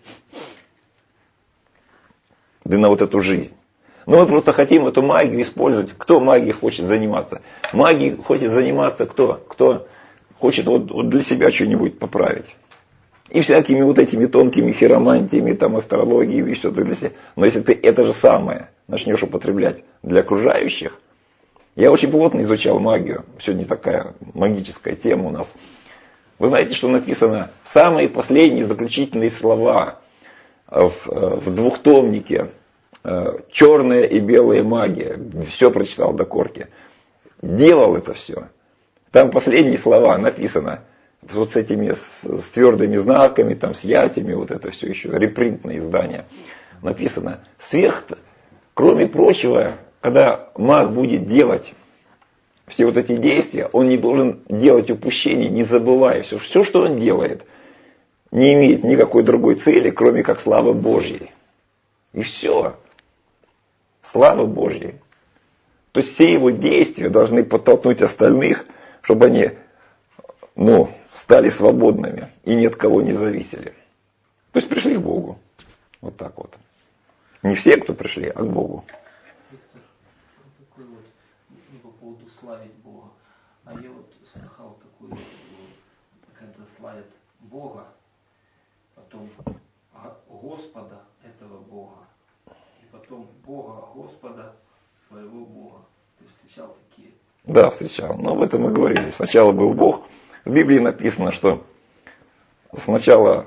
да на вот эту жизнь. Но мы просто хотим эту магию использовать. Кто магией хочет заниматься? Магией хочет заниматься кто? Кто хочет вот для себя что-нибудь поправить. И всякими вот этими тонкими хиромантиями, там, астрологией и что-то для себя. Но если ты это же самое начнешь употреблять для окружающих. Я очень плотно изучал магию. Сегодня такая магическая тема у нас. Вы знаете, что написано? Самые последние заключительные слова в 2-томнике «Черная и белая магия». Все прочитал до корки. Делал это все. Там последние слова написано вот с этими с твердыми знаками, там, с ятями, вот это все еще, репринтное издание. Написано, кроме прочего, когда маг будет делать все вот эти действия, он не должен делать упущений, не забывая все, что он делает, не имеет никакой другой цели, кроме как славы Божьей. И все. Слава Божьей. То есть все его действия должны подтолкнуть остальных, чтобы они, стали свободными и ни от кого не зависели. То есть пришли к Богу. Вот так вот. Не все, кто пришли, а к Богу. Виктор, такой вот, по поводу славить Бога. А я вот слыхал такую, когда славят Бога, потом Господа этого Бога, и потом Бога Господа своего Бога. Ты встречал такие? Да, встречал. Но об этом мы говорили. Сначала был Бог. В Библии написано, что сначала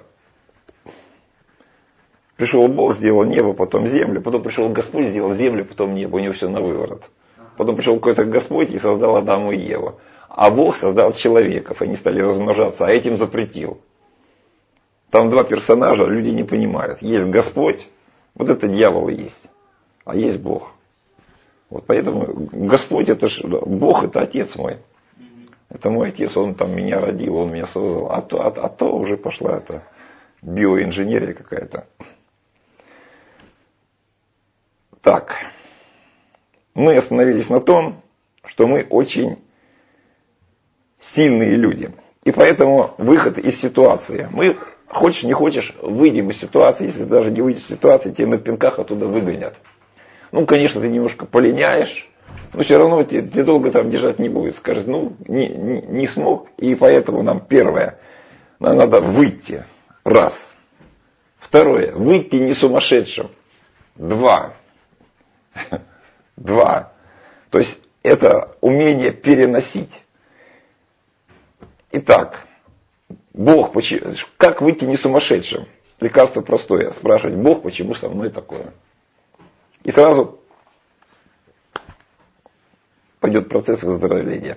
пришел Бог, сделал небо, потом землю, потом пришел Господь, сделал землю, потом небо. У него все на выворот. Потом пришел какой-то Господь и создал Адама и Еву. А Бог создал человеков, они стали размножаться, а этим запретил. Там два персонажа, люди не понимают. Есть Господь, вот это дьявол и есть, а есть Бог. Вот поэтому Господь, это ж Бог, это Отец мой. Это мой Отец, Он там меня родил, Он меня создал. А то уже пошла эта биоинженерия какая-то. Так. Мы остановились на том, что мы очень сильные люди. И поэтому выход из ситуации. Мы, хочешь не хочешь, выйдем из ситуации. Если даже не выйдешь из ситуации, тебя на пинках оттуда выгонят. Ну, конечно, ты немножко полиняешь, но все равно тебе долго там держать не будет. Скажешь, ну, не смог. И поэтому нам первое, нам надо выйти. Раз. Второе, выйти не сумасшедшим. Два. То есть это умение переносить. Итак, Бог, как выйти не сумасшедшим? Лекарство простое. Спрашивать, Бог, почему со мной такое? И сразу пойдет процесс выздоровления.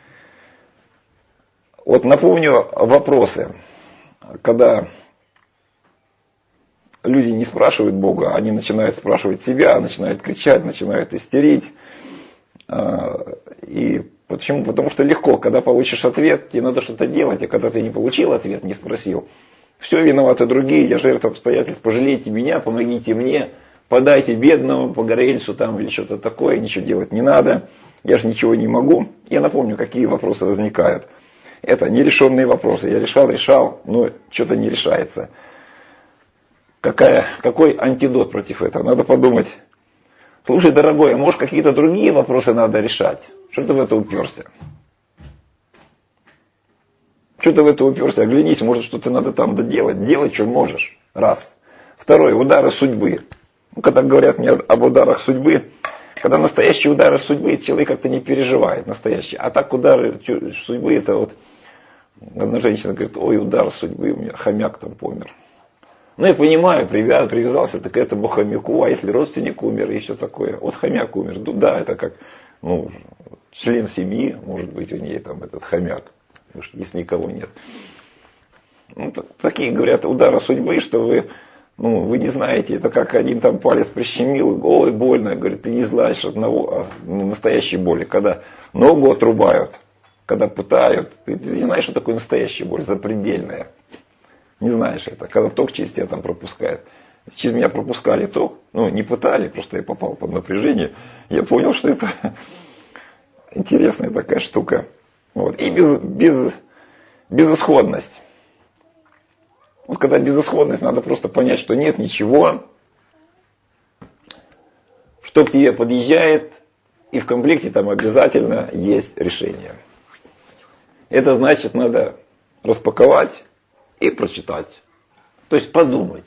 Вот напомню вопросы. Когда люди не спрашивают Бога, они начинают спрашивать себя, начинают кричать, начинают истерить. И почему? Потому что легко, когда получишь ответ, тебе надо что-то делать, а когда ты не получил ответ, не спросил, все виноваты другие, я жертва обстоятельств, пожалейте меня, помогите мне, подайте бедному по горельцу там или что-то такое, ничего делать не надо, я же ничего не могу. Я напомню, какие вопросы возникают. Это нерешенные вопросы, я решал, но что-то не решается. Какой антидот против этого? Надо подумать. Слушай, дорогой, а может какие-то другие вопросы надо решать? Что ты в это уперся? Что ты в это уперся? Оглянись, может что-то надо там доделать. Делай, что можешь. Раз. Второе, удары судьбы. Ну, когда говорят мне об ударах судьбы, когда настоящие удары судьбы, человек как-то не переживает настоящие. А так удары судьбы, это вот одна женщина говорит, ой, удар судьбы, у меня хомяк там помер. Ну, я понимаю, привязался ты к этому хомяку, а если родственник умер и все такое. Вот хомяк умер, ну да, это как член семьи, может быть, у нее там этот хомяк, потому что если никого нет. Ну, такие говорят удары судьбы, что вы не знаете, это как один там палец прищемил, ой, больно, говорит, ты не знаешь одного настоящей боли, когда ногу отрубают, когда пытают, ты не знаешь, что такое настоящая боль, запредельная. Не знаешь это, когда ток через тебя там пропускает. Через меня пропускали ток, не пытали, просто я попал под напряжение. Я понял, что это интересная такая штука. Вот. И безысходность. Вот когда безысходность, надо просто понять, что нет ничего, что к тебе подъезжает, и в комплекте там обязательно есть решение. Это значит, надо распаковать и прочитать. То есть подумать.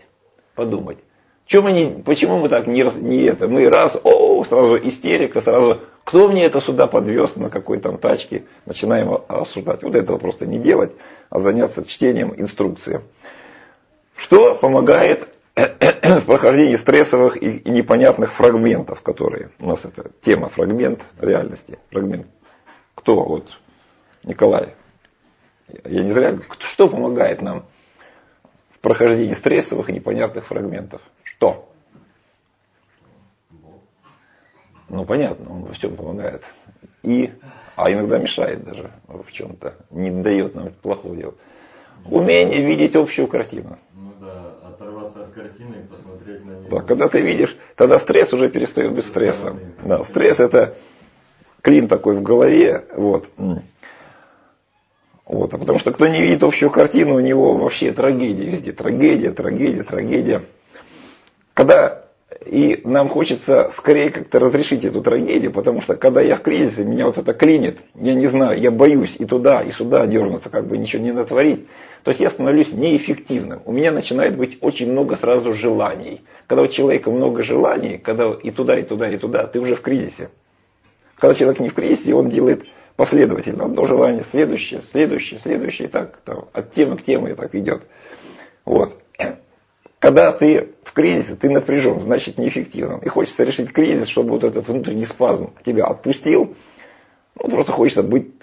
Почему мы так мы сразу истерика, сразу, кто мне это сюда подвез, на какой там тачке, начинаем осуждать. Вот этого просто не делать, а заняться чтением инструкции. Что помогает в прохождении стрессовых и непонятных фрагментов, которые у нас это тема фрагмент реальности. Фрагмент. Кто? Вот Николай. Я не зря. Что помогает нам в прохождении стрессовых и непонятных фрагментов? Что? Понятно, он во всем помогает. А иногда мешает даже в чем-то. Не дает нам плохого делать. Умение видеть общую картину. Оторваться от картины и посмотреть на нее. Да, когда ты видишь, тогда стресс уже перестает быть стрессом. Да, стресс это клин такой в голове. Вот. А потому что кто не видит общую картину, у него вообще трагедия везде. Трагедия. И нам хочется скорее как-то разрешить эту трагедию, потому что когда я в кризисе, меня вот это клинит, я не знаю, я боюсь и туда, и сюда дернуться, как бы ничего не натворить. То есть я становлюсь неэффективным. У меня начинает быть очень много сразу желаний. Когда у человека много желаний, когда и туда, и туда, и туда, ты уже в кризисе. Когда человек не в кризисе, он делает последовательно одно желание, следующее, следующее, следующее, и так там, от темы к теме и так идет. Вот. Когда ты в кризисе, ты напряжен, значит неэффективным. И хочется решить кризис, чтобы вот этот внутренний спазм тебя отпустил. Ну, просто хочется быть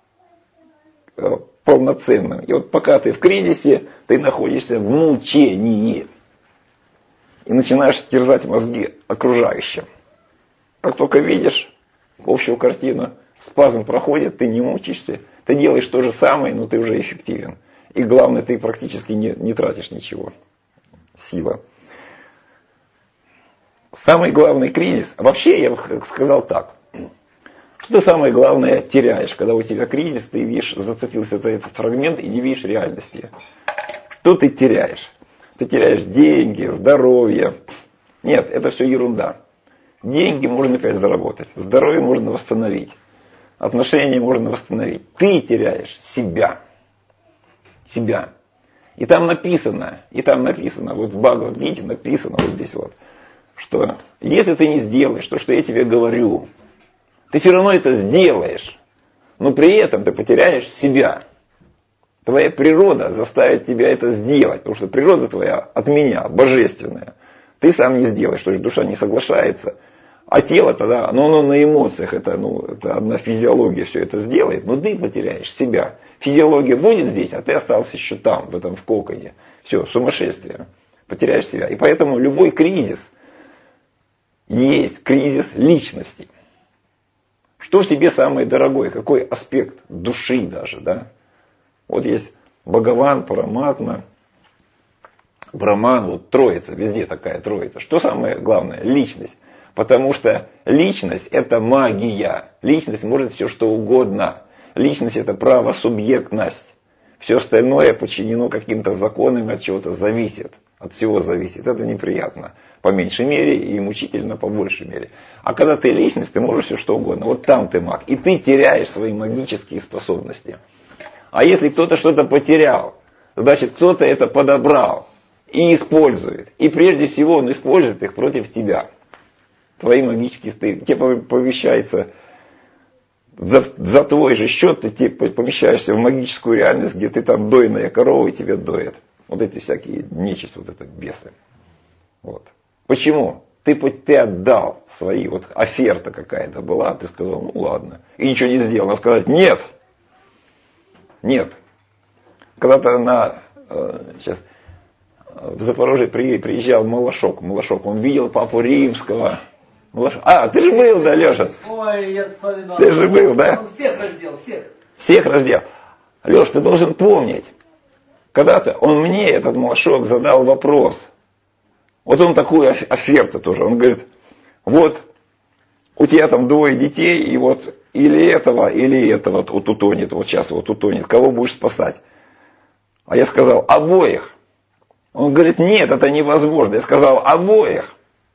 полноценным. И вот пока ты в кризисе, ты находишься в мучении. И начинаешь терзать мозги окружающим. Как только видишь общую картину, спазм проходит, ты не мучаешься, ты делаешь то же самое, но ты уже эффективен. И главное, ты практически не тратишь ничего. Сила. Самый главный кризис, вообще я бы сказал так, что ты самое главное теряешь, когда у тебя кризис, ты видишь, зацепился за этот фрагмент и не видишь реальности. Что ты теряешь? Ты теряешь деньги, здоровье. Нет, это все ерунда. Деньги можно опять заработать, здоровье можно восстановить, отношения можно восстановить. Ты теряешь себя. Себя. И там написано, вот в Бхагавад-гите написано вот здесь вот, что если ты не сделаешь то, что я тебе говорю, ты все равно это сделаешь, но при этом ты потеряешь себя. Твоя природа заставит тебя это сделать, потому что природа твоя от меня, божественная. Ты сам не сделаешь, то есть душа не соглашается, а тело тогда, оно на эмоциях, это одна физиология все это сделает, но ты потеряешь себя. Физиология будет здесь, а ты остался еще там, в коконе. Все, сумасшествие. Потеряешь себя. И поэтому любой кризис есть кризис личности. Что в тебе самое дорогое? Какой аспект души даже, да? Вот есть Бхагаван, Параматма, Брахман, вот троица, везде такая троица. Что самое главное? Личность. Потому что личность это магия. Личность может все что угодно. Личность это правосубъектность. Все остальное подчинено каким-то законам, от чего-то зависит. От всего зависит. Это неприятно. По меньшей мере и мучительно по большей мере. А когда ты личность, ты можешь все что угодно. Вот там ты маг. И ты теряешь свои магические способности. А если кто-то что-то потерял, значит кто-то это подобрал и использует. И прежде всего он использует их против тебя. Твои магические стыды. Тебе помещается за твой же счет, ты помещаешься в магическую реальность, где ты там дойная корова и тебя доят. Вот эти всякие нечисть, вот это бесы. Вот. Почему? Ты отдал свои, вот оферта какая-то была, ты сказал, ну ладно. И ничего не сделал. А сказать, нет. Нет. Когда-то сейчас в Запорожье приезжал Малашок. Он видел папу Римского. А, ты же был, да, Леша? Ой, я вспоминал. Ты же был, да? Он всех раздел, всех. Всех раздел. Леш, ты должен помнить. Когда-то он мне, этот Малашок, задал вопрос. Вот он такую оферту тоже. Он говорит, вот у тебя там 2 детей, и вот или этого вот утонет, вот сейчас вот утонет. Кого будешь спасать? А я сказал, обоих. Он говорит, нет, это невозможно. Я сказал, обоих.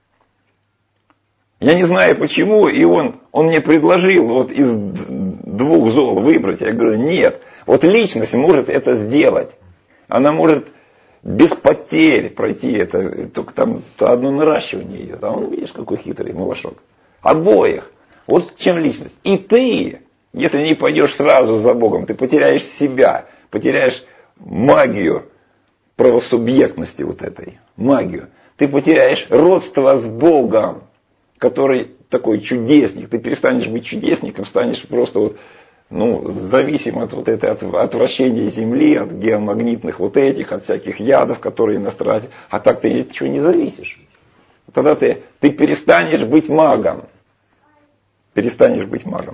Я не знаю почему, и он мне предложил вот из 2 зол выбрать. Я говорю, нет. Вот личность может это сделать. Она может без потерь пройти это. Только там одно наращивание идет. А он, видишь, какой хитрый Малашок. Обоих. Вот чем личность. И ты, если не пойдешь сразу за Богом, ты потеряешь себя, потеряешь магию правосубъектности вот этой. Магию. Ты потеряешь родство с Богом, который такой чудесник. Ты перестанешь быть чудесником, станешь просто вот, зависим от вот этой от вращения Земли, от геомагнитных вот этих, от всяких ядов, которые иностранцы. А так ты ничего не зависишь. Тогда ты перестанешь быть магом. Перестанешь быть магом.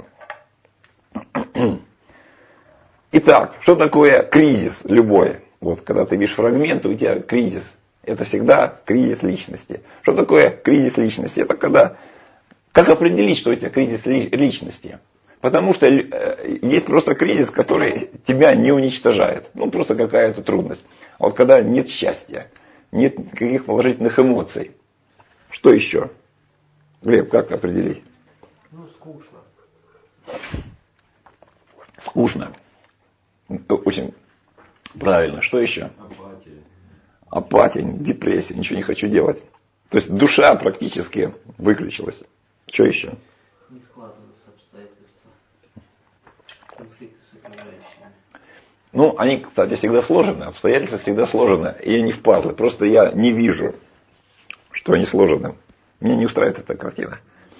Итак, что такое кризис любой? Вот когда ты видишь фрагменты, у тебя кризис. Это всегда кризис личности. Что такое кризис личности? Это когда... Как определить, что у тебя кризис личности? Потому что есть просто кризис, который тебя не уничтожает. Просто какая-то трудность. А вот когда нет счастья, нет никаких положительных эмоций. Что еще? Глеб, как определить? Скучно. Скучно. Очень Правильно. Что еще? Апатия. Апатия, депрессия, ничего не хочу делать. То есть душа практически выключилась. Что еще? Не складываются обстоятельства. Конфликты с окружающими. Ну, они, кстати, всегда сложены, обстоятельства всегда сложены, и они в пазлы. Просто я не вижу, что они сложены. Меня не устраивает эта картина.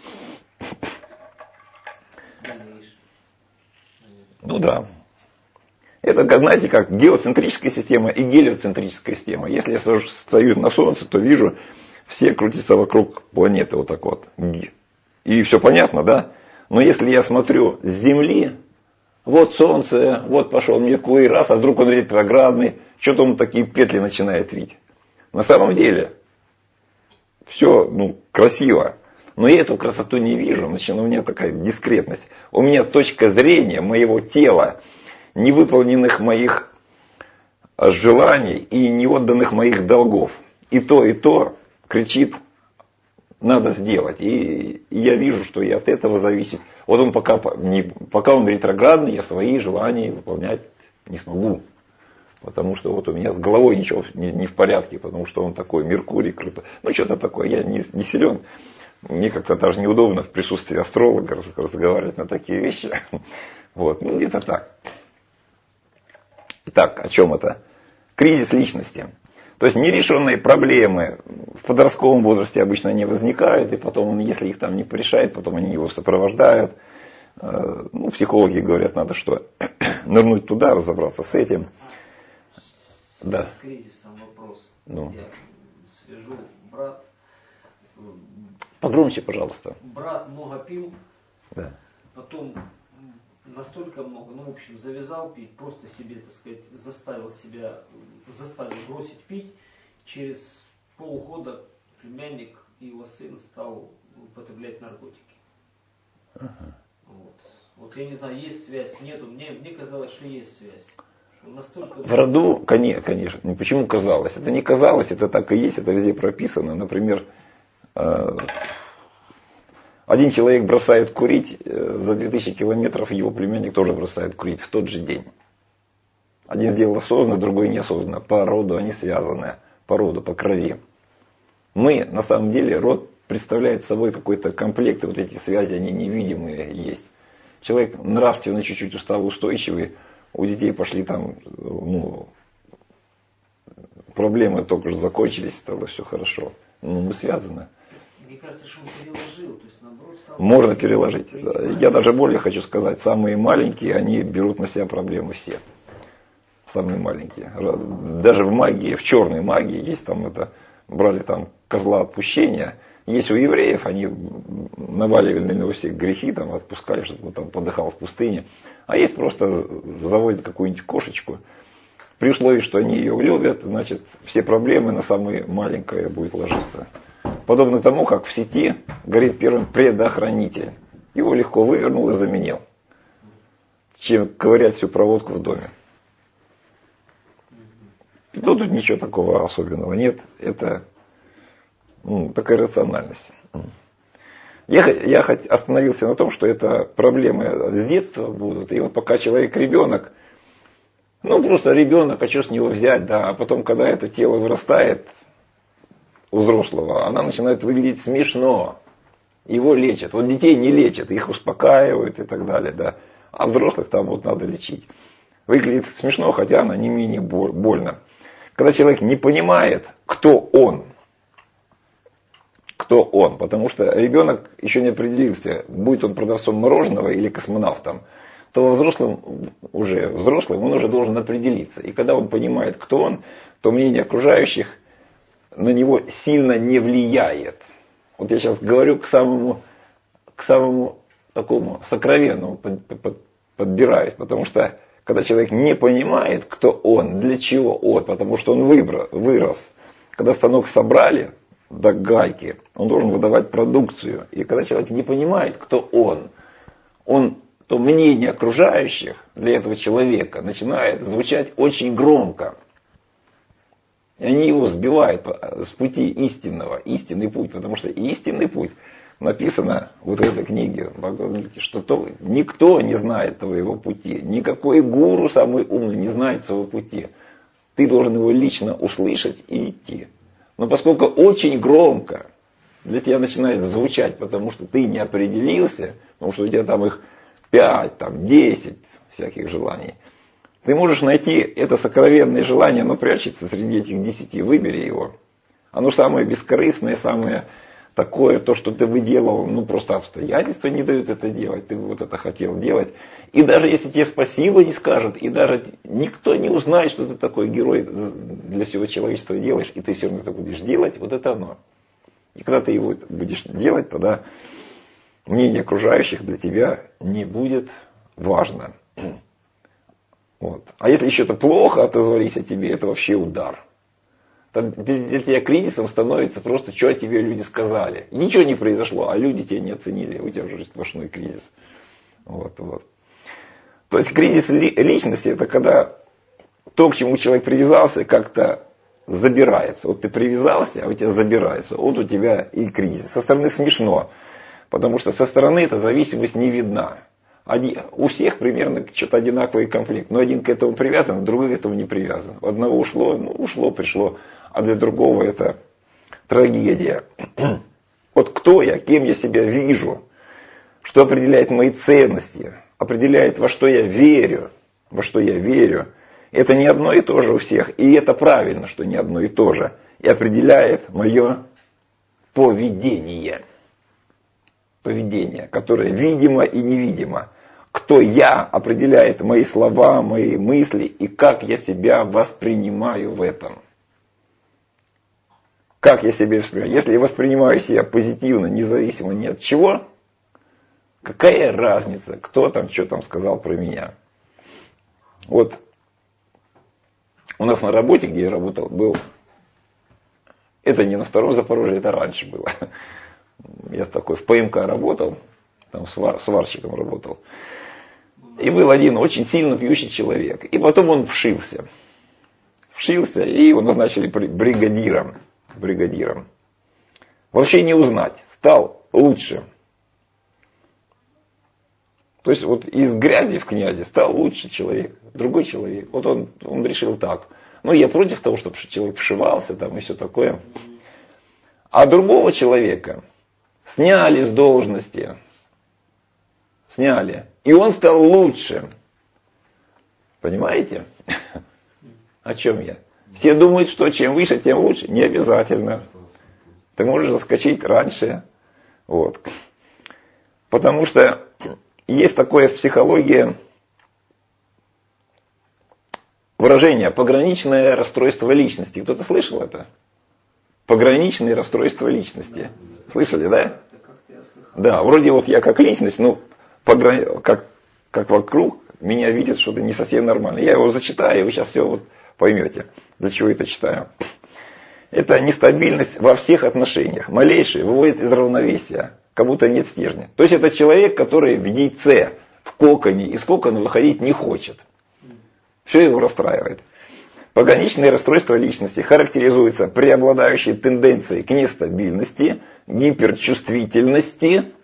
Ну да. Это, знаете, как геоцентрическая система и гелиоцентрическая система. Если я стою на Солнце, то вижу, все крутятся вокруг планеты вот так вот. И все понятно, да? Но если я смотрю с Земли, вот Солнце, вот пошел Меркурий, раз, а вдруг он ретроградный, что-то он такие петли начинает видеть. На самом деле, все красиво. Но я эту красоту не вижу, значит, у меня такая дискретность. У меня точка зрения моего тела, невыполненных моих желаний и неотданных моих долгов. И то кричит, надо сделать. И я вижу, что и от этого зависит. Вот он пока он ретроградный, я свои желания выполнять не смогу. Потому что вот у меня с головой ничего не в порядке, потому что он такой, Меркурий крутой. Ну, что-то такое, я не силен. Мне как-то даже неудобно в присутствии астролога разговаривать на такие вещи. Вот, где-то так. Итак, о чем это? Кризис личности. То есть нерешенные проблемы в подростковом возрасте обычно не возникают, и потом он, если их там не порешает, потом они его сопровождают. Психологи говорят, надо что, нырнуть туда, разобраться с этим. Да. С кризисом вопрос. Ну. Я свяжу, брат. Погромче, пожалуйста. Брат много пил, да. Потом настолько много, в общем, завязал пить, просто себе, так сказать, заставил бросить пить. Через полгода племянник и его сын стал употреблять наркотики. Ага. Вот я не знаю, есть связь, нету. Мне казалось, что есть связь. Что настолько... В роду, конечно. Почему казалось? Это не казалось, это так и есть, это везде прописано. Например, один человек бросает курить, за 2000 километров его племянник тоже бросает курить в тот же день. Один сделал осознанно, другой неосознанно. По роду они связаны, по роду, по крови. Мы, на самом деле, род представляет собой какой-то комплект, и вот эти связи, они невидимые есть. Человек нравственно чуть-чуть устал, устойчивый, у детей пошли там, проблемы только что закончились, стало все хорошо. Мы связаны. Мне кажется, что он переложил, то есть наоборот стал... Можно переложить. Я даже более хочу сказать, самые маленькие, они берут на себя проблемы все. Самые маленькие. Даже в магии, в черной магии есть там брали там козла отпущения. Есть у евреев, они наваливали на него все грехи, там отпускали, чтобы он там подыхал в пустыне. А есть просто заводят какую-нибудь кошечку. При условии, что они ее любят, значит, все проблемы на самое маленькое будет ложиться. Подобно тому, как в сети горит первым предохранитель. Его легко вывернул и заменил. Чем ковырять всю проводку в доме. Тут ничего такого особенного нет. Это такая рациональность. Я остановился на том, что это проблемы с детства будут. И вот пока человек ребенок, просто ребенок, а что с него взять, да. А потом, когда это тело вырастает у взрослого, она начинает выглядеть смешно. Его лечат. Вот детей не лечат, их успокаивают и так далее, да. А взрослых там надо лечить. Выглядит смешно, хотя она не менее больно. Когда человек не понимает, кто он, потому что ребенок еще не определился, будет он продавцом мороженого или космонавтом, то взрослым он уже должен определиться. И когда он понимает, кто он, то мнение окружающих на него сильно не влияет. Вот я сейчас говорю к самому такому сокровенному подбираюсь, потому что когда человек не понимает, кто он, для чего он, потому что он вырос. Когда станок собрали до гайки, он должен выдавать продукцию. И когда человек не понимает, кто он, то мнение окружающих для этого человека начинает звучать очень громко. И они его сбивают с пути истинного, истинный путь, потому что истинный путь написано вот в этой книге, что никто не знает твоего пути, никакой гуру самый умный не знает своего пути. ты должен его лично услышать и идти. Но поскольку очень громко для тебя начинает звучать, потому что ты не определился, потому что у тебя там их 5, там 10 всяких желаний, ты можешь найти это сокровенное желание, оно прячется среди этих 10, выбери его. Оно самое бескорыстное, самое такое, то, что ты выделал, просто обстоятельства не дают это делать, ты вот это хотел делать. И даже если тебе спасибо не скажут, и даже никто не узнает, что ты такой герой для всего человечества делаешь, и ты все равно это будешь делать, вот это оно. И когда ты его будешь делать, тогда мнение окружающих для тебя не будет важно. Вот. А если еще-то плохо отозвались о тебе, это вообще удар. Для тебя кризисом становится просто, что о тебе люди сказали. И ничего не произошло, а люди тебя не оценили, у тебя уже сплошной кризис. Вот. То есть кризис личности, это когда то, к чему человек привязался, как-то забирается. Вот ты привязался, а у тебя забирается. Вот у тебя и кризис. Со стороны смешно, потому что со стороны эта зависимость не видна. У всех примерно что-то одинаковый комплект. Но один к этому привязан, другой к этому не привязан. У одного ушло, пришло, а для другого это трагедия. Вот кто я, кем я себя вижу, что определяет мои ценности, определяет, во что я верю, это не одно и то же у всех. И это правильно, что не одно и то же. И определяет мое поведение. Поведение, которое видимо и невидимо. Кто я, определяет мои слова, мои мысли и как я себя воспринимаю в этом. Как я себя воспринимаю? Если я воспринимаю себя позитивно, независимо ни от чего, какая разница, кто там, что там сказал про меня? Вот у нас на работе, где я работал, был, это не на втором Запорожье, это раньше было. Я такой в ПМК работал, там сварщиком работал. И был один очень сильно пьющий человек. И потом он вшился. И его назначили бригадиром. Вообще не узнать. Стал лучше. То есть вот из грязи в князи стал лучший человек. Другой человек. Вот он решил так. Я против того, чтобы человек вшивался там и все такое. А другого человека сняли с должности. И он стал лучше. Понимаете? О чем я? Все думают, что чем выше, тем лучше. Не обязательно. Ты можешь заскочить раньше. Вот. Потому что есть такое в психологии выражение пограничное расстройство личности. Кто-то слышал это? Пограничные расстройства личности. Слышали, да? Да, вроде вот я как личность, как вокруг меня видят что-то не совсем нормально. Я его зачитаю, и вы сейчас все поймете, для чего это читаю. Это нестабильность во всех отношениях. Малейшее выводит из равновесия, как будто нет стержня. То есть это человек, который в яйце, в коконе, из кокона выходить не хочет. Все его расстраивает. Пограничные расстройства личности характеризуются преобладающей тенденцией к нестабильности, гиперчувствительности.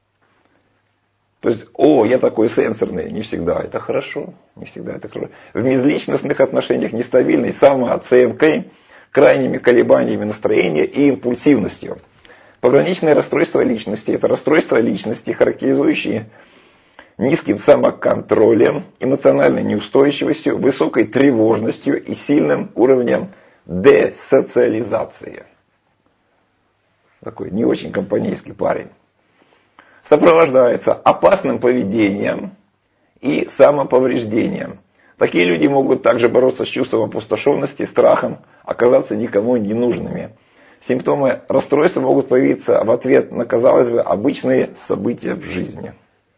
То есть, я такой сенсорный, не всегда это хорошо, В межличностных отношениях нестабильной самооценкой, крайними колебаниями настроения и импульсивностью. Пограничное расстройство личности – это расстройство личности, характеризующие низким самоконтролем, эмоциональной неустойчивостью, высокой тревожностью и сильным уровнем десоциализации. Такой не очень компанейский парень. Сопровождается опасным поведением и самоповреждением. Такие люди могут также бороться с чувством опустошенности, страхом, оказаться никому не нужными. Симптомы расстройства могут появиться в ответ на, казалось бы, обычные события в жизни.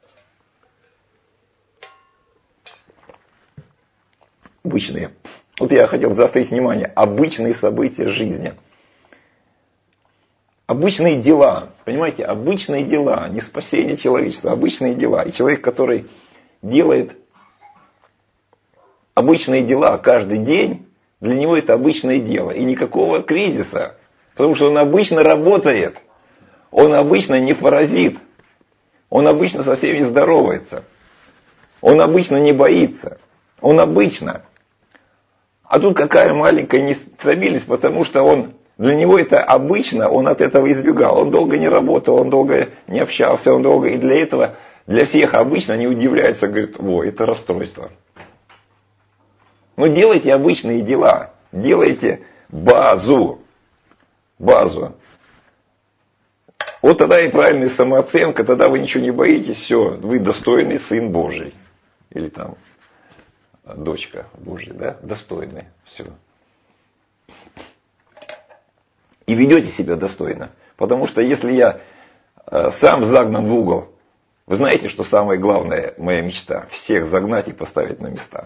Обычные. Вот я хотел заострить внимание. Обычные события жизни. Обычные дела. Понимаете, обычные дела. Не спасение человечества, обычные дела. И человек, который делает обычные дела каждый день, для него это обычное дело. И никакого кризиса. Потому что он обычно работает. Он обычно не паразит. Он обычно со всеми здоровается. Он обычно не боится. Он обычно. А тут какая маленькая нестабильность, потому что для него это обычно, он от этого избегал. Он долго не работал, он долго не общался, и для этого, для всех обычно они удивляются, говорят, это расстройство. Ну делайте обычные дела, делайте базу. Вот тогда и правильная самооценка, тогда вы ничего не боитесь, все, вы достойный сын Божий. Или там дочка Божья, да, достойный, все. И ведете себя достойно. Потому что если я сам загнан в угол, вы знаете, что самая главная моя мечта? Всех загнать и поставить на места.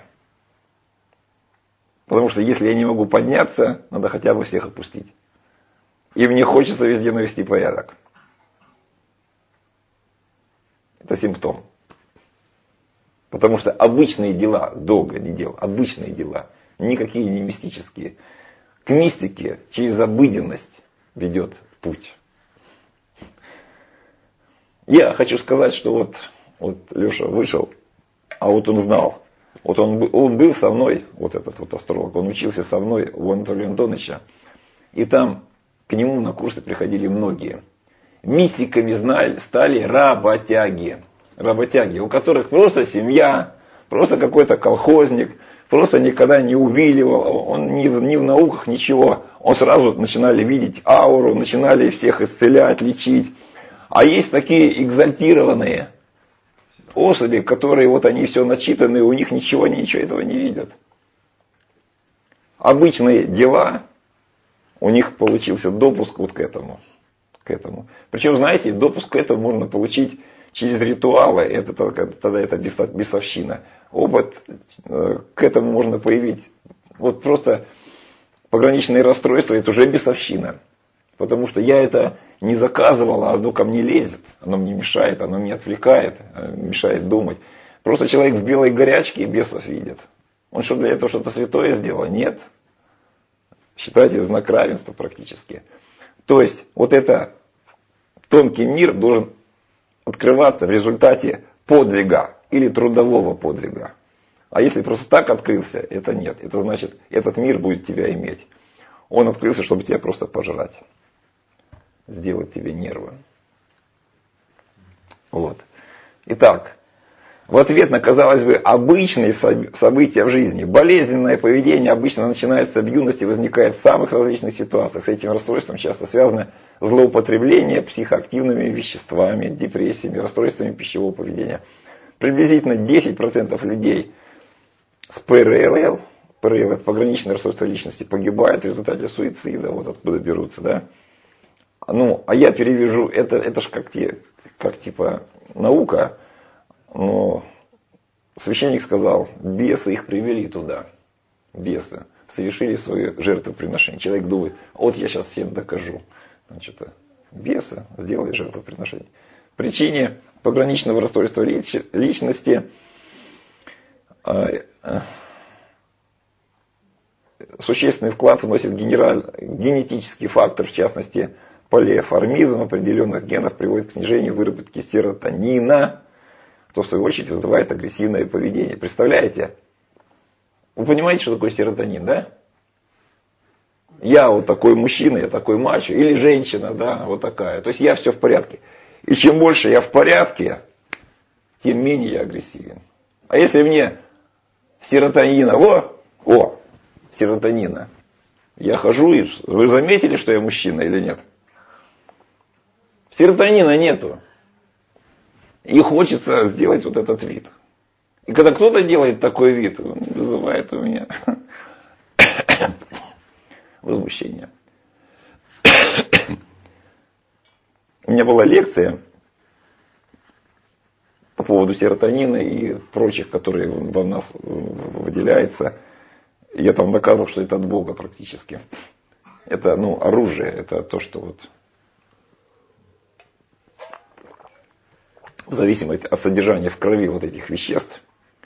Потому что если я не могу подняться, надо хотя бы всех опустить. И мне хочется везде навести порядок. Это симптом. Потому что обычные дела долго не делал. Обычные дела. Никакие не мистические. К мистике через обыденность ведет путь. Я хочу сказать, что вот Леша вышел, а вот он знал. Вот он был со мной, вот этот вот астролог, он учился со мной у Анатолия Антоновича. И там к нему на курсы приходили многие. Мистиками стали работяги, у которых просто семья, просто какой-то колхозник, просто никогда не увиливал, он ни в науках ничего. Он сразу начинали видеть ауру, начинали всех исцелять, лечить. А есть такие экзальтированные особи, которые вот они все начитаны, у них ничего этого не видят. Обычные дела, у них получился допуск вот к этому. Причем, знаете, допуск к этому можно получить через ритуалы, тогда это бесовщина. Опыт к этому можно появить. Вот просто пограничные расстройства, это уже бесовщина. Потому что я это не заказывал, а оно ко мне лезет, оно мне мешает, оно мне отвлекает, мешает думать. Просто человек в белой горячке бесов видит. Он что, для этого что-то святое сделал? Нет. Считайте, знак равенства практически. То есть, вот это тонкий мир должен открываться в результате подвига или трудового подвига. А если просто так открылся, это нет. Это значит, этот мир будет тебя иметь. Он открылся, чтобы тебя просто пожрать. Сделать тебе нервы. Вот. Итак, в ответ на, казалось бы, обычные события в жизни, болезненное поведение обычно начинается в юности, возникает в самых различных ситуациях. С этим расстройством часто связано злоупотребление психоактивными веществами, депрессиями, расстройствами пищевого поведения. Приблизительно 10% людей с ПРЛ, это пограничное расстройство личности, погибают в результате суицида, вот откуда берутся, да. Ну, а я перевяжу, это ж как типа наука, но священник сказал, бесы их привели туда, бесы, совершили свое жертвоприношение. Человек думает, вот я сейчас всем докажу. Значит, бесы сделали жертвоприношение. Причине пограничного расстройства личности существенный вклад вносит генетический фактор, в частности, полиформизм определенных генов приводит к снижению выработки серотонина, что в свою очередь вызывает агрессивное поведение. Представляете? Вы понимаете, что такое серотонин, да? Я вот такой мужчина, я такой мачо, или женщина, да, вот такая. То есть я все в порядке. И чем больше я в порядке, тем менее я агрессивен. А если мне серотонина, серотонина, я хожу и... Вы заметили, что я мужчина или нет? Серотонина нету. И хочется сделать вот этот вид. И когда кто-то делает такой вид, он вызывает у меня возмущение. У меня была лекция по поводу серотонина и прочих, которые во нас выделяются. Я там доказывал, что это от Бога практически. Это оружие, это то, что вот в зависимости от содержания в крови вот этих веществ,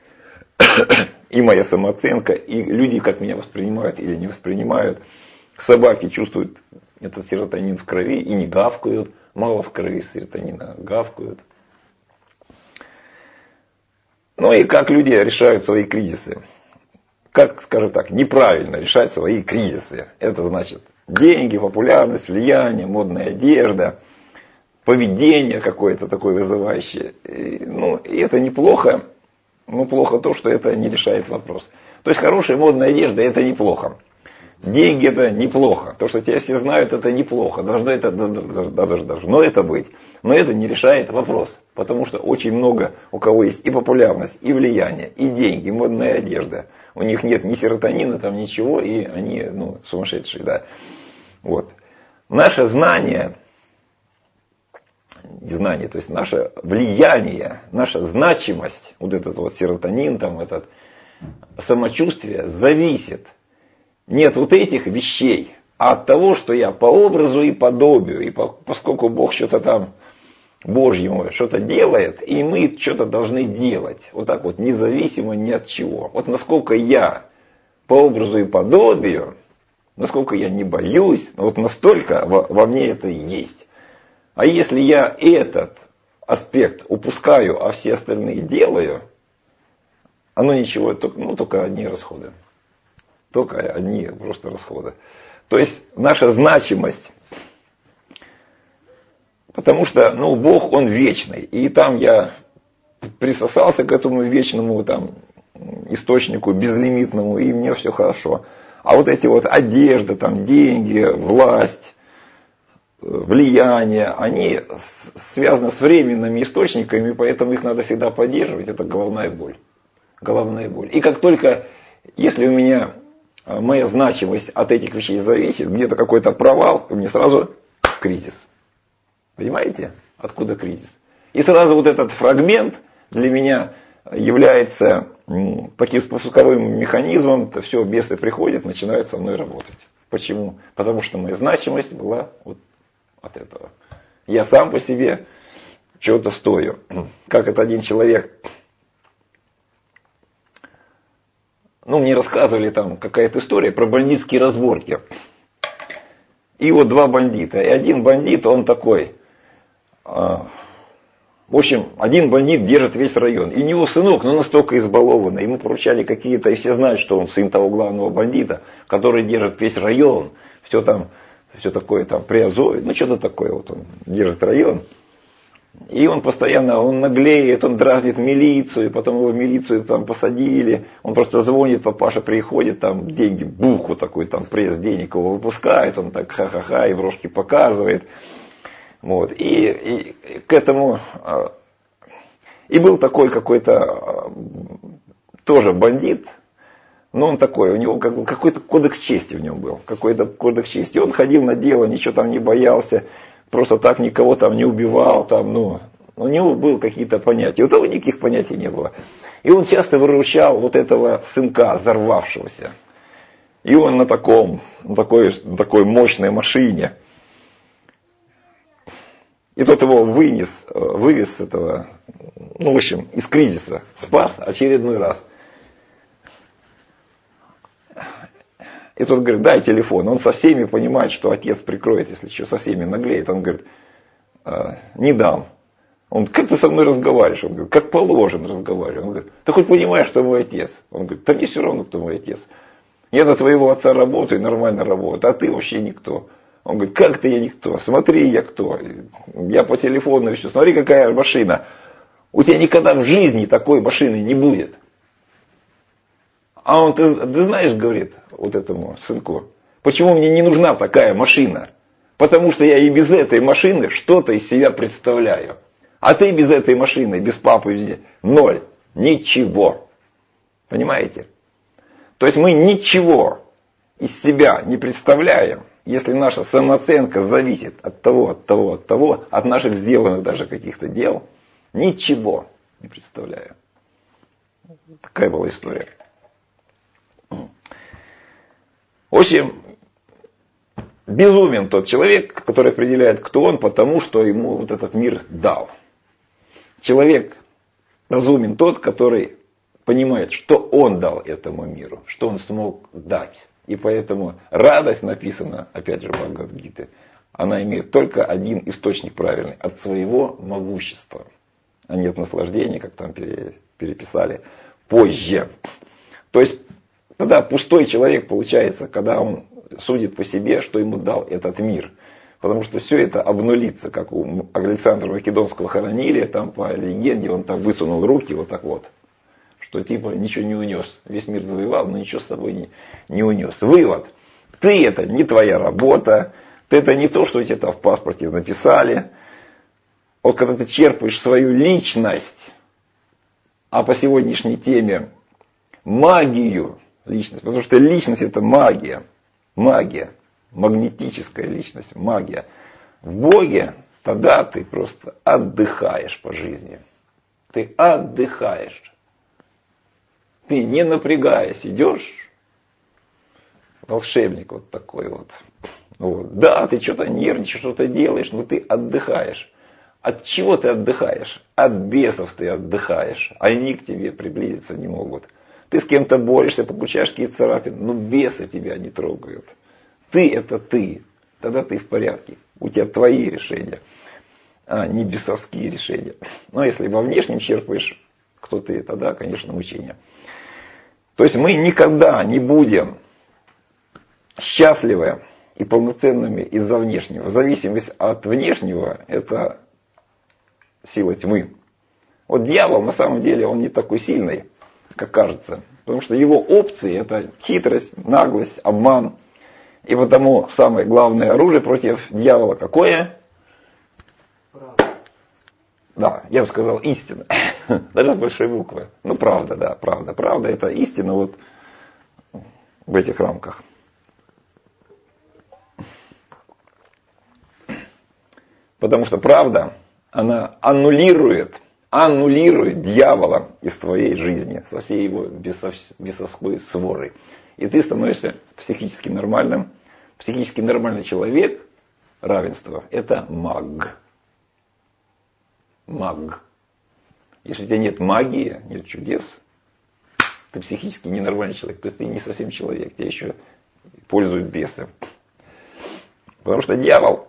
и моя самооценка, и люди, как меня воспринимают или не воспринимают. Собаки чувствуют этот серотонин в крови и не гавкают. Мало в крови серотонина, гавкают. Ну и как люди решают свои кризисы. как, скажем так, неправильно решать свои кризисы. Это значит деньги, популярность, влияние, модная одежда, поведение какое-то такое вызывающее. И это неплохо, но плохо то, что это не решает вопрос. То есть хорошая модная одежда это неплохо. Деньги это неплохо. То, что тебя все знают, это неплохо. Должно это быть. Но это не решает вопрос. Потому что очень много у кого есть и популярность, и влияние, и деньги, и модная одежда. У них нет ни серотонина, там ничего, и они сумасшедшие. Да. Вот. Наше знание, то есть наше влияние, наша значимость, вот этот вот серотонин, там этот самочувствие зависит не от вот этих вещей, а от того, что я по образу и подобию, и поскольку Бог что-то там Божьему что-то делает, и мы что-то должны делать. Вот так вот, независимо ни от чего. Вот насколько я по образу и подобию, насколько я не боюсь, вот настолько во мне это и есть. А если я этот аспект упускаю, а все остальные делаю, оно ничего, только одни расходы. Только одни просто расходы. То есть наша значимость, потому что Бог, Он вечный. И там я присосался к этому вечному источнику безлимитному, и мне все хорошо. А вот эти вот одежда, деньги, власть, влияние, они связаны с временными источниками, поэтому их надо всегда поддерживать. Это головная боль. Головная боль. И как только, если у меня моя значимость от этих вещей зависит, где-то какой-то провал, у меня сразу кризис. Понимаете, откуда кризис? И сразу вот этот фрагмент для меня является таким спусковым механизмом, все, бесы приходят, начинают со мной работать. Почему? Потому что моя значимость была вот от этого. Я сам по себе чего-то стою. Как это один человек, мне рассказывали там какая-то история про бандитские разборки. И вот два бандита. И один бандит, он такой, в общем, один бандит держит весь район. И у него сынок, настолько избалованный. Ему поручали какие-то, и все знают, что он сын того главного бандита, который держит весь район. Все такое Приазовье, что-то такое, вот он держит район. И он постоянно, он наглеет, он дразнит милицию, потом его в милицию посадили. Он просто звонит, папаша приходит, деньги, бух, вот такой пресс денег его выпускает, он так ха-ха-ха, и в рожки показывает. Вот. И к этому, и был такой какой-то тоже бандит, но он такой, у него какой-то кодекс чести в нем был, какой-то кодекс чести. Он ходил на дело, ничего не боялся, просто так никого не убивал, у него были какие-то понятия. У того никаких понятий не было. И он часто выручал вот этого сынка, взорвавшегося. И он на такой мощной машине. И тот его вывез этого, в общем, из кризиса, спас очередной раз. И тот говорит, дай телефон. Он со всеми понимает, что отец прикроет, если что, со всеми наглеет. Он говорит, не дам. Он говорит, как ты со мной разговариваешь? Он говорит, как положено разговариваю. Он говорит, ты хоть понимаешь, что мой отец? Он говорит, да мне все равно, кто мой отец. Я на твоего отца работаю, нормально работаю, а ты вообще никто. Он говорит, как ты я никто? Смотри, я кто. Я по телефону и все. Смотри, какая машина. У тебя никогда в жизни такой машины не будет. А он, ты знаешь, говорит вот этому сынку, почему мне не нужна такая машина? Потому что я и без этой машины что-то из себя представляю. А ты без этой машины, без папы, ноль. Ничего. Понимаете? То есть мы ничего из себя не представляем, если наша самооценка зависит от того, от наших сделанных даже каких-то дел. Ничего не представляю. Такая была история. В общем, безумен тот человек, который определяет, кто он, потому что ему вот этот мир дал. Человек разумен тот, который понимает, что он дал этому миру, что он смог дать. И поэтому радость написана, опять же, в Бхагавад-гите, она имеет только один источник правильный, от своего могущества, а не от наслаждения, как там переписали, позже. То есть Тогда пустой человек получается, когда он судит по себе, что ему дал этот мир. Потому что все это обнулится, как у Александра Македонского хоронили, там по легенде он там высунул руки вот так вот, что типа ничего не унес. Весь мир завоевал, но ничего с собой не унес. Вывод. Ты это не твоя работа, ты это не то, что тебе там в паспорте написали. Вот когда ты черпаешь свою личность, а по сегодняшней теме магию личность, потому что личность это магия, магнетическая личность, магия. В Боге тогда ты просто отдыхаешь по жизни. Ты отдыхаешь. Ты не напрягаясь идешь, волшебник вот такой вот. Вот. Да, ты что-то нервничаешь, что-то делаешь, но ты отдыхаешь. От чего ты отдыхаешь? От бесов ты отдыхаешь. Они к тебе приблизиться не могут. Ты с кем-то борешься, получаешь какие-то царапины, но бесы тебя не трогают. Ты это ты. Тогда ты в порядке. У тебя твои решения, а не бесовские решения. Но если во внешнем черпаешь, кто ты, тогда, конечно, мучение. То есть мы никогда не будем счастливы и полноценными из-за внешнего. Зависимость от внешнего – это сила тьмы. Вот дьявол на самом деле он не такой сильный, как кажется. Потому что его опции – это хитрость, наглость, обман. И потому самое главное оружие против дьявола какое? Правда. Да, я бы сказал истина. Даже с большой буквы. Ну, правда, да, правда. Правда – это истина вот в этих рамках. Потому что правда, она аннулирует дьявола из твоей жизни, со всей его бесовской сворой. И ты становишься психически нормальным. Психически нормальный человек, равенство, это маг. Маг. Если у тебя нет магии, нет чудес, ты психически ненормальный человек. То есть ты не совсем человек, тебя еще пользуют бесы. Потому что дьявол,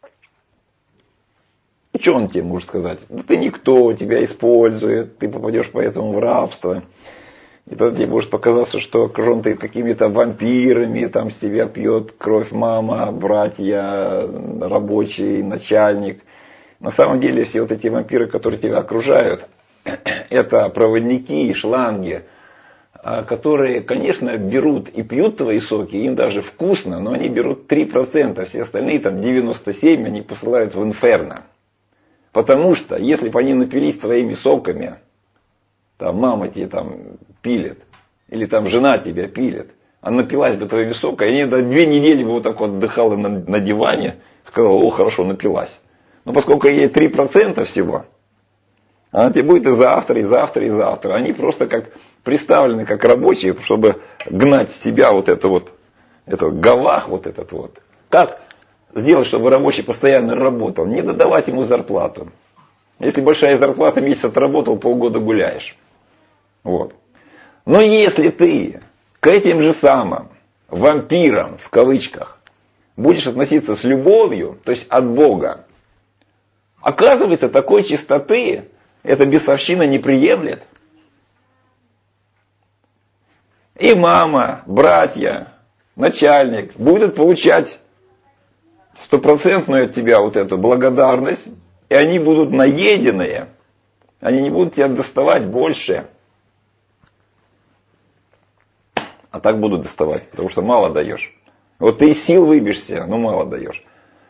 что он тебе может сказать? Да ты никто, тебя использует, ты попадешь поэтому в рабство. И тогда тебе может показаться, что окружен ты какими-то вампирами, там с тебя пьет кровь мама, братья, рабочий, начальник. На самом деле все вот эти вампиры, которые тебя окружают, это проводники, шланги, которые, конечно, берут и пьют твои соки, им даже вкусно, но они берут 3%, все остальные там 97% они посылают в инферно. Потому что, если бы они напились твоими соками, там мама тебе там пилит, или там жена тебя пилит, а напилась бы твоими соками, они до 2 недели бы вот так вот отдыхала на диване, сказала, о, хорошо, напилась. Но поскольку ей 3% всего, она тебе будет и завтра, и завтра, и завтра. Они просто как представлены, как рабочие, чтобы гнать с тебя вот это вот, этот гавах вот этот вот. Как сделать, чтобы рабочий постоянно работал? Не додавать ему зарплату. Если большая зарплата, месяц отработал, полгода гуляешь. Вот. Но если ты к этим же самым вампирам, в кавычках, будешь относиться с любовью, то есть от Бога, оказывается, такой чистоты эта бесовщина не приемлет. И мама, братья, начальник будут получать 100% от тебя вот эту благодарность, и они будут наеденные, они не будут тебя доставать больше. А так будут доставать, потому что мало даешь. Вот ты из сил выбьешься, но мало даешь.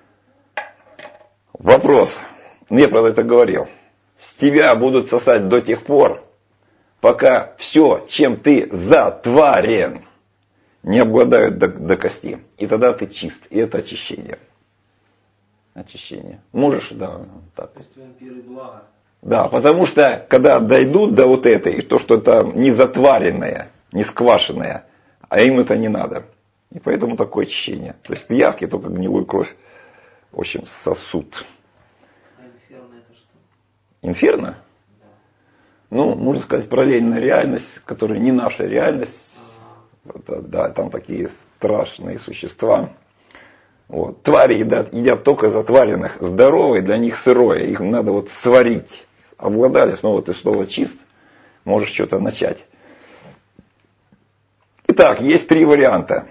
Вопрос. Я, правда, это говорил. С тебя будут сосать до тех пор, пока все, чем ты затварен, не обгладают до кости. И тогда ты чист. И это очищение. Очищение. Можешь, да. Так. То есть вампиры благо. Да, потому что, когда дойдут до вот этой, то, что там не затваренное, не сквашенное, а им это не надо. И поэтому такое очищение. То есть пиявки только гнилую кровь, в общем, сосут. А инферно это что? Инферно? Да. Ну, можно сказать, параллельная реальность, которая не наша реальность. Это, да, там такие страшные существа. Вот. Твари едят только затваренных. Здоровые для них сырое. Их надо вот сварить. Обладали, снова ты снова чист. Можешь что-то начать. И Итак, есть три варианта.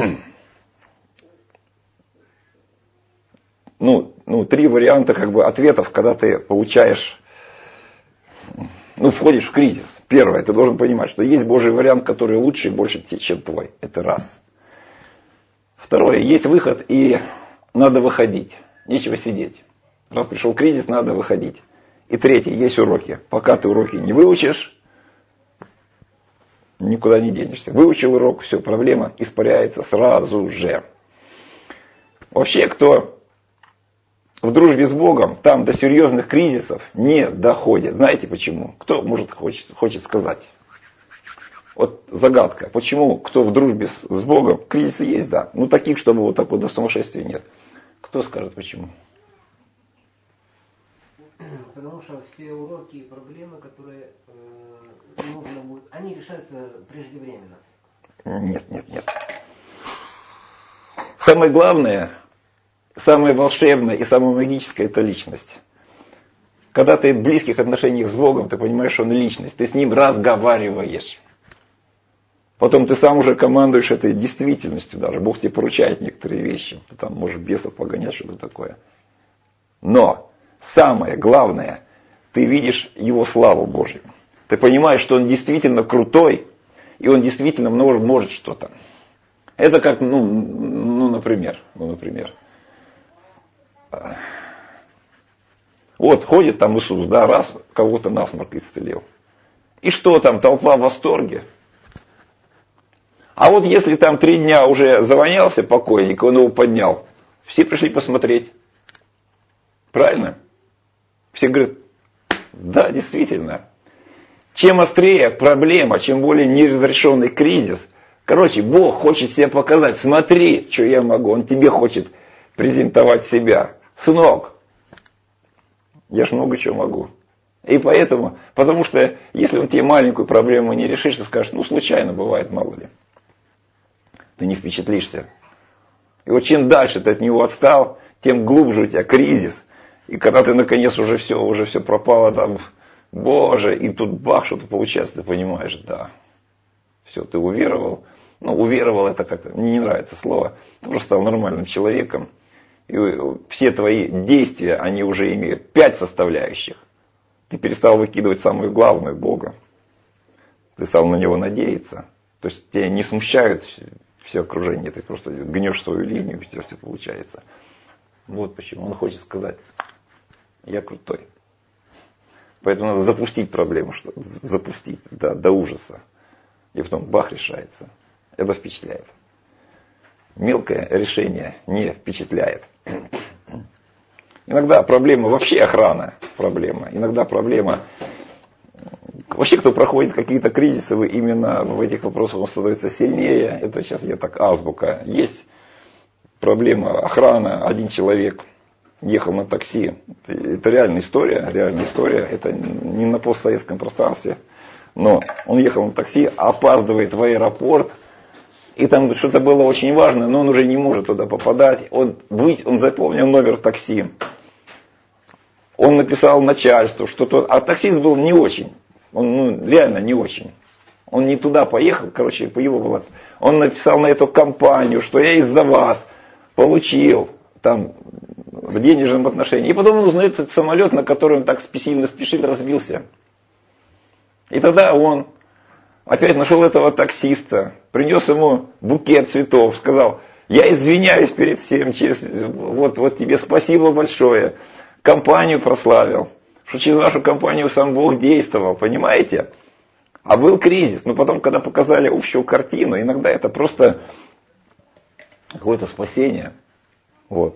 Три варианта как бы ответов, когда ты получаешь, входишь в кризис. Первое, ты должен понимать, что есть Божий вариант, который лучше и больше, чем твой. Это раз. Второе, есть выход, и надо выходить. Нечего сидеть. Раз пришел кризис, надо выходить. И третье, есть уроки. Пока ты уроки не выучишь, никуда не денешься. Выучил урок, все, проблема испаряется сразу же. Вообще, кто в дружбе с Богом, там до серьезных кризисов не доходит. Знаете почему? Кто хочет сказать? Вот загадка. Почему, кто в дружбе с Богом, кризисы есть, да. Таких, чтобы вот так вот до сумасшествия нет. Кто скажет почему? Потому что все уроки и проблемы, которые нужно будет, они решаются преждевременно. Нет. Самое главное, самое волшебное и самое магическое – это личность. Когда ты в близких отношениях с Богом, ты понимаешь, что Он личность, ты с Ним разговариваешь. Потом ты сам уже командуешь этой действительностью даже. Бог тебе поручает некоторые вещи. Ты там можешь бесов погонять, что-то такое. Но самое главное, ты видишь Его славу Божью. Ты понимаешь, что Он действительно крутой, и Он действительно может что-то. Это как, например. Вот ходит там Иисус, да, раз кого-то насморк исцелил. И что там, толпа в восторге? А вот если там 3 дня уже завонялся покойник, он его поднял, все пришли посмотреть. Правильно? Все говорят, да, действительно. Чем острее проблема, чем более неразрешенный кризис, Бог хочет себе показать, смотри, что я могу, Он тебе хочет презентовать себя. Сынок, я ж много чего могу. И потому что если Он тебе маленькую проблему не решишь, ты скажешь, случайно бывает, мало ли. Ты не впечатлишься. И вот чем дальше ты от него отстал, тем глубже у тебя кризис. И когда ты наконец уже все пропало там, Боже, и тут бах, что-то получается, ты понимаешь, да. Все, ты уверовал. Уверовал, это как-то, мне не нравится слово. Ты просто стал нормальным человеком. И все твои действия, они уже имеют 5 составляющих. Ты перестал выкидывать самую главную, Бога. Ты стал на Него надеяться. То есть тебя не смущают все окружение, ты просто гнешь свою линию, у тебя все получается. Вот почему Он хочет сказать, я крутой. Поэтому надо запустить проблему, запустить до ужаса. И потом бах, решается. Это впечатляет. Мелкое решение не впечатляет. Иногда проблема вообще охрана проблема. Иногда проблема... Вообще, кто проходит какие-то кризисы, именно в этих вопросах он становится сильнее. Это сейчас азбука. Есть проблема охрана. Один человек ехал на такси. Это реальная история. Это не на постсоветском пространстве. Но он ехал на такси, опаздывает в аэропорт. И там что-то было очень важно, но он уже не может туда попадать. Он запомнил номер такси. Он написал начальству, а таксист был не очень. Он реально не очень. Он не туда поехал, по его было. Он написал на эту компанию, что я из-за вас получил там в денежном отношении. И потом он узнает, этот самолет, на который он так сильно спешил, разбился. И тогда он опять нашел этого таксиста, принес ему букет цветов, сказал, я извиняюсь перед всем, вот тебе спасибо большое, компанию прославил, что через вашу компанию сам Бог действовал, понимаете? А был кризис, но потом, когда показали общую картину, иногда это просто какое-то спасение. Вот.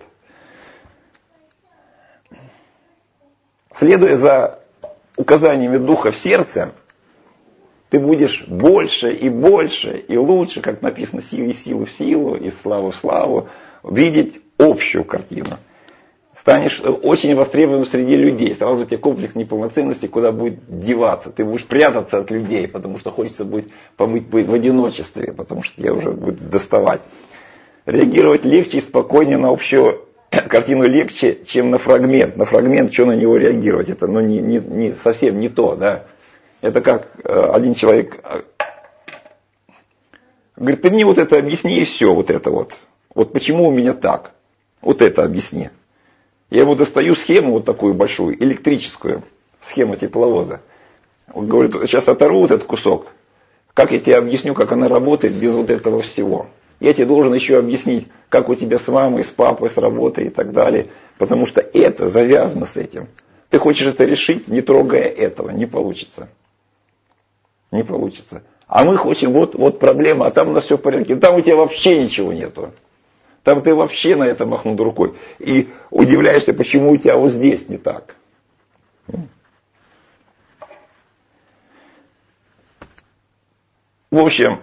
Следуя за указаниями Духа в сердце, ты будешь больше и больше и лучше, как написано, из силы в силу, из славы в славу, видеть общую картину. Станешь очень востребованным среди людей. Сразу у тебя комплекс неполноценности, куда будет деваться. Ты будешь прятаться от людей, потому что хочется будет побыть в одиночестве, потому что тебя уже будет доставать. Реагировать легче и спокойнее на общую картину легче, чем на фрагмент. На фрагмент, что на него реагировать, это совсем не то, да. Это как один человек Говорит, ты мне вот это объясни и все, вот это вот. Вот почему у меня так? Вот это объясни. Я ему достаю схему вот такую большую, электрическую, схему тепловоза. Он говорит, сейчас оторву вот этот кусок. Как я тебе объясню, как она работает без вот этого всего? Я тебе должен еще объяснить, как у тебя с мамой, с папой, с работой и так далее. Потому что это завязано с этим. Ты хочешь это решить, не трогая этого. Не получится. Не получится. А мы хотим, вот проблема, а там у нас все в порядке. Там у тебя вообще ничего нету. Там ты вообще на это махнул рукой. И удивляешься, почему у тебя вот здесь не так. В общем,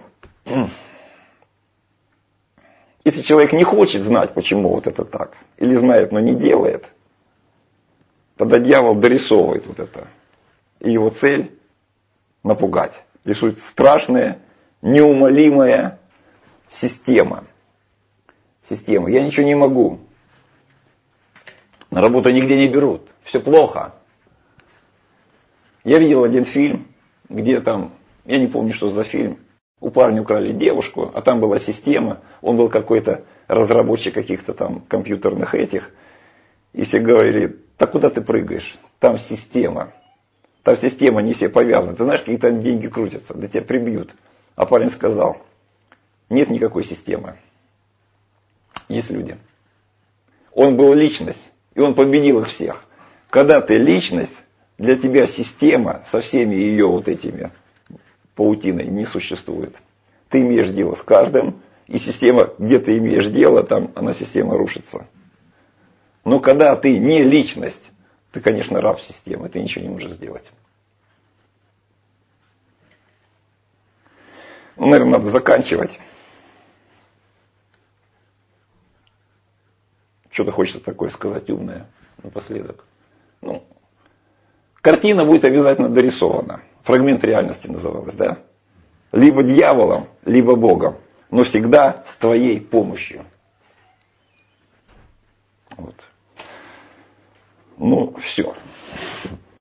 если человек не хочет знать, почему вот это так, или знает, но не делает, тогда дьявол дорисовывает вот это. И его цель — напугать. Рисует страшная, неумолимая система. Система. Я ничего не могу. На работу нигде не берут. Все плохо. Я видел один фильм, где там, я не помню, что за фильм, у парня украли девушку, а там была система, он был какой-то разработчик каких-то там компьютерных этих, и все говорили, да куда ты прыгаешь, там система. Там система, не все повязаны. Ты знаешь, какие там деньги крутятся, да тебя прибьют. А парень сказал, нет никакой системы. Есть люди. Он был личность, и он победил их всех. Когда ты личность, для тебя система со всеми ее вот этими паутиной не существует. Ты имеешь дело с каждым, и система, где ты имеешь дело, там она система рушится. Но когда ты не личность, ты, конечно, раб системы, ты ничего не можешь сделать. Ну, наверное, надо заканчивать. Что-то хочется такое сказать умное напоследок. Ну, картина будет обязательно дорисована. Фрагмент реальности называлась, да? Либо дьяволом, либо Богом. Но всегда с твоей помощью. Вот. Ну, все.